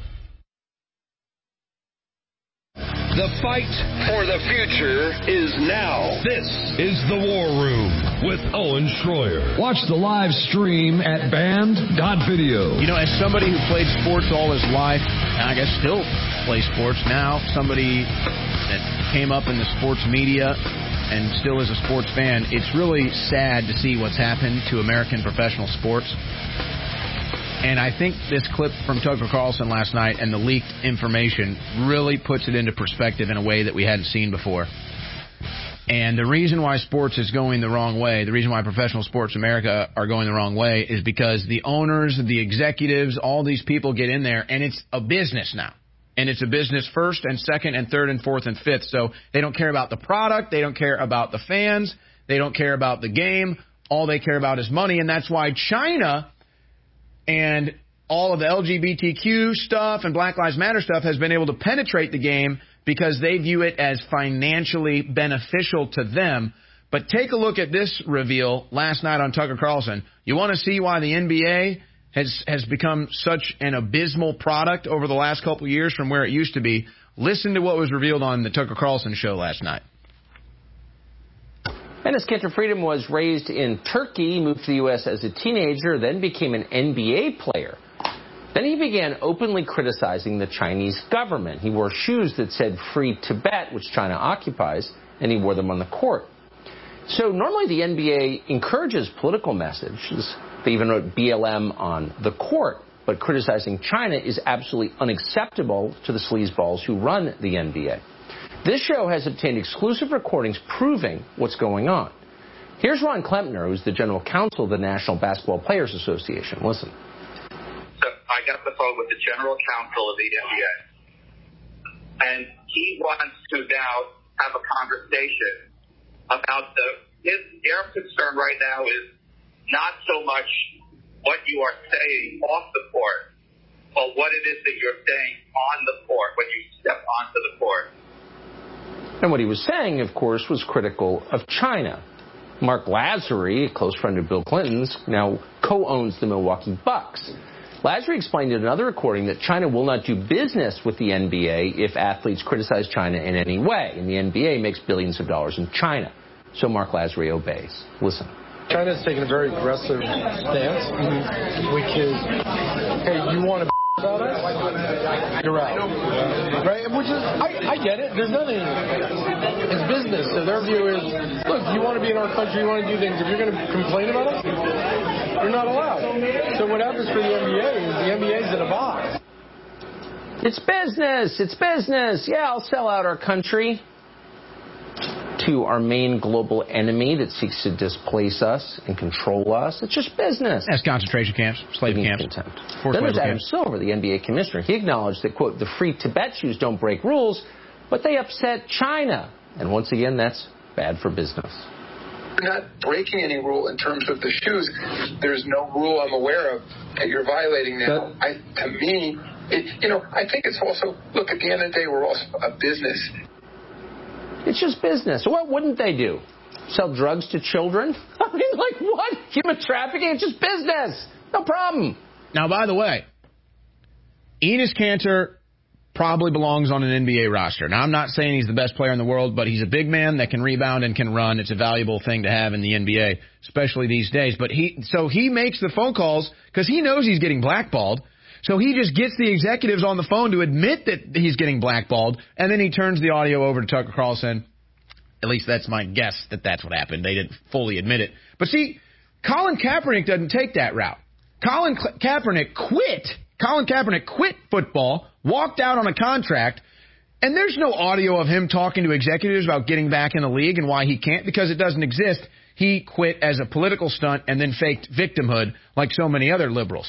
The fight for the future is now. This is The War Room with Owen Schroyer. Watch the live stream at band.video. You know, as somebody who played sports all his life, and I guess still plays sports now, somebody that came up in the sports media and still is a sports fan, it's really sad to see what's happened to American professional sports. And I think this clip from Tucker Carlson last night and the leaked information really puts it into perspective in a way that we hadn't seen before. And the reason why sports is going the wrong way, the reason why professional sports in America are going the wrong way is because the owners, the executives, all these people get in there, and it's a business now. And it's a business first and second and third and fourth and fifth. So they don't care about the product. They don't care about the fans. They don't care about the game. All they care about is money. And that's why China and all of the LGBTQ stuff and Black Lives Matter stuff has been able to penetrate the game because they view it as financially beneficial to them. But take a look at this reveal last night on Tucker Carlson. You want to see why the NBA has become such an abysmal product over the last couple of years from where it used to be? Listen to what was revealed on the Tucker Carlson show last night. Enes Kanter Freedom was raised in Turkey, moved to the U.S. as a teenager, then became an NBA player. Then he began openly criticizing the Chinese government. He wore shoes that said Free Tibet, which China occupies, and he wore them on the court. So normally the NBA encourages political messages. They even wrote BLM on the court. But criticizing China is absolutely unacceptable to the sleazeballs who run the NBA. This show has obtained exclusive recordings proving what's going on. Here's Ron Klempner, who's the general counsel of the National Basketball Players Association. Listen. So I got the phone with the general counsel of the NBA, and he wants to now have a conversation about their concern right now is not so much what you are saying off the court, but what it is that you're saying on the court when you step onto the court. And what he was saying, of course, was critical of China. Mark Lazary, a close friend of Bill Clinton's, now co-owns the Milwaukee Bucks. Lazary explained in another recording that China will not do business with the NBA if athletes criticize China in any way. And the NBA makes billions of dollars in China. So Mark Lazary obeys. Listen. China's taken a very aggressive stance, which is, hey, you want to about us? You're out. Right? Which is, I get it. There's nothing. It's business. So their view is, look, you want to be in our country, you want to do things. If you're going to complain about us, you're not allowed. So what happens for the NBA is the NBA's in a box. It's business. It's business. Yeah, I'll sell out our country to our main global enemy that seeks to displace us and control us. It's just business. That's concentration camps, slave camps. Then there's Adam Silver, the NBA commissioner. He acknowledged that, quote, the Free Tibet shoes don't break rules, but they upset China. And once again, that's bad for business. You're not breaking any rule in terms of the shoes. There's no rule I'm aware of that you're violating now. I think it's also, look, at the end of the day, we're also a business. It's just business. So what wouldn't they do? Sell drugs to children? I mean, like what? Human trafficking? It's just business. No problem. Now, by the way, Enes Kanter probably belongs on an NBA roster. Now, I'm not saying he's the best player in the world, but he's a big man that can rebound and can run. It's a valuable thing to have in the NBA, especially these days. But he makes the phone calls because he knows he's getting blackballed. So he just gets the executives on the phone to admit that he's getting blackballed, and then he turns the audio over to Tucker Carlson. At least that's my guess that that's what happened. They didn't fully admit it. But see, Colin Kaepernick doesn't take that route. Colin Kaepernick quit football, walked out on a contract, and there's no audio of him talking to executives about getting back in the league and why he can't, because it doesn't exist. He quit as a political stunt and then faked victimhood like so many other liberals.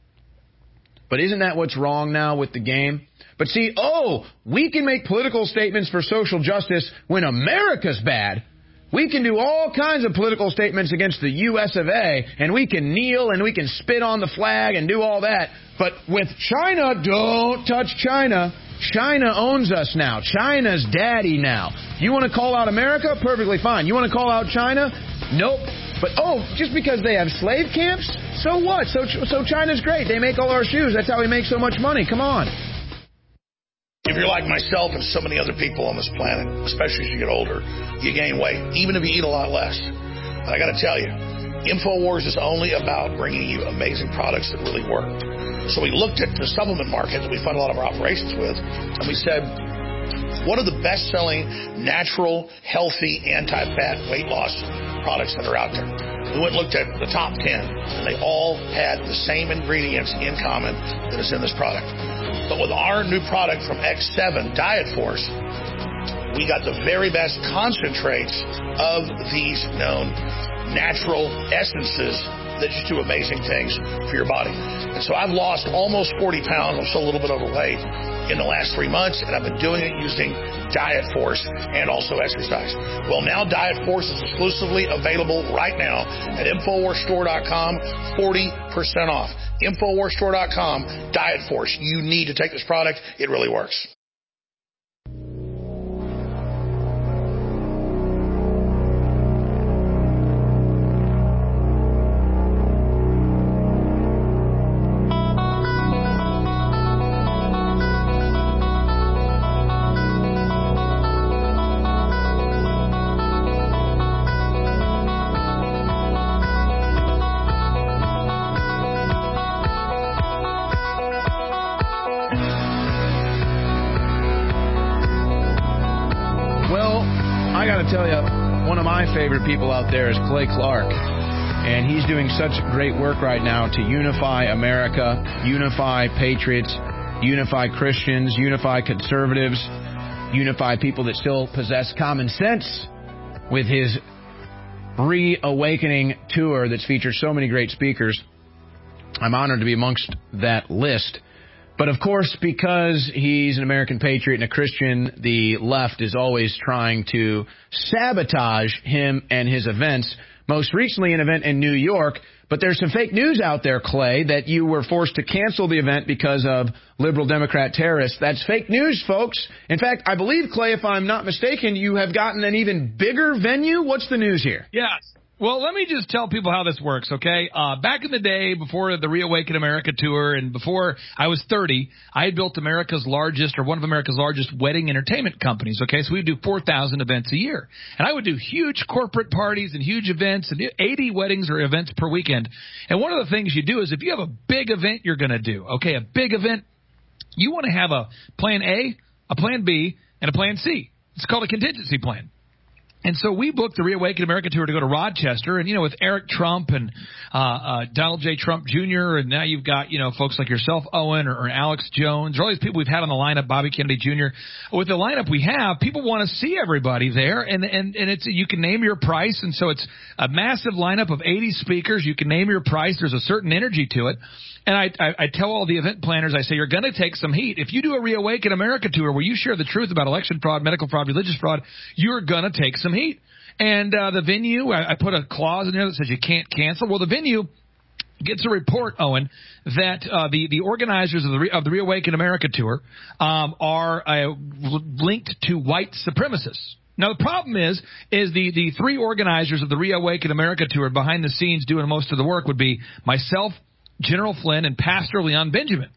But isn't that what's wrong now with the game? But see, we can make political statements for social justice when America's bad. We can do all kinds of political statements against the U.S. of A., and we can kneel and we can spit on the flag and do all that. But with China, don't touch China. China owns us now. China's daddy now. You want to call out America? Perfectly fine. You want to call out China? Nope. But, just because they have slave camps? So what? So China's great. They make all our shoes. That's how we make so much money. Come on. If you're like myself and so many other people on this planet, especially as you get older, you gain weight, even if you eat a lot less. And I got to tell you, InfoWars is only about bringing you amazing products that really work. So we looked at the supplement market that we fund a lot of our operations with, and we said, what are the best-selling, natural, healthy, anti-fat weight loss products that are out there? We went and looked at the top 10, and they all had the same ingredients in common that is in this product. But with our new product from X7, Diet Force, we got the very best concentrates of these known natural essences that just do amazing things for your body. And so I've lost almost 40 pounds. I'm still a little bit overweight in the last 3 months, and I've been doing it using Diet Force and also exercise. Well, now Diet Force is exclusively available right now at InfoWarsStore.com, 40% off. InfoWarsStore.com, Diet Force. You need to take this product. It really works. Favorite people out there is Clay Clark, and he's doing such great work right now to unify America, unify patriots, unify Christians, unify conservatives, unify people that still possess common sense with his Reawakening tour that's featured so many great speakers. I'm honored to be amongst that list. But, of course, because he's an American patriot and a Christian, the left is always trying to sabotage him and his events. Most recently, an event in New York. But there's some fake news out there, Clay, that you were forced to cancel the event because of liberal Democrat terrorists. That's fake news, folks. In fact, I believe, Clay, if I'm not mistaken, you have gotten an even bigger venue. What's the news here? Yes. Well, let me just tell people how this works, okay? Back in the day, before the Reawaken America tour and before I was 30, I had built America's largest, or one of America's largest wedding entertainment companies, okay? So we would do 4,000 events a year. And I would do huge corporate parties and huge events and 80 weddings or events per weekend. And one of the things you do is if you have a big event you're going to do, okay, a big event, you want to have a plan A, a plan B, and a plan C. It's called a contingency plan. And so we booked the Reawaken America tour to go to Rochester, and, with Eric Trump and Donald J. Trump Jr., and now you've got, folks like yourself, Owen, or Alex Jones, or all these people we've had on the lineup, Bobby Kennedy Jr. With the lineup we have, people want to see everybody there, and it's you can name your price, and so it's a massive lineup of 80 speakers. You can name your price. There's a certain energy to it. And I tell all the event planners, I say, you're going to take some heat. If you do a Reawaken America tour where you share the truth about election fraud, medical fraud, religious fraud, you're going to take some heat. And the venue, I put a clause in there that says you can't cancel. Well, the venue gets a report, Owen, that the organizers of the Reawaken America tour are linked to white supremacists. Now, the problem is the three organizers of the Reawaken America tour behind the scenes doing most of the work would be myself, General Flynn, and Pastor Leon Benjamin.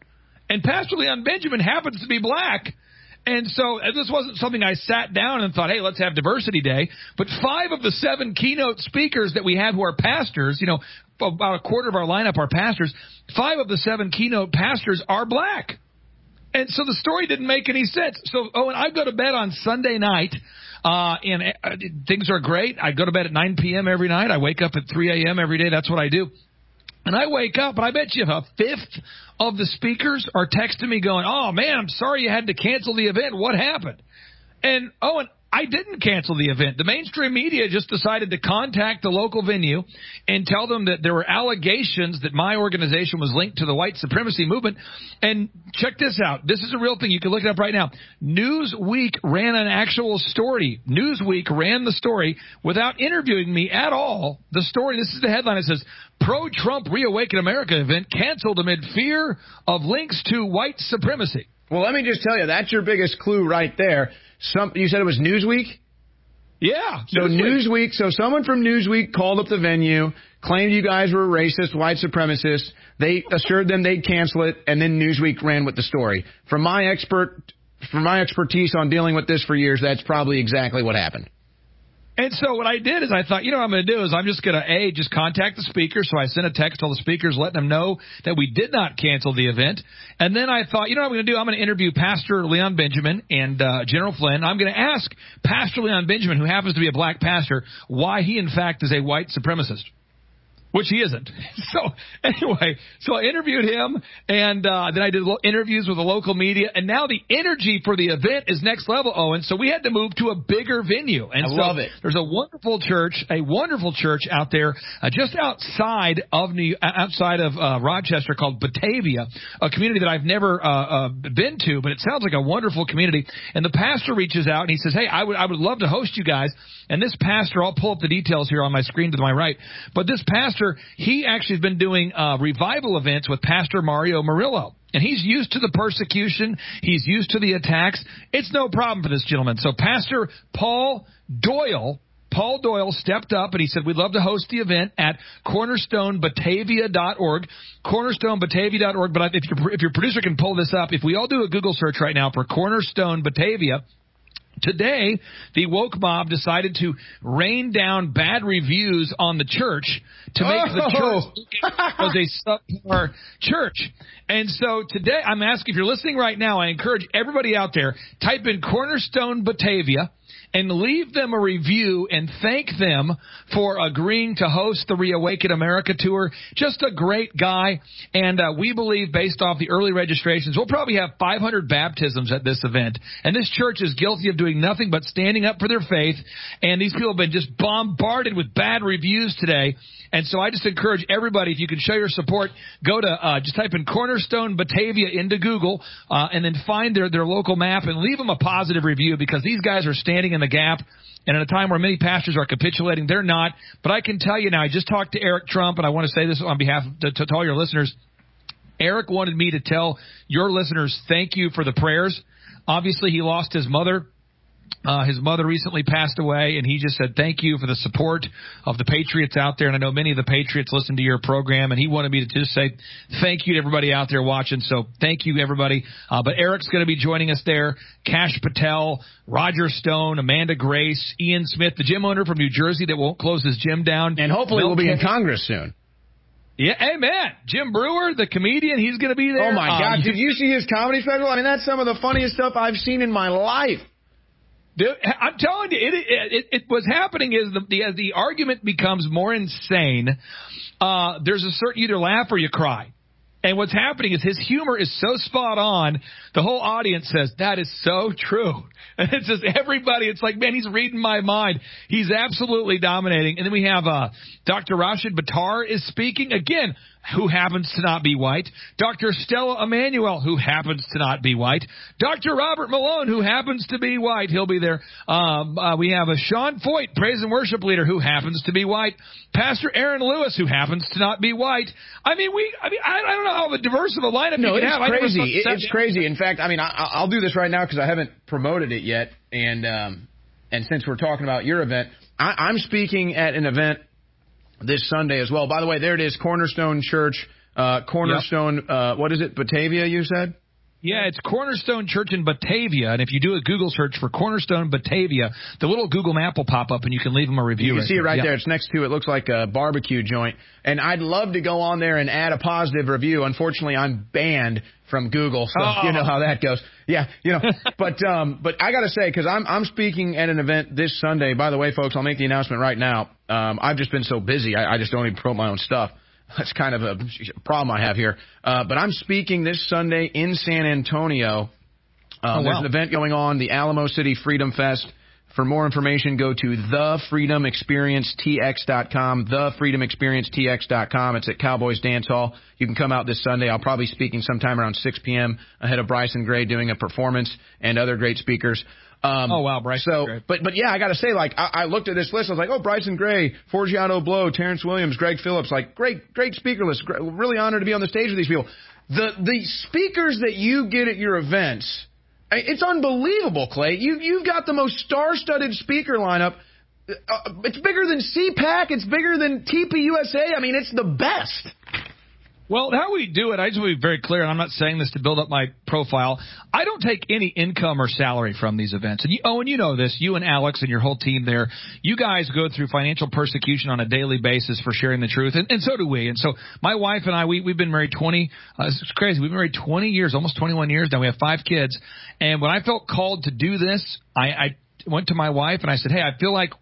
And Pastor Leon Benjamin happens to be black. And so this wasn't something I sat down and thought, hey, let's have diversity day. But 5 of the 7 keynote speakers that we had who are pastors, about a quarter of our lineup are pastors. 5 of the 7 keynote pastors are black. And so the story didn't make any sense. So, Owen, I go to bed on Sunday night, and things are great. I go to bed at 9 p.m. every night. I wake up at 3 a.m. every day. That's what I do. And I wake up, and I bet you a fifth of the speakers are texting me going, oh, man, I'm sorry you had to cancel the event. What happened? And, Owen, I didn't cancel the event. The mainstream media just decided to contact the local venue and tell them that there were allegations that my organization was linked to the white supremacy movement. And check this out. This is a real thing. You can look it up right now. Newsweek ran an actual story. Newsweek ran the story without interviewing me at all. The story, this is the headline. It says, Pro-Trump Reawaken America event canceled amid fear of links to white supremacy. Well, let me just tell you, that's your biggest clue right there. You said it was Newsweek? Yeah. So Newsweek. So someone from Newsweek called up the venue, claimed you guys were racist, white supremacists. They assured them they'd cancel it, and then Newsweek ran with the story. From my expertise on dealing with this for years, that's probably exactly what happened. And so what I did is I thought, what I'm going to do is I'm just going to, just contact the speakers. So I sent a text to all the speakers letting them know that we did not cancel the event. And then I thought, what I'm going to do? I'm going to interview Pastor Leon Benjamin and General Flynn. I'm going to ask Pastor Leon Benjamin, who happens to be a black pastor, why he, in fact, is a white supremacist. Which he isn't. So anyway, I interviewed him, and then I did interviews with the local media, and now the energy for the event is next level, Owen. So we had to move to a bigger venue. And I love it. There's a wonderful church out there just outside of Rochester called Batavia, a community that I've never been to, but it sounds like a wonderful community. And the pastor reaches out and he says, hey, I would love to host you guys. And this pastor, I'll pull up the details here on my screen to my right, but this pastor, he actually has been doing revival events with Pastor Mario Murillo. And he's used to the persecution. He's used to the attacks. It's no problem for this gentleman. So Pastor Paul Doyle stepped up and he said, we'd love to host the event at cornerstonebatavia.org, cornerstonebatavia.org. But if your producer can pull this up, if we all do a Google search right now for Cornerstone Batavia, today, the woke mob decided to rain down bad reviews on the church to make the church was a subpar church. And so today, I'm asking, if you're listening right now, I encourage everybody out there, type in Cornerstone Batavia and leave them a review and thank them for agreeing to host the Reawaken America tour. Just a great guy. And we believe, based off the early registrations, we'll probably have 500 baptisms at this event. And this church is guilty of doing nothing but standing up for their faith. And these people have been just bombarded with bad reviews today. And so I just encourage everybody, if you can show your support, go to just type in Cornerstone Batavia into Google and then find their local map and leave them a positive review, because these guys are standing in the gap. And at a time where many pastors are capitulating, they're not. But I can tell you now, I just talked to Eric Trump, and I want to say this on behalf to all your listeners. Eric wanted me to tell your listeners thank you for the prayers. Obviously, he lost his mother. His mother recently passed away, and he just said thank you for the support of the Patriots out there. And I know many of the Patriots listen to your program, and he wanted me to just say thank you to everybody out there watching. So thank you, everybody. But Eric's going to be joining us there. Cash Patel, Roger Stone, Amanda Grace, Ian Smith, the gym owner from New Jersey that won't close his gym down. And hopefully we'll be in Congress soon. Yeah, amen. Jim Brewer, the comedian, he's going to be there. Oh, my God. Did you see his comedy special? I mean, that's some of the funniest stuff I've seen in my life. Dude, I'm telling you, it what's happening is as the argument becomes more insane, there's a certain, you either laugh or you cry. And what's happening is his humor is so spot on, the whole audience says, that is so true. And it's just everybody, it's like, man, he's reading my mind. He's absolutely dominating. And then we have Dr. Rashid Buttar is speaking. Again, who happens to not be white. Dr. Stella Emanuel, who happens to not be white. Dr. Robert Malone, who happens to be white. He'll be there. We have a Sean Foyt, praise and worship leader, who happens to be white. Pastor Aaron Lewis, who happens to not be white. I don't know how diverse of a lineup you can have. No, it's crazy. It's crazy. In fact, I'll do this right now because I haven't promoted it yet. And since we're talking about your event, I'm speaking at an event this Sunday as well. By the way, there it is, Cornerstone Church, Cornerstone, what is it, Batavia, you said? Yeah, it's Cornerstone Church in Batavia, and if you do a Google search for Cornerstone Batavia, the little Google map will pop up, and you can leave them a review. You can see it right there. It's next to it. Looks like a barbecue joint, and I'd love to go on there and add a positive review. Unfortunately, I'm banned from Google, so you know how that goes. Yeah, but I got to say, because I'm speaking at an event this Sunday. By the way, folks, I'll make the announcement right now. I've just been so busy, I just don't even promote my own stuff. That's kind of a problem I have here. But I'm speaking this Sunday in San Antonio. There's an event going on, the Alamo City Freedom Fest. For more information, go to thefreedomexperiencetx.com, thefreedomexperiencetx.com. It's at Cowboys Dance Hall. You can come out this Sunday. I'll probably be speaking sometime around 6 p.m. ahead of Bryson Gray doing a performance and other great speakers. Bryson Gray. But yeah, I got to say, like, I looked at this list. I was like, Bryson Gray, Forgiato Blow, Terrence Williams, Greg Phillips, like, great speaker list. Really honored to be on the stage with these people. The speakers that you get at your events, it's unbelievable, Clay. You've got the most star-studded speaker lineup. It's bigger than CPAC. It's bigger than TPUSA. I mean, it's the best. Well, how we do it, I just want to be very clear, and I'm not saying this to build up my profile. I don't take any income or salary from these events. And you know this, you and Alex and your whole team there, you guys go through financial persecution on a daily basis for sharing the truth, and so do we. And so my wife and I, we've been married it's crazy, we've been married 20 years, almost 21 years now. We have 5 kids. And when I felt called to do this, I went to my wife and I said, hey, I feel like,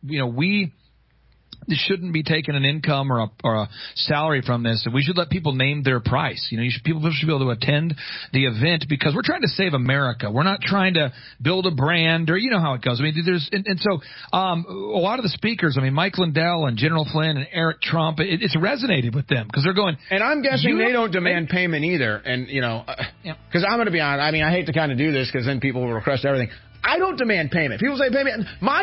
this shouldn't be taking an income or a salary from this. And we should let people name their price. People should be able to attend the event because we're trying to save America. We're not trying to build a brand or you know how it goes. I mean, so a lot of the speakers, Mike Lindell and General Flynn and Eric Trump, it's resonated with them because they're going. And I'm guessing they don't demand payment either. And, because I'm going to be honest, I hate to kind of do this because then people will request everything. I don't demand payment. People say, pay me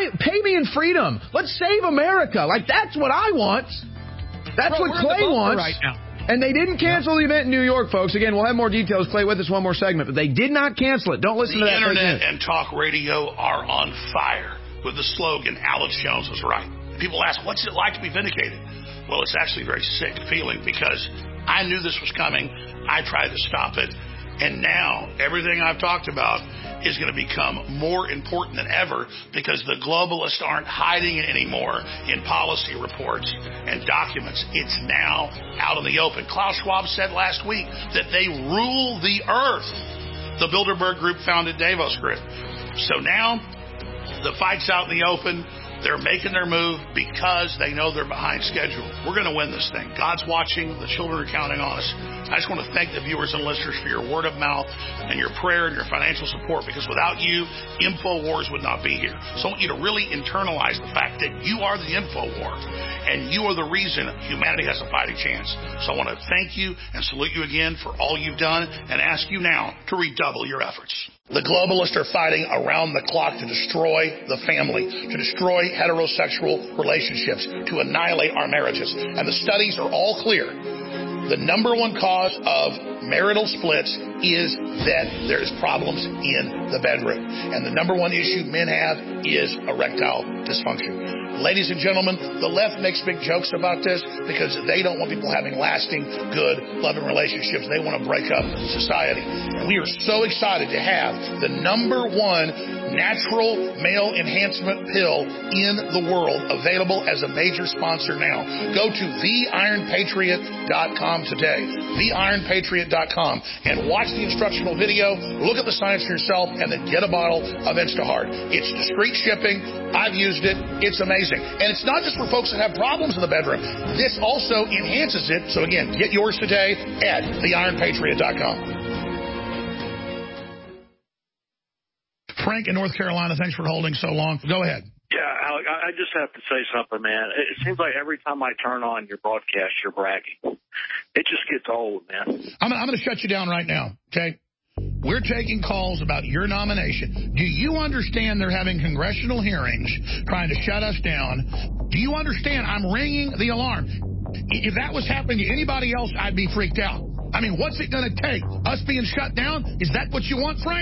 in freedom. Let's save America. Like, that's what I want. That's what Clay wants. Right now. And they didn't cancel the event in New York, folks. Again, we'll have more details. Clay with us one more segment. But they did not cancel it. Don't listen to that. The internet and talk radio are on fire with the slogan, Alex Jones was right. People ask, what's it like to be vindicated? Well, it's actually a very sick feeling because I knew this was coming. I tried to stop it. And now everything I've talked about is going to become more important than ever because the globalists aren't hiding it anymore in policy reports and documents. It's now out in the open. Klaus Schwab said last week that they rule the earth. The Bilderberg Group founded Davos Group. So now the fight's out in the open. They're making their move because they know they're behind schedule. We're going to win this thing. God's watching. The children are counting on us. I just want to thank the viewers and listeners for your word of mouth and your prayer and your financial support because without you, InfoWars would not be here. So I want you to really internalize the fact that you are the InfoWar and you are the reason humanity has a fighting chance. So I want to thank you and salute you again for all you've done and ask you now to redouble your efforts. The globalists are fighting around the clock to destroy the family, to destroy heterosexual relationships, to annihilate our marriages. And the studies are all clear. The number one cause of marital splits is that there's problems in the bedroom. And the number one issue men have is erectile dysfunction. Ladies and gentlemen, the left makes big jokes about this because they don't want people having lasting, good, loving relationships. They want to break up society. And we are so excited to have the number one natural male enhancement pill in the world available as a major sponsor now. Go to theironpatriot.com today, theironpatriot.com, and watch the instructional video, look at the science for yourself, and then get a bottle of Instaheart. It's discreet shipping. I've used it. It's amazing. And it's not just for folks that have problems in the bedroom. This also enhances it. So again, get yours today at theironpatriot.com. Frank in North Carolina, thanks for holding so long. Go ahead. Yeah, Alec, I just have to say something, man. It seems like every time I turn on your broadcast, you're bragging. It just gets old, man. I'm going to shut you down right now, okay? We're taking calls about your nomination. Do you understand they're having congressional hearings trying to shut us down? Do you understand I'm ringing the alarm? If that was happening to anybody else, I'd be freaked out. I mean, what's it going to take? Us being shut down? Is that what you want, Frank?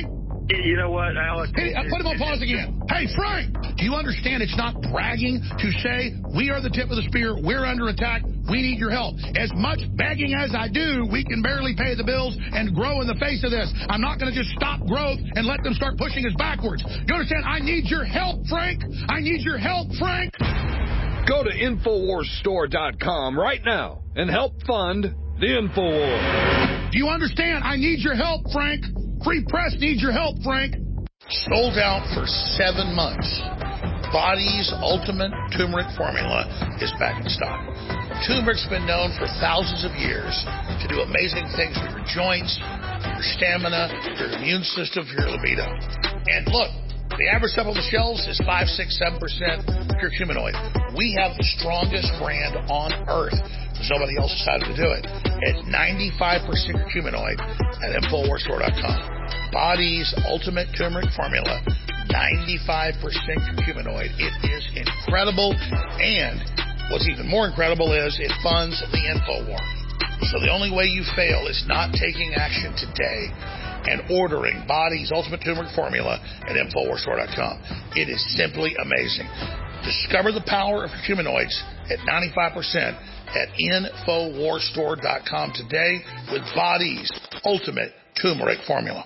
You know what, Alex? Hey, put him on pause again. Hey, Frank, do you understand it's not bragging to say we are the tip of the spear, we're under attack, we need your help? As much begging as I do, we can barely pay the bills and grow in the face of this. I'm not going to just stop growth and let them start pushing us backwards. You understand? I need your help, Frank. I need your help, Frank. Go to InfoWarsStore.com right now and help fund the InfoWars. Do you understand? I need your help, Frank. Free press needs your help, Frank. Sold out for 7 months. Body's Ultimate Turmeric Formula is back in stock. Turmeric's been known for thousands of years to do amazing things for your joints, your stamina, your immune system, for your libido. And look, the average stuff on the shelves is 5, 6, 7% curcuminoid. We have the strongest brand on earth. Nobody else decided to do it. At 95% curcuminoid at InfoWarsStore.com. Body's Ultimate Turmeric Formula, 95% curcuminoid. It is incredible, and what's even more incredible is it funds the InfoWar. So the only way you fail is not taking action today and ordering Body's Ultimate Turmeric Formula at InfoWarsStore.com. It is simply amazing. Discover the power of curcuminoids at 95% at InfoWarsStore.com today with Body's Ultimate Turmeric Formula.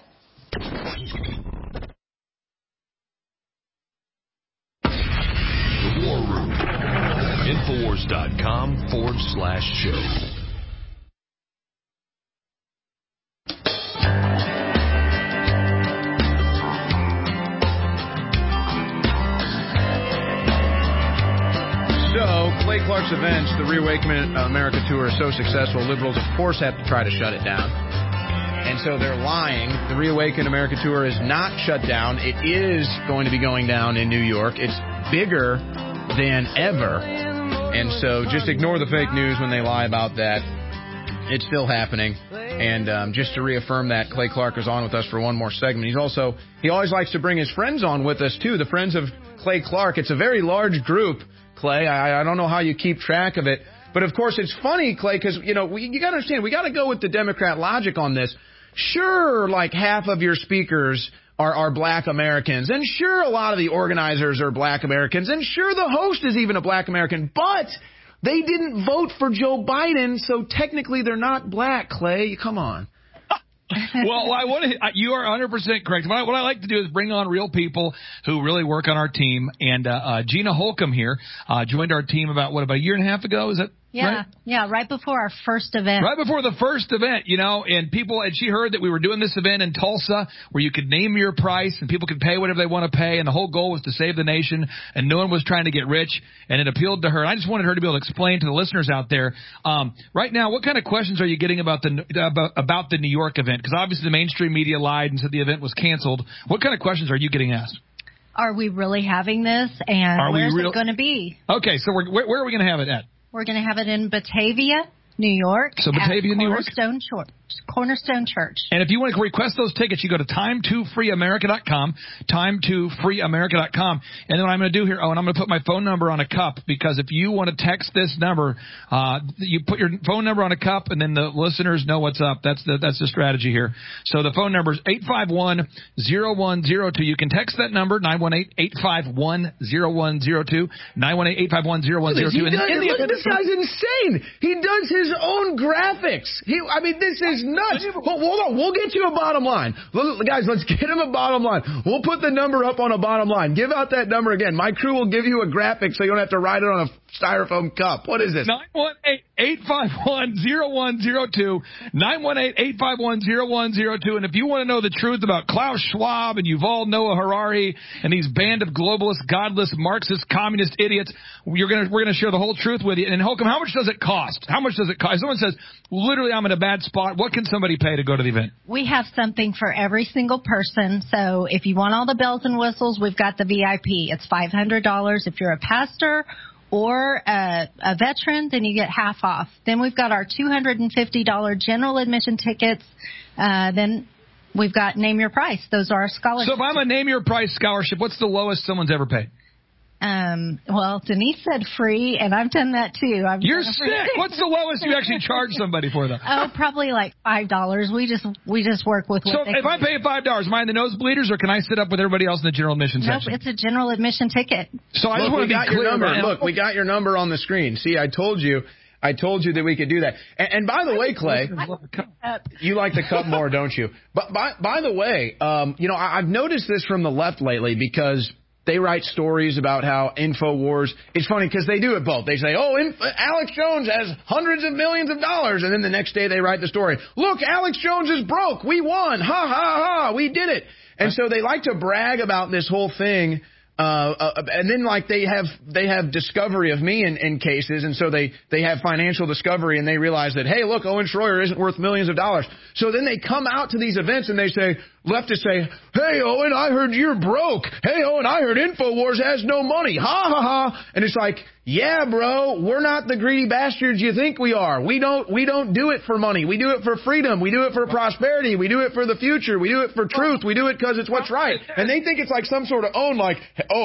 The War Room. InfoWars.com/show. Clay Clark's events, the Reawaken America Tour, is so successful, liberals, of course, have to try to shut it down. And so they're lying. The Reawaken America Tour is not shut down. It is going to be going down in New York. It's bigger than ever. And so just ignore the fake news when they lie about that. It's still happening. And just to reaffirm that, Clay Clark is on with us for one more segment. He always likes to bring his friends on with us, too, the Friends of Clay Clark. It's a very large group, Clay. I don't know how you keep track of it. But, of course, it's funny, Clay, because, you got to understand, we got to go with the Democrat logic on this. Sure, like half of your speakers are black Americans. And sure, a lot of the organizers are black Americans. And sure, the host is even a black American. But they didn't vote for Joe Biden, so technically they're not black, Clay. Come on. Well, you are 100% correct. What I like to do is bring on real people who really work on our team. And Gina Holcomb here joined our team about a year and a half ago? Is that right? Yeah, right before our first event. Right before the first event, and she heard that we were doing this event in Tulsa where you could name your price and people could pay whatever they want to pay, and the whole goal was to save the nation, and no one was trying to get rich, and it appealed to her. And I just wanted her to be able to explain to the listeners out there, right now, what kind of questions are you getting about the New York event? Because obviously the mainstream media lied and said the event was canceled. What kind of questions are you getting asked? Are we really having this, and where's it going to be? Okay, so where are we going to have it at? We're going to have it in Batavia, New York. So Batavia, New York? Cornerstone Church. And if you want to request those tickets, you go to time2freeamerica.com, time2freeamerica.com. And then what I'm going to do here, and I'm going to put my phone number on a cup, because if you want to text this number, you put your phone number on a cup, and then the listeners know what's up. That's the strategy here. So the phone number is 851-0102. You can text that number, 918-851-0102, 918-851-0102. This guy's insane. He does his own graphics. This is nuts. Hold on. We'll get you a bottom line. Guys, let's get him a bottom line. We'll put the number up on a bottom line. Give out that number again. My crew will give you a graphic so you don't have to write it on a styrofoam cup. What is this? 918-851-0102, 918-851-0102. And if you want to know the truth about Klaus Schwab and Yuval Noah Harari and these band of globalist, godless, Marxist, communist idiots, we're going to share the whole truth with you. And Holcomb, how much does it cost? How much does it cost? Someone says, literally, I'm in a bad spot. What can somebody pay to go to the event? We have something for every single person. So if you want all the bells and whistles, we've got the VIP. It's $500. If you're a pastor or a veteran, then you get half off. Then we've got our $250 general admission tickets. Then we've got Name Your Price. Those are our scholarships. So if I'm a Name Your Price scholarship, what's the lowest someone's ever paid? Well, Denise said free, and I've done that too. You're sick. What's the lowest you actually charge somebody for, though? Oh, probably like $5. We just work with. So if I pay $5, am I in the nosebleeders, or can I sit up with everybody else in the general admission section? Nope, it's a general admission ticket. So I just want to be clear. Look, we got your number on the screen. See, I told you that we could do that. And by the way, Clay, you like the cup more, don't you? But by the way, I've noticed this from the left lately because they write stories about how InfoWars. It's funny because they do it both. They say, Alex Jones has hundreds of millions of dollars. And then the next day they write the story. Look, Alex Jones is broke. We won. Ha, ha, ha. We did it. And so they like to brag about this whole thing. And then like they have discovery of me in cases. And so they have financial discovery and they realize that, hey, look, Owen Schroyer isn't worth millions of dollars. So then they come out to these events and they say, leftists say, hey, Owen, I heard you're broke. Hey, Owen, I heard InfoWars has no money. Ha, ha, ha. And it's like, yeah, bro, we're not the greedy bastards you think we are. We don't do it for money. We do it for freedom. We do it for prosperity. We do it for the future. We do it for truth. We do it because it's what's right. And they think it's like some sort of like,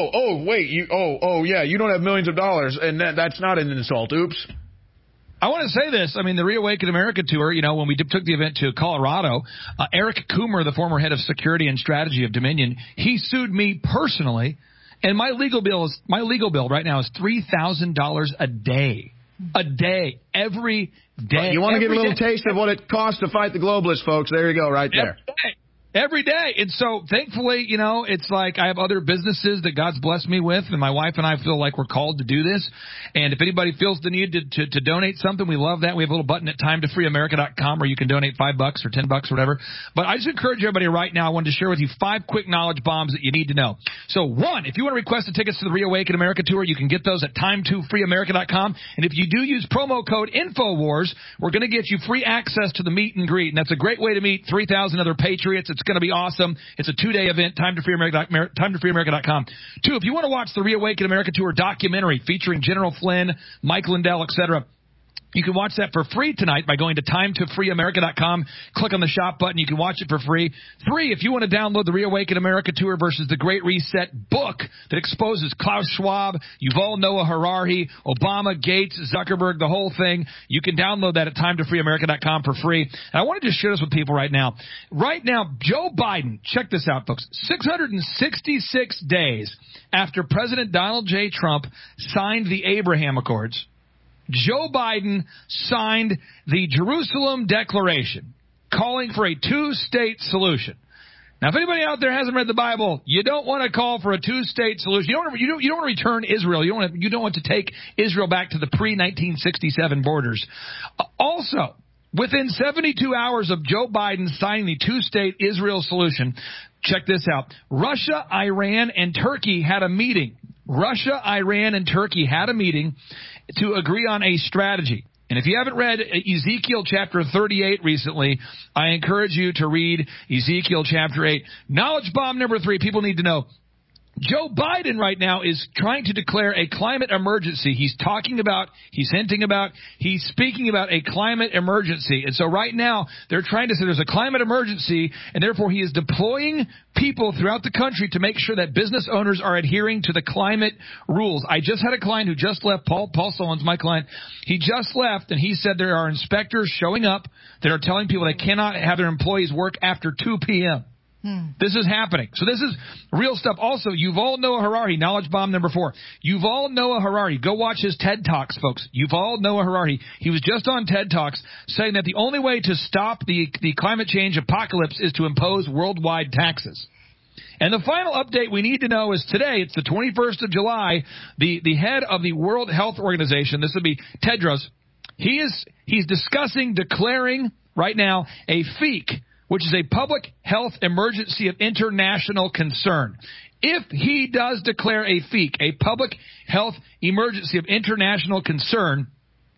you don't have millions of dollars. And that's not an insult. Oops. I want to say this. I mean, the Reawaken America tour, when we took the event to Colorado, Eric Coomer, the former head of security and strategy of Dominion, he sued me personally. And my legal bill right now is $3,000 a day. A day. Every day. You want to get a little taste of what it costs to fight the globalists, folks. There you go, right there. Every day. And so, thankfully, it's like I have other businesses that God's blessed me with, and my wife and I feel like we're called to do this. And if anybody feels the need to donate something, we love that. We have a little button at timetofreeamerica.com where you can donate $5 or $10 or whatever. But I just encourage everybody right now, I wanted to share with you 5 quick knowledge bombs that you need to know. So, 1, if you want to request the tickets to the Reawaken America tour, you can get those at timetofreeamerica.com. And if you do use promo code InfoWars, we're going to get you free access to the meet and greet. And that's a great way to meet 3,000 other patriots. It's going to be awesome. It's a 2-day event, timetofreeamerica.com. 2, if you want to watch the Reawaken America Tour documentary featuring General Flynn, Mike Lindell, etc., you can watch that for free tonight by going to timetofreeamerica.com. Click on the shop button. You can watch it for free. 3, if you want to download the Reawaken America Tour versus the Great Reset book that exposes Klaus Schwab, Yuval Noah Harari, Obama, Gates, Zuckerberg, the whole thing, you can download that at timetofreeamerica.com for free. And I want to just share this with people right now. Right now, Joe Biden, check this out, folks, 666 days after President Donald J. Trump signed the Abraham Accords, Joe Biden signed the Jerusalem Declaration, calling for a 2-state solution. Now, if anybody out there hasn't read the Bible, you don't want to call for a 2-state solution. You don't want to return Israel. You don't want to take Israel back to the pre-1967 borders. Also, within 72 hours of Joe Biden signing the 2-state Israel solution, check this out. Russia, Iran, and Turkey had a meeting. Russia, Iran, and Turkey had a meeting to agree on a strategy. And if you haven't read Ezekiel chapter 38 recently, I encourage you to read Ezekiel chapter 8. Knowledge bomb number 3, people need to know. Joe Biden right now is trying to declare a climate emergency. He's hinting about, he's speaking about a climate emergency. And so right now, they're trying to say there's a climate emergency, and therefore he is deploying people throughout the country to make sure that business owners are adhering to the climate rules. I just had a client who just left, Paul Solon's my client. He just left, and he said there are inspectors showing up that are telling people they cannot have their employees work after 2 p.m. This is happening. So this is real stuff. Also, Yuval Noah Harari, knowledge bomb number 4. Yuval Noah Harari, go watch his TED Talks, folks. Yuval Noah Harari, he was just on TED Talks saying that the only way to stop the climate change apocalypse is to impose worldwide taxes. And the final update we need to know is today, it's the 21st of July, the head of the World Health Organization, this would be Tedros, he's discussing declaring right now a FEAC, which is a public health emergency of international concern. If he does declare a FEAC, a public health emergency of international concern,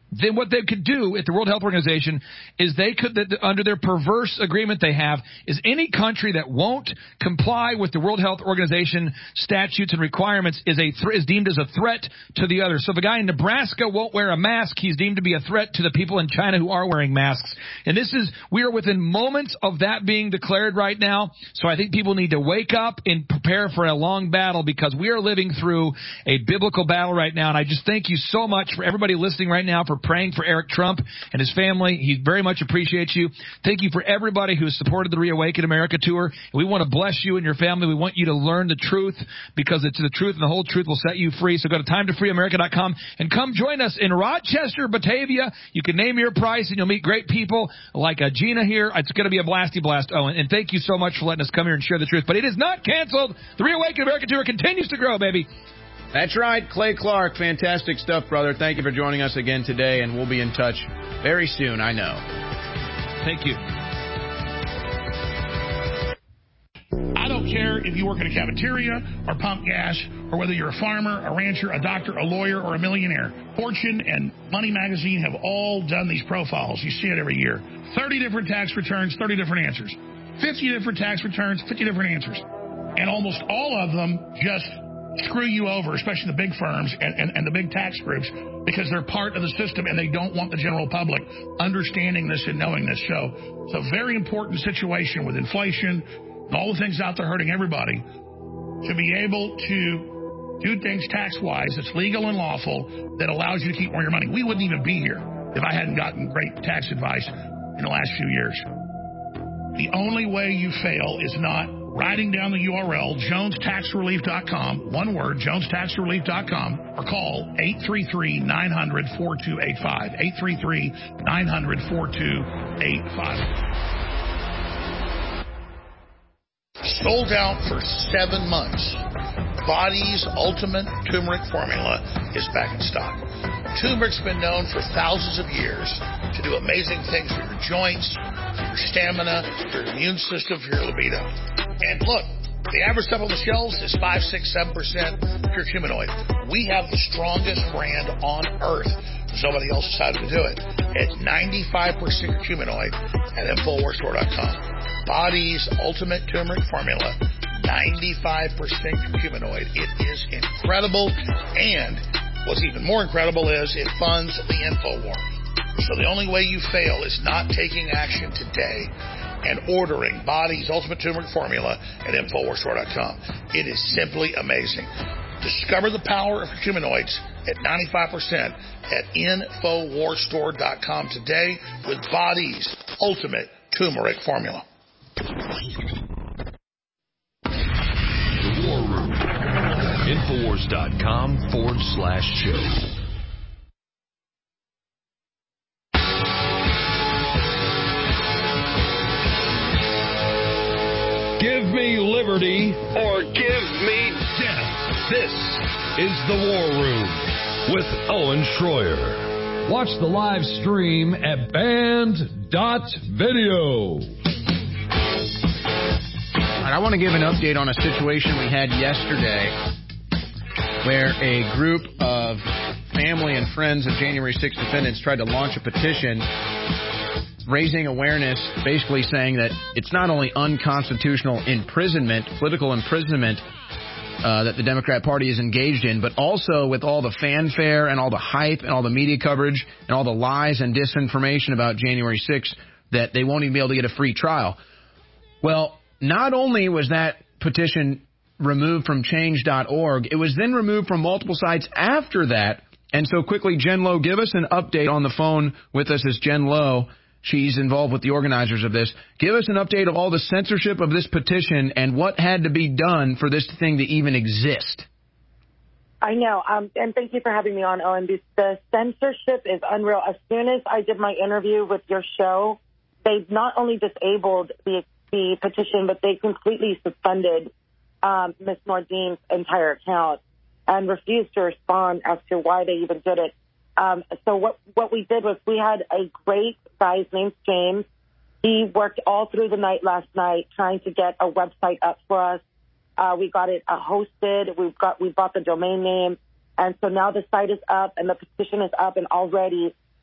then what they could do at the World Health Organization is they could, under their perverse agreement they have, is any country that won't comply with the World Health Organization statutes and requirements is deemed as a threat to the others. So if a guy in Nebraska won't wear a mask, he's deemed to be a threat to the people in China who are wearing masks. And we are within moments of that being declared right now. So I think people need to wake up and prepare for a long battle, because we are living through a biblical battle right now. And I just thank you so much for everybody listening right now for praying for Eric Trump and his family. He very much appreciates you. Thank you for everybody who has supported the Reawaken America tour. We want to bless you and your family. We want you to learn the truth, because it's the truth, and the whole truth will set you free. So go to timetofreeamerica.com and come join us in Rochester, Batavia. You can name your price and you'll meet great people like Gina here. It's going to be a blasty blast, Owen. And thank you so much for letting us come here and share the truth. But it is not canceled. The Reawaken America tour continues to grow, baby. That's right, Clay Clark. Fantastic stuff, brother. Thank you for joining us again today, and we'll be in touch very soon, I know. Thank you. I don't care if you work in a cafeteria or pump gas, or whether you're a farmer, a rancher, a doctor, a lawyer, or a millionaire. Fortune and Money Magazine have all done these profiles. You see it every year. 30 different tax returns, 30 different answers. 50 different tax returns, 50 different answers. And almost all of them just screw you over, especially the big firms and the big tax groups, because they're part of the system and they don't want the general public understanding this and knowing this. So it's a very important situation with inflation and all the things out there hurting everybody, to be able to do things tax-wise that's legal and lawful that allows you to keep more of your money. We wouldn't even be here if I hadn't gotten great tax advice in the last few years. The only way you fail is not writing down the URL, jonestaxrelief.com, one word, jonestaxrelief.com, or call 833-900-4285, 833-900-4285. Sold out for 7 months. Body's Ultimate Turmeric Formula is back in stock. Turmeric's been known for thousands of years to do amazing things for your joints, for your stamina, for your immune system, for your libido. And look, the average stuff on the shelves is 5, 6, 7% curcuminoid. We have the strongest brand on earth. Nobody else decided to do it. At 95% curcuminoid at InfoWarsStore.com. Body's Ultimate Turmeric Formula, 95% curcuminoid. It is incredible, and what's even more incredible is it funds the InfoWar. So the only way you fail is not taking action today and ordering Body's Ultimate Turmeric Formula at InfoWarsStore.com. It is simply amazing. Discover the power of curcuminoids at 95% at InfoWarsStore.com today with Body's Ultimate Turmeric Formula. The War Room. InfoWars.com/show. Give me liberty or give me death. This is The War Room with Owen Schroyer. Watch the live stream at band.video. I want to give an update on a situation we had yesterday where a group of family and friends of January 6th defendants tried to launch a petition raising awareness, basically saying that it's not only unconstitutional imprisonment, political imprisonment, that the Democrat Party is engaged in, but also with all the fanfare and all the hype and all the media coverage and all the lies and disinformation about January 6th, that they won't even be able to get a free trial. Well, not only was that petition removed from change.org, it was then removed from multiple sites after that. And so quickly, Jen Lowe, give us an update. On the phone with us is Jen Lowe. She's involved with the organizers of this. Give us an update of all the censorship of this petition and what had to be done for this thing to even exist. I know, and thank you for having me on, Owen. The censorship is unreal. As soon as I did my interview with your show, they not only disabled the petition, but they completely suspended Ms. Nordin's entire account and refused to respond as to why they even did it. So what we did was we had a great guy named James. He worked all through the night last night trying to get a website up for us. We got it hosted. We bought the domain name. And so now the site is up and the petition is up, and already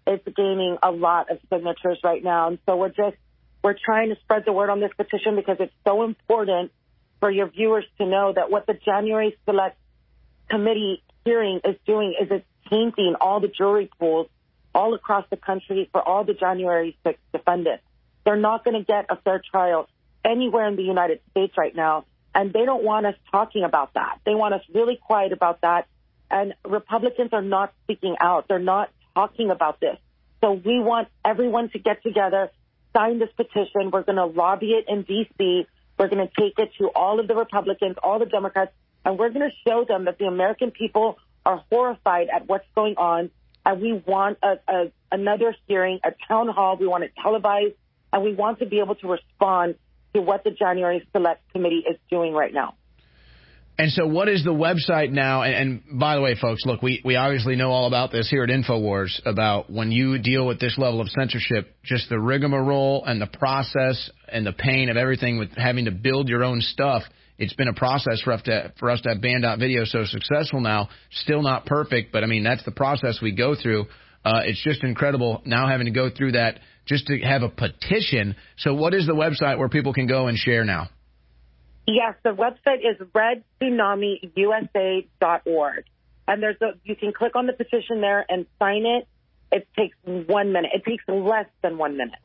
it's gaining a lot of signatures right now. And so we're trying to spread the word on this petition because it's so important for your viewers to know that what the January Select Committee hearing is doing is it's tainting all the jury pools all across the country for all the January 6th defendants. They're not going to get a fair trial anywhere in the United States right now, and they don't want us talking about that. They want us really quiet about that, and Republicans are not speaking out. They're not talking about this. So we want everyone to get together, sign this petition. We're going to lobby it in D.C. We're going to take it to all of the Republicans, all the Democrats, and we're going to show them that the American people are horrified at what's going on, and we want another hearing, a town hall. We want it televised, and we want to be able to respond to what the January Select Committee is doing right now. And so what is the website now? And by the way, folks, look, we obviously know all about this here at InfoWars, about when you deal with this level of censorship, just the rigmarole and the process and the pain of everything with having to build your own stuff. It's been a process for us to have Band.video so successful now. Still not perfect, but, I mean, that's the process we go through. It's just incredible now having to go through that just to have a petition. So what is the website where people can go and share now? Yes, the website is redtsunamiusa.org. And you can click on the petition there and sign it. It takes 1 minute. It takes less than 1 minute.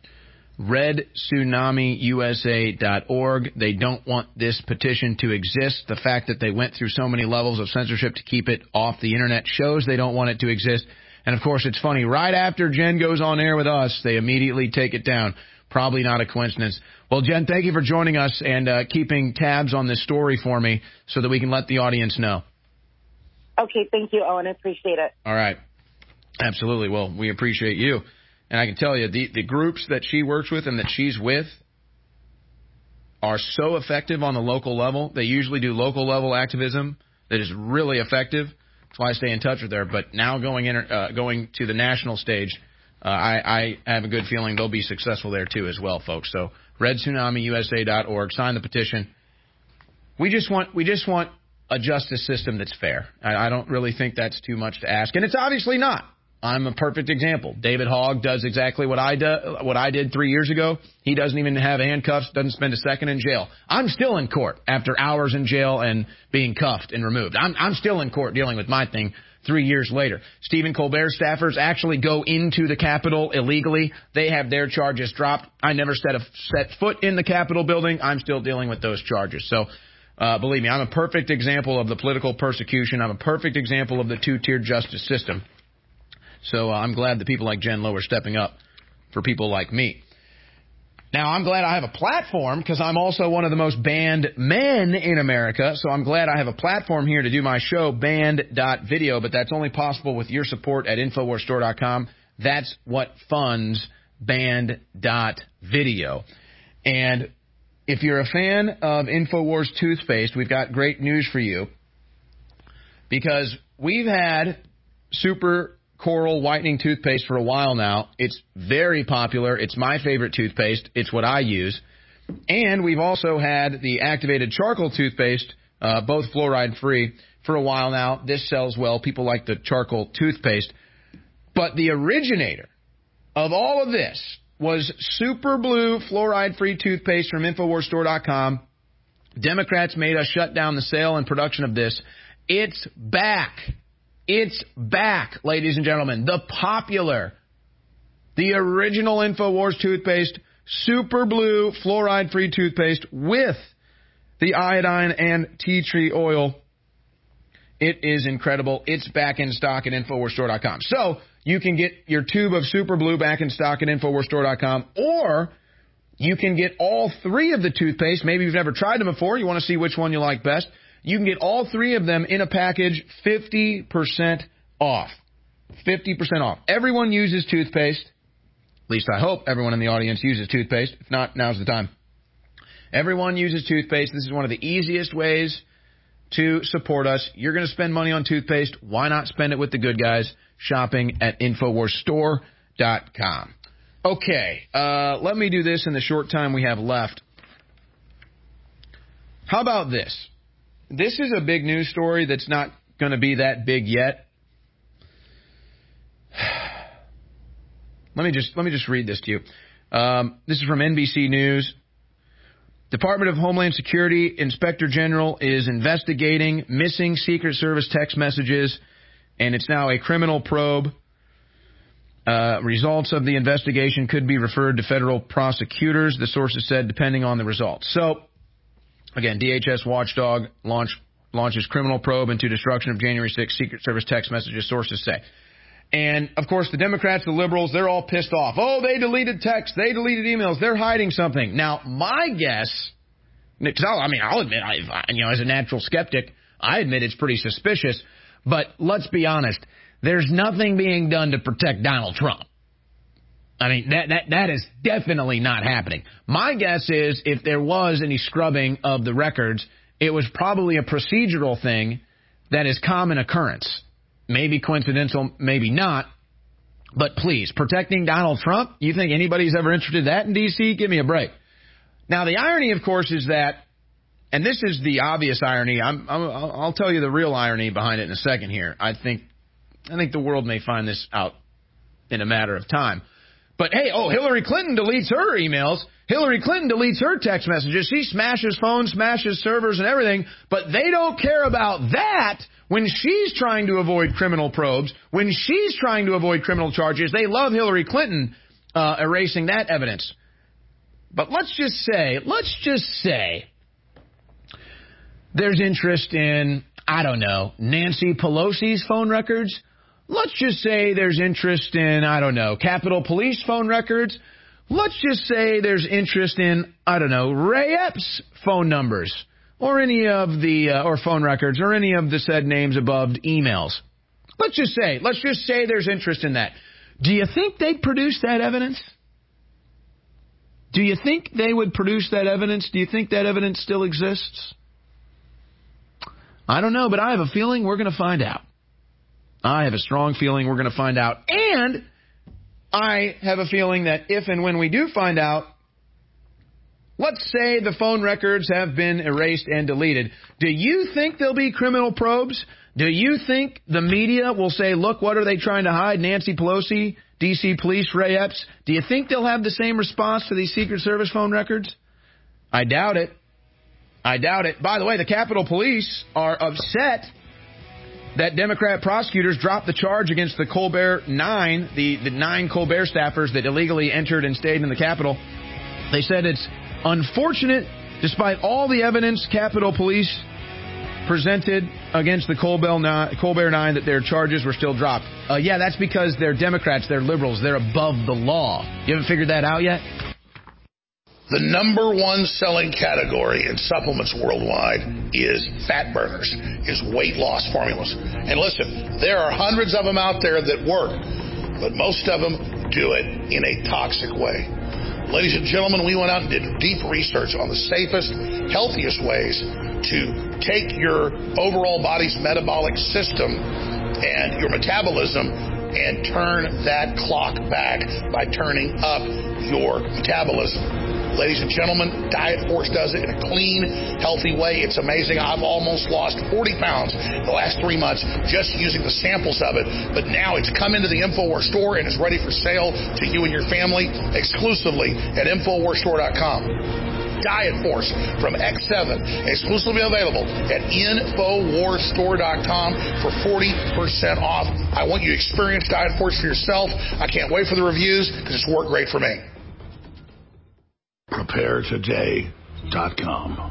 redtsunamiusa.org. They don't want this petition to exist. The fact that they went through so many levels of censorship to keep it off the internet shows they don't want it to exist. And, of course, it's funny. Right after Jen goes on air with us, they immediately take it down. Probably not a coincidence. Well, Jen, thank you for joining us and keeping tabs on this story for me so that we can let the audience know. Okay, thank you, Owen. I appreciate it. All right. Absolutely. Well, we appreciate you. And I can tell you, the groups that she works with and that she's with are so effective on the local level. They usually do local level activism that is really effective. That's why I stay in touch with her. But now going to the national stage, I have a good feeling they'll be successful there too as well, folks. So redtsunamiusa.org, sign the petition. We just want a justice system that's fair. I don't really think that's too much to ask, and it's obviously not. I'm a perfect example. David Hogg does exactly what I did 3 years ago. He doesn't even have handcuffs, doesn't spend a second in jail. I'm still in court after hours in jail and being cuffed and removed. I'm still in court dealing with my thing 3 years later. Stephen Colbert's staffers actually go into the Capitol illegally. They have their charges dropped. I never set foot in the Capitol building. I'm still dealing with those charges. So believe me, I'm a perfect example of the political persecution. I'm a perfect example of the two-tiered justice system. So I'm glad that people like Jen Lowe are stepping up for people like me. Now, I'm glad I have a platform because I'm also one of the most banned men in America. So I'm glad I have a platform here to do my show, Band.video. But that's only possible with your support at InfoWarsStore.com. That's what funds Band.video. And if you're a fan of InfoWars toothpaste, we've got great news for you. Because we've had Super Coral whitening toothpaste for a while now. It's very popular. It's my favorite toothpaste. It's what I use. And we've also had the activated charcoal toothpaste, both fluoride free, for a while now. This sells well. People like the charcoal toothpaste. But the originator of all of this was Super Blue fluoride free toothpaste from InfoWarsStore.com. Democrats made us shut down the sale and production of this. It's back. It's back, ladies and gentlemen. The popular, the original InfoWars toothpaste, Super Blue fluoride-free toothpaste with the iodine and tea tree oil. It is incredible. It's back in stock at InfoWarsStore.com. So you can get your tube of Super Blue back in stock at InfoWarsStore.com, or you can get all three of the toothpaste. Maybe you've never tried them before. You want to see which one you like best. You can get all three of them in a package, 50% off. 50% off. Everyone uses toothpaste. At least I hope everyone in the audience uses toothpaste. If not, now's the time. Everyone uses toothpaste. This is one of the easiest ways to support us. You're going to spend money on toothpaste. Why not spend it with the good guys shopping at InfoWarsStore.com? Okay, let me do this in the short time we have left. How about this? This is a big news story that's not going to be that big yet. Let me just read this to you. This is from NBC News. Department of Homeland Security Inspector General is investigating missing Secret Service text messages, and it's now a criminal probe. Results of the investigation could be referred to federal prosecutors, the sources said, depending on the results. So, again, DHS watchdog launches criminal probe into destruction of January 6th Secret Service text messages, sources say. And, of course, the Democrats, the liberals, they're all pissed off. Oh, they deleted text. They deleted emails. They're hiding something. Now, my guess, because I'll admit, as a natural skeptic, I admit it's pretty suspicious. But let's be honest. There's nothing being done to protect Donald Trump. I mean, that is definitely not happening. My guess is if there was any scrubbing of the records, it was probably a procedural thing that is common occurrence. Maybe coincidental, maybe not. But please, protecting Donald Trump? You think anybody's ever interested in that in D.C.? Give me a break. Now, the irony, of course, is that, and this is the obvious irony. I'll tell you the real irony behind it in a second here. I think the world may find this out in a matter of time. But, hey, Hillary Clinton deletes her emails. Hillary Clinton deletes her text messages. She smashes phones, smashes servers and everything. But they don't care about that when she's trying to avoid criminal probes, when she's trying to avoid criminal charges. They love Hillary Clinton erasing that evidence. But let's just say there's interest in, I don't know, Nancy Pelosi's phone records. Let's just say there's interest in, I don't know, Capitol Police phone records. Let's just say there's interest in, I don't know, Ray Epps' phone numbers or any of the, or phone records or any of the said names above emails. Let's just say there's interest in that. Do you think they'd produce that evidence? Do you think they would produce that evidence? Do you think that evidence still exists? I don't know, but I have a feeling we're going to find out. I have a strong feeling we're going to find out. And I have a feeling that if and when we do find out, let's say the phone records have been erased and deleted. Do you think there'll be criminal probes? Do you think the media will say, look, what are they trying to hide? Nancy Pelosi, D.C. Police, Ray Epps. Do you think they'll have the same response to these Secret Service phone records? I doubt it. By the way, the Capitol Police are upset that Democrat prosecutors dropped the charge against the Colbert 9, the 9 Colbert staffers that illegally entered and stayed in the Capitol. They said it's unfortunate, despite all the evidence Capitol Police presented against the Colbert 9, that their charges were still dropped. Yeah, that's because they're Democrats, they're liberals, they're above the law. You haven't figured that out yet? The number one selling category in supplements worldwide is fat burners, is weight loss formulas. And listen, there are hundreds of them out there that work, but most of them do it in a toxic way. Ladies and gentlemen, we went out and did deep research on the safest, healthiest ways to take your overall body's metabolic system and your metabolism and turn that clock back by turning up your metabolism. Ladies and gentlemen, Diet Force does it in a clean, healthy way. It's amazing. I've almost lost 40 pounds in the last 3 months just using the samples of it. But now it's come into the InfoWars store and is ready for sale to you and your family exclusively at InfoWarsStore.com. Diet Force from X7, exclusively available at InfoWarsStore.com for 40% off. I want you to experience Diet Force for yourself. I can't wait for the reviews because it's worked great for me. PrepareToday.com.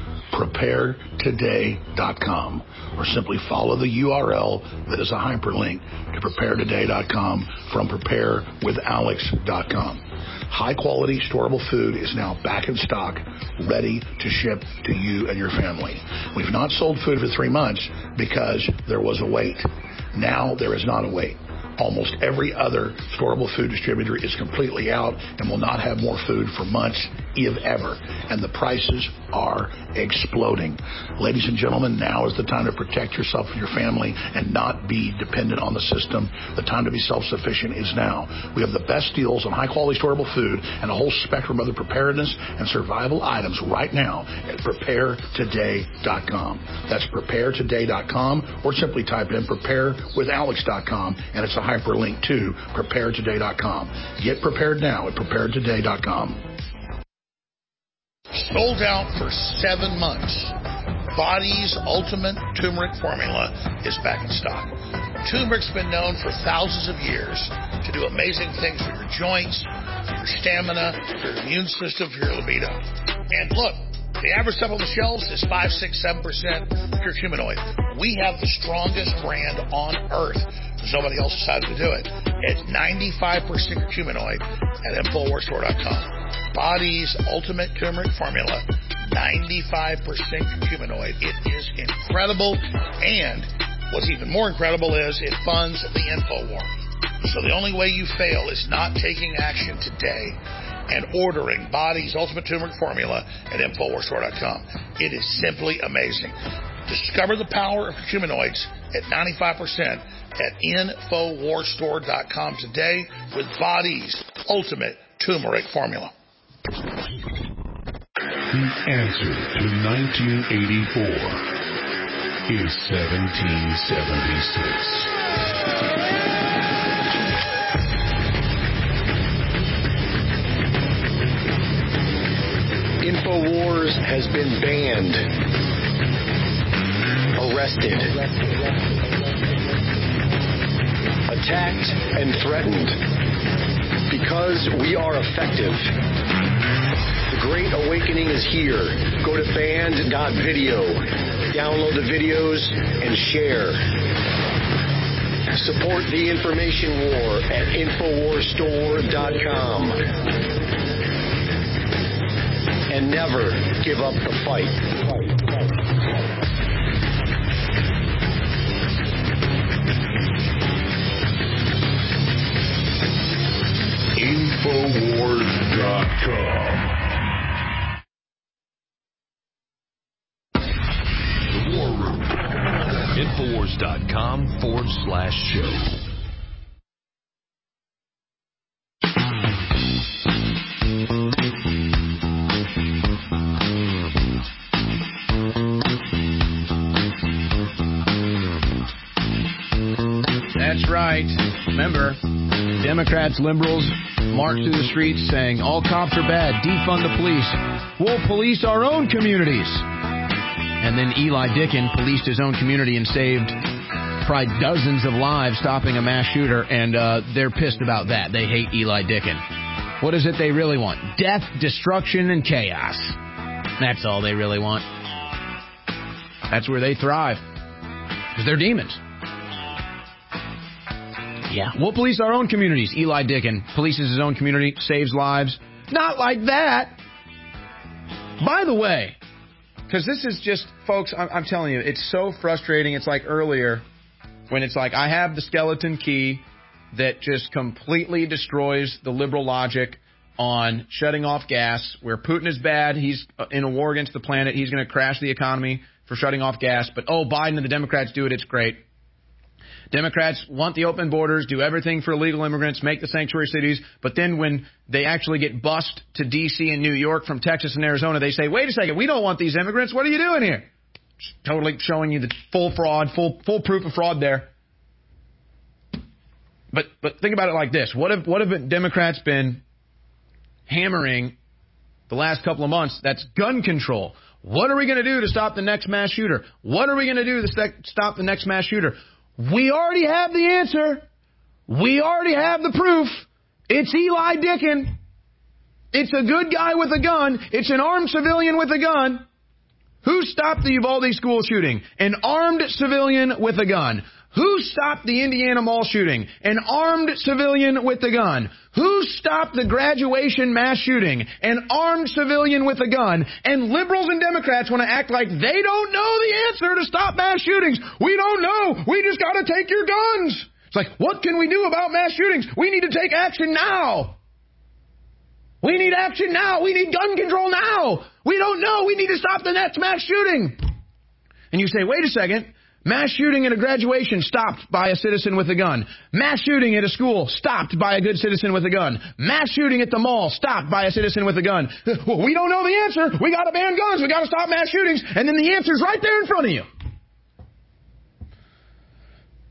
PrepareToday.com. Or simply follow the URL that is a hyperlink to PrepareToday.com from PrepareWithAlex.com. High-quality, storable food is now back in stock, ready to ship to you and your family. We've not sold food for 3 months because there was a wait. Now there is not a wait. Almost every other storable food distributor is completely out and will not have more food for months, if ever. And the prices are exploding. Ladies and gentlemen, now is the time to protect yourself and your family and not be dependent on the system. The time to be self-sufficient is now. We have the best deals on high-quality storable food and a whole spectrum of other preparedness and survival items right now at PrepareToday.com. That's PrepareToday.com, or simply type in PrepareWithAlex.com, and it's a hyperlink to preparetoday.com. Get prepared now at preparetoday.com. Sold out for 7 months. Body's Ultimate Turmeric Formula is back in stock. Turmeric's been known for thousands of years to do amazing things for your joints, for your stamina, for your immune system, for your libido. And look, the average stuff on the shelves is 5, 6, 7% curcuminoid. We have the strongest brand on earth. There's nobody else decided to do it. It's 95% curcuminoid at InfoWarsStore.com. Body's Ultimate Turmeric Formula, 95% curcuminoid. It is incredible, and what's even more incredible is it funds the InfoWar. So the only way you fail is not taking action today and ordering Body's Ultimate Turmeric Formula at InfoWarsStore.com. It is simply amazing. Discover the power of curcuminoids at 95% at InfoWarsStore.com today with Body's Ultimate Turmeric Formula. The answer to 1984 is 1776. InfoWars has been banned, arrested, attacked, and threatened because we are effective. The Great Awakening is here. Go to band.video, download the videos, and share. Support the information war at InfoWarsStore.com. And never give up the fight. InfoWars.com. The War Room. InfoWars.com/show. That's right. Remember, Democrats, liberals march through the streets saying all cops are bad, defund the police, we'll police our own communities. And then Eli Dickin policed his own community and saved probably dozens of lives stopping a mass shooter, and they're pissed about that. They hate Eli Dickin. What is it they really want? Death, destruction, and chaos. That's all they really want. That's where they thrive. Because they're demons. Yeah, we'll police our own communities. Eli Dickin polices his own community, saves lives. Not like that. By the way, because this is just, folks, I'm telling you, it's so frustrating. It's like earlier when it's like I have the skeleton key that just completely destroys the liberal logic on shutting off gas, where Putin is bad. He's in a war against the planet. He's going to crash the economy for shutting off gas. But, oh, Biden and the Democrats do it. It's great. Democrats want the open borders, do everything for illegal immigrants, make the sanctuary cities, but then when they actually get bussed to D.C. and New York from Texas and Arizona, they say, wait a second, we don't want these immigrants. What are you doing here? Just totally showing you the full fraud, full proof of fraud there. But think about it like this. What have Democrats been hammering the last couple of months? That's gun control. What are we going to do to stop the next mass shooter? What are we going to do to stop the next mass shooter? We already have the answer. We already have the proof. It's Eli Dickin. It's a good guy with a gun. It's an armed civilian with a gun. Who stopped the Uvalde school shooting? An armed civilian with a gun. Who stopped the Indiana mall shooting? An armed civilian with a gun. Who stopped the graduation mass shooting? An armed civilian with a gun. And liberals and Democrats want to act like they don't know the answer to stop mass shootings. We don't know. We just got to take your guns. It's like, what can we do about mass shootings? We need to take action now. We need action now. We need gun control now. We don't know. We need to stop the next mass shooting. And you say, wait a second. Mass shooting at a graduation stopped by a citizen with a gun. Mass shooting at a school stopped by a good citizen with a gun. Mass shooting at the mall stopped by a citizen with a gun. Well, we don't know the answer. We got to ban guns. We got to stop mass shootings. And then the answer's right there in front of you.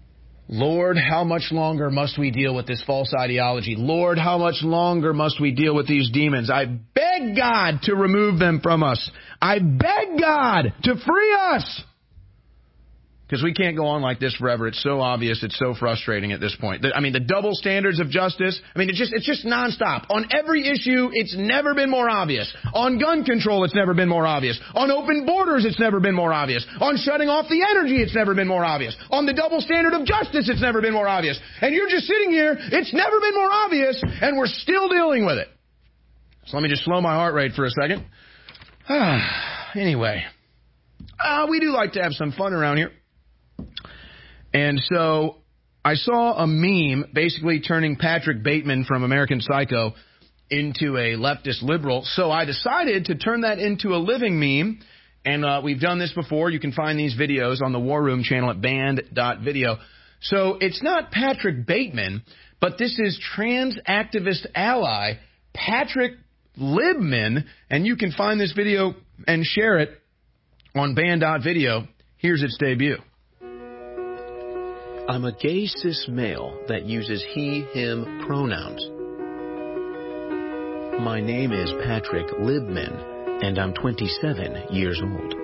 Lord, how much longer must we deal with this false ideology? Lord, how much longer must we deal with these demons? I beg God to remove them from us. I beg God to free us. Because we can't go on like this forever. It's so obvious. It's so frustrating at this point. I mean, the double standards of justice. I mean, it's just nonstop. On every issue, it's never been more obvious. On gun control, it's never been more obvious. On open borders, it's never been more obvious. On shutting off the energy, it's never been more obvious. On the double standard of justice, it's never been more obvious. And you're just sitting here. It's never been more obvious, and we're still dealing with it. So let me just slow my heart rate for a second. Anyway, we do like to have some fun around here. And so I saw a meme basically turning Patrick Bateman from American Psycho into a leftist liberal. So I decided to turn that into a living meme. And we've done this before. You can find these videos on the War Room channel at band.video. So it's not Patrick Bateman, but this is trans activist ally Patrick Libman. And you can find this video and share it on band.video. Here's its debut. I'm a gay cis male that uses he, him pronouns. My name is Patrick Libman, and I'm 27 years old.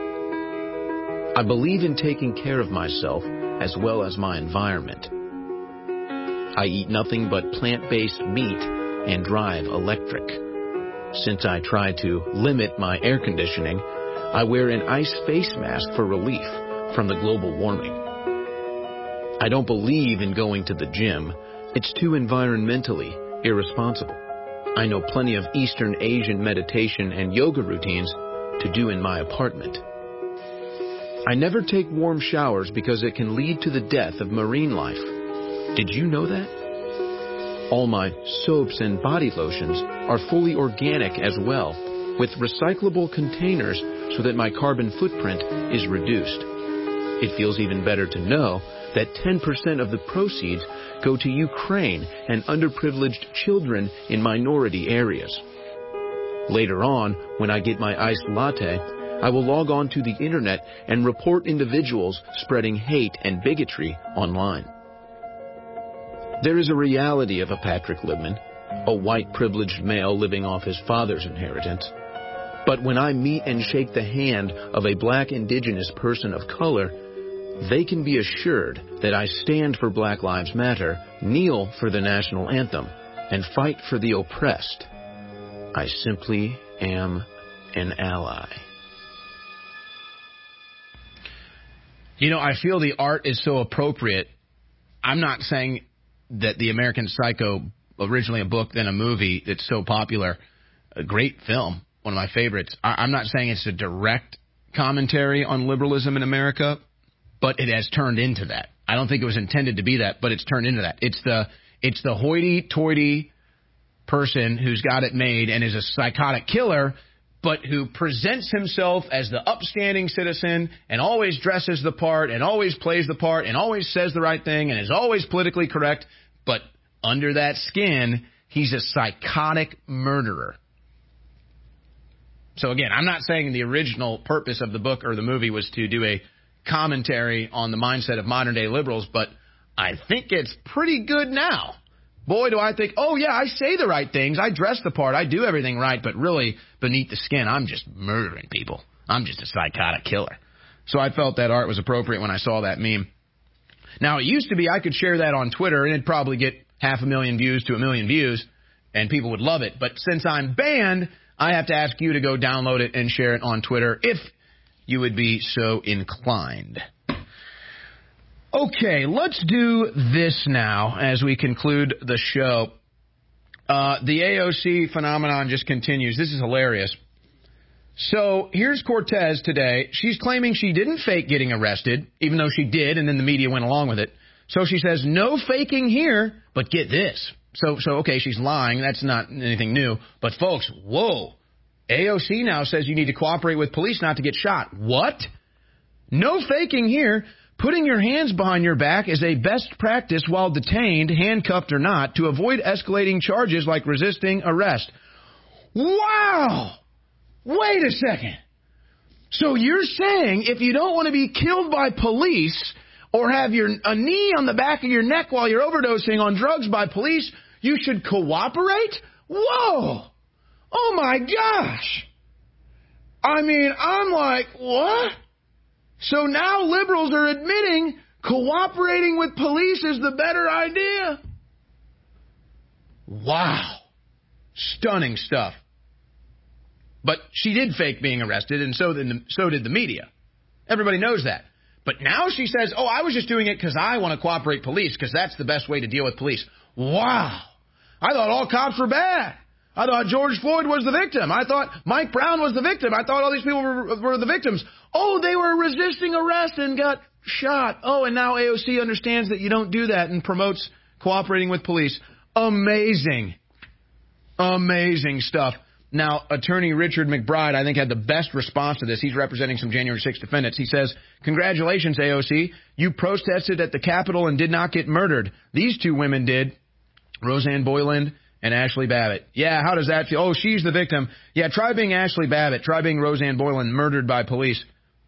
I believe in taking care of myself as well as my environment. I eat nothing but plant-based meat and drive electric. Since I try to limit my air conditioning, I wear an ice face mask for relief from the global warming. I don't believe in going to the gym. It's too environmentally irresponsible. I know plenty of Eastern Asian meditation and yoga routines to do in my apartment. I never take warm showers because it can lead to the death of marine life. Did you know that? All my soaps and body lotions are fully organic as well, with recyclable containers so that my carbon footprint is reduced. It feels even better to know that 10% of the proceeds go to Ukraine and underprivileged children in minority areas. Later on, when I get my iced latte, I will log on to the internet and report individuals spreading hate and bigotry online. There is a reality of a Patrick Libman, a white privileged male living off his father's inheritance. But when I meet and shake the hand of a black indigenous person of color, they can be assured that I stand for Black Lives Matter, kneel for the national anthem, and fight for the oppressed. I simply am an ally. You know, I feel the art is so appropriate. I'm not saying that the American Psycho, originally a book, then a movie, that's so popular, a great film, one of my favorites. I'm not saying it's a direct commentary on liberalism in America, but it has turned into that. I don't think it was intended to be that, but it's turned into that. It's the hoity-toity person who's got it made and is a psychotic killer, but who presents himself as the upstanding citizen and always dresses the part and always plays the part and always says the right thing and is always politically correct. But under that skin, he's a psychotic murderer. So again, I'm not saying the original purpose of the book or the movie was to do a commentary on the mindset of modern day liberals, but I think it's pretty good now. Boy, do I think, oh yeah, I say the right things, I dress the part, I do everything right, but really beneath the skin, I'm just murdering people. I'm just a psychotic killer. So I felt that art was appropriate when I saw that meme. Now, it used to be I could share that on Twitter and it'd probably get 500,000 views to 1 million views and people would love it. But since I'm banned, I have to ask you to go download it and share it on Twitter if you would be so inclined. Okay, let's do this now as we conclude the show. The AOC phenomenon just continues. This is hilarious. So here's Cortez today. She's claiming she didn't fake getting arrested, even though she did, and then the media went along with it. So she says, no faking here, but get this. So okay, she's lying. That's not anything new. But folks, whoa. AOC now says you need to cooperate with police not to get shot. What? No faking here. Putting your hands behind your back is a best practice while detained, handcuffed or not, to avoid escalating charges like resisting arrest. Wow! Wait a second. So you're saying if you don't want to be killed by police or have a knee on the back of your neck while you're overdosing on drugs by police, you should cooperate? Whoa! Oh my gosh! I mean, I'm like, what? So now liberals are admitting cooperating with police is the better idea. Wow. Stunning stuff. But she did fake being arrested, and so did the media. Everybody knows that. But now she says, oh, I was just doing it because I want to cooperate police, because that's the best way to deal with police. Wow. I thought all cops were bad. I thought George Floyd was the victim. I thought Mike Brown was the victim. I thought all these people were the victims. Oh, they were resisting arrest and got shot. Oh, and now AOC understands that you don't do that and promotes cooperating with police. Amazing. Amazing stuff. Now, attorney Richard McBride, I think, had the best response to this. He's representing some January 6th defendants. He says, congratulations, AOC. You protested at the Capitol and did not get murdered. These two women did, Roseanne Boyland and Ashley Babbitt. Yeah, how does that feel? Oh, she's the victim. Yeah, try being Ashley Babbitt. Try being Roseanne Boyland, murdered by police.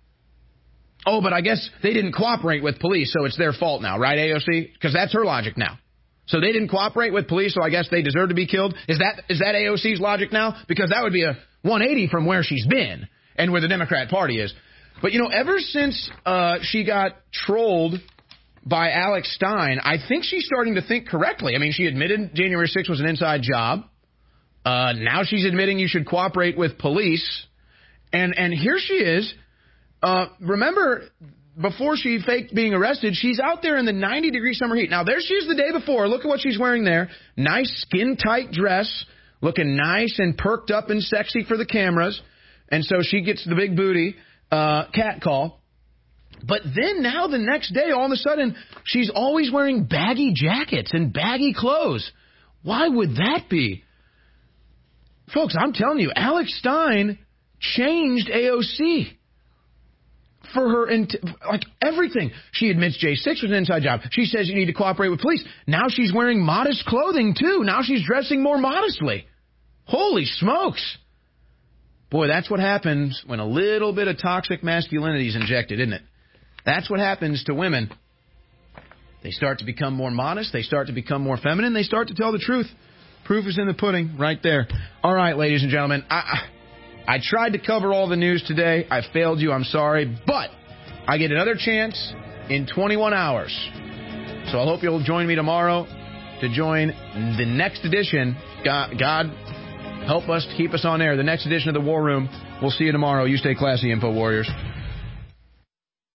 Oh, but I guess they didn't cooperate with police, so it's their fault now, right, AOC? Because that's her logic now. So they didn't cooperate with police, so I guess they deserve to be killed? Is that AOC's logic now? Because that would be a 180 from where she's been and where the Democrat Party is. But, you know, ever since she got trolled by Alex Stein, I think she's starting to think correctly. I mean, she admitted January 6th was an inside job. Now she's admitting you should cooperate with police. And here she is. Remember, before she faked being arrested, she's out there in the 90-degree summer heat. Now, there she is the day before. Look at what she's wearing there. Nice skin-tight dress, looking nice and perked up and sexy for the cameras. And so she gets the big booty cat call. But then now the next day, all of a sudden, she's always wearing baggy jackets and baggy clothes. Why would that be? Folks, I'm telling you, Alex Stein changed AOC. For her, like everything. She admits J6 was an inside job. She says you need to cooperate with police. Now she's wearing modest clothing, too. Now she's dressing more modestly. Holy smokes. Boy, that's what happens when a little bit of toxic masculinity is injected, isn't it? That's what happens to women. They start to become more modest. They start to become more feminine. They start to tell the truth. Proof is in the pudding right there. All right, ladies and gentlemen, I tried to cover all the news today. I failed you. I'm sorry. But I get another chance in 21 hours. So I hope you'll join me tomorrow to join the next edition. God help us to keep us on air. The next edition of The War Room. We'll see you tomorrow. You stay classy, Info Warriors.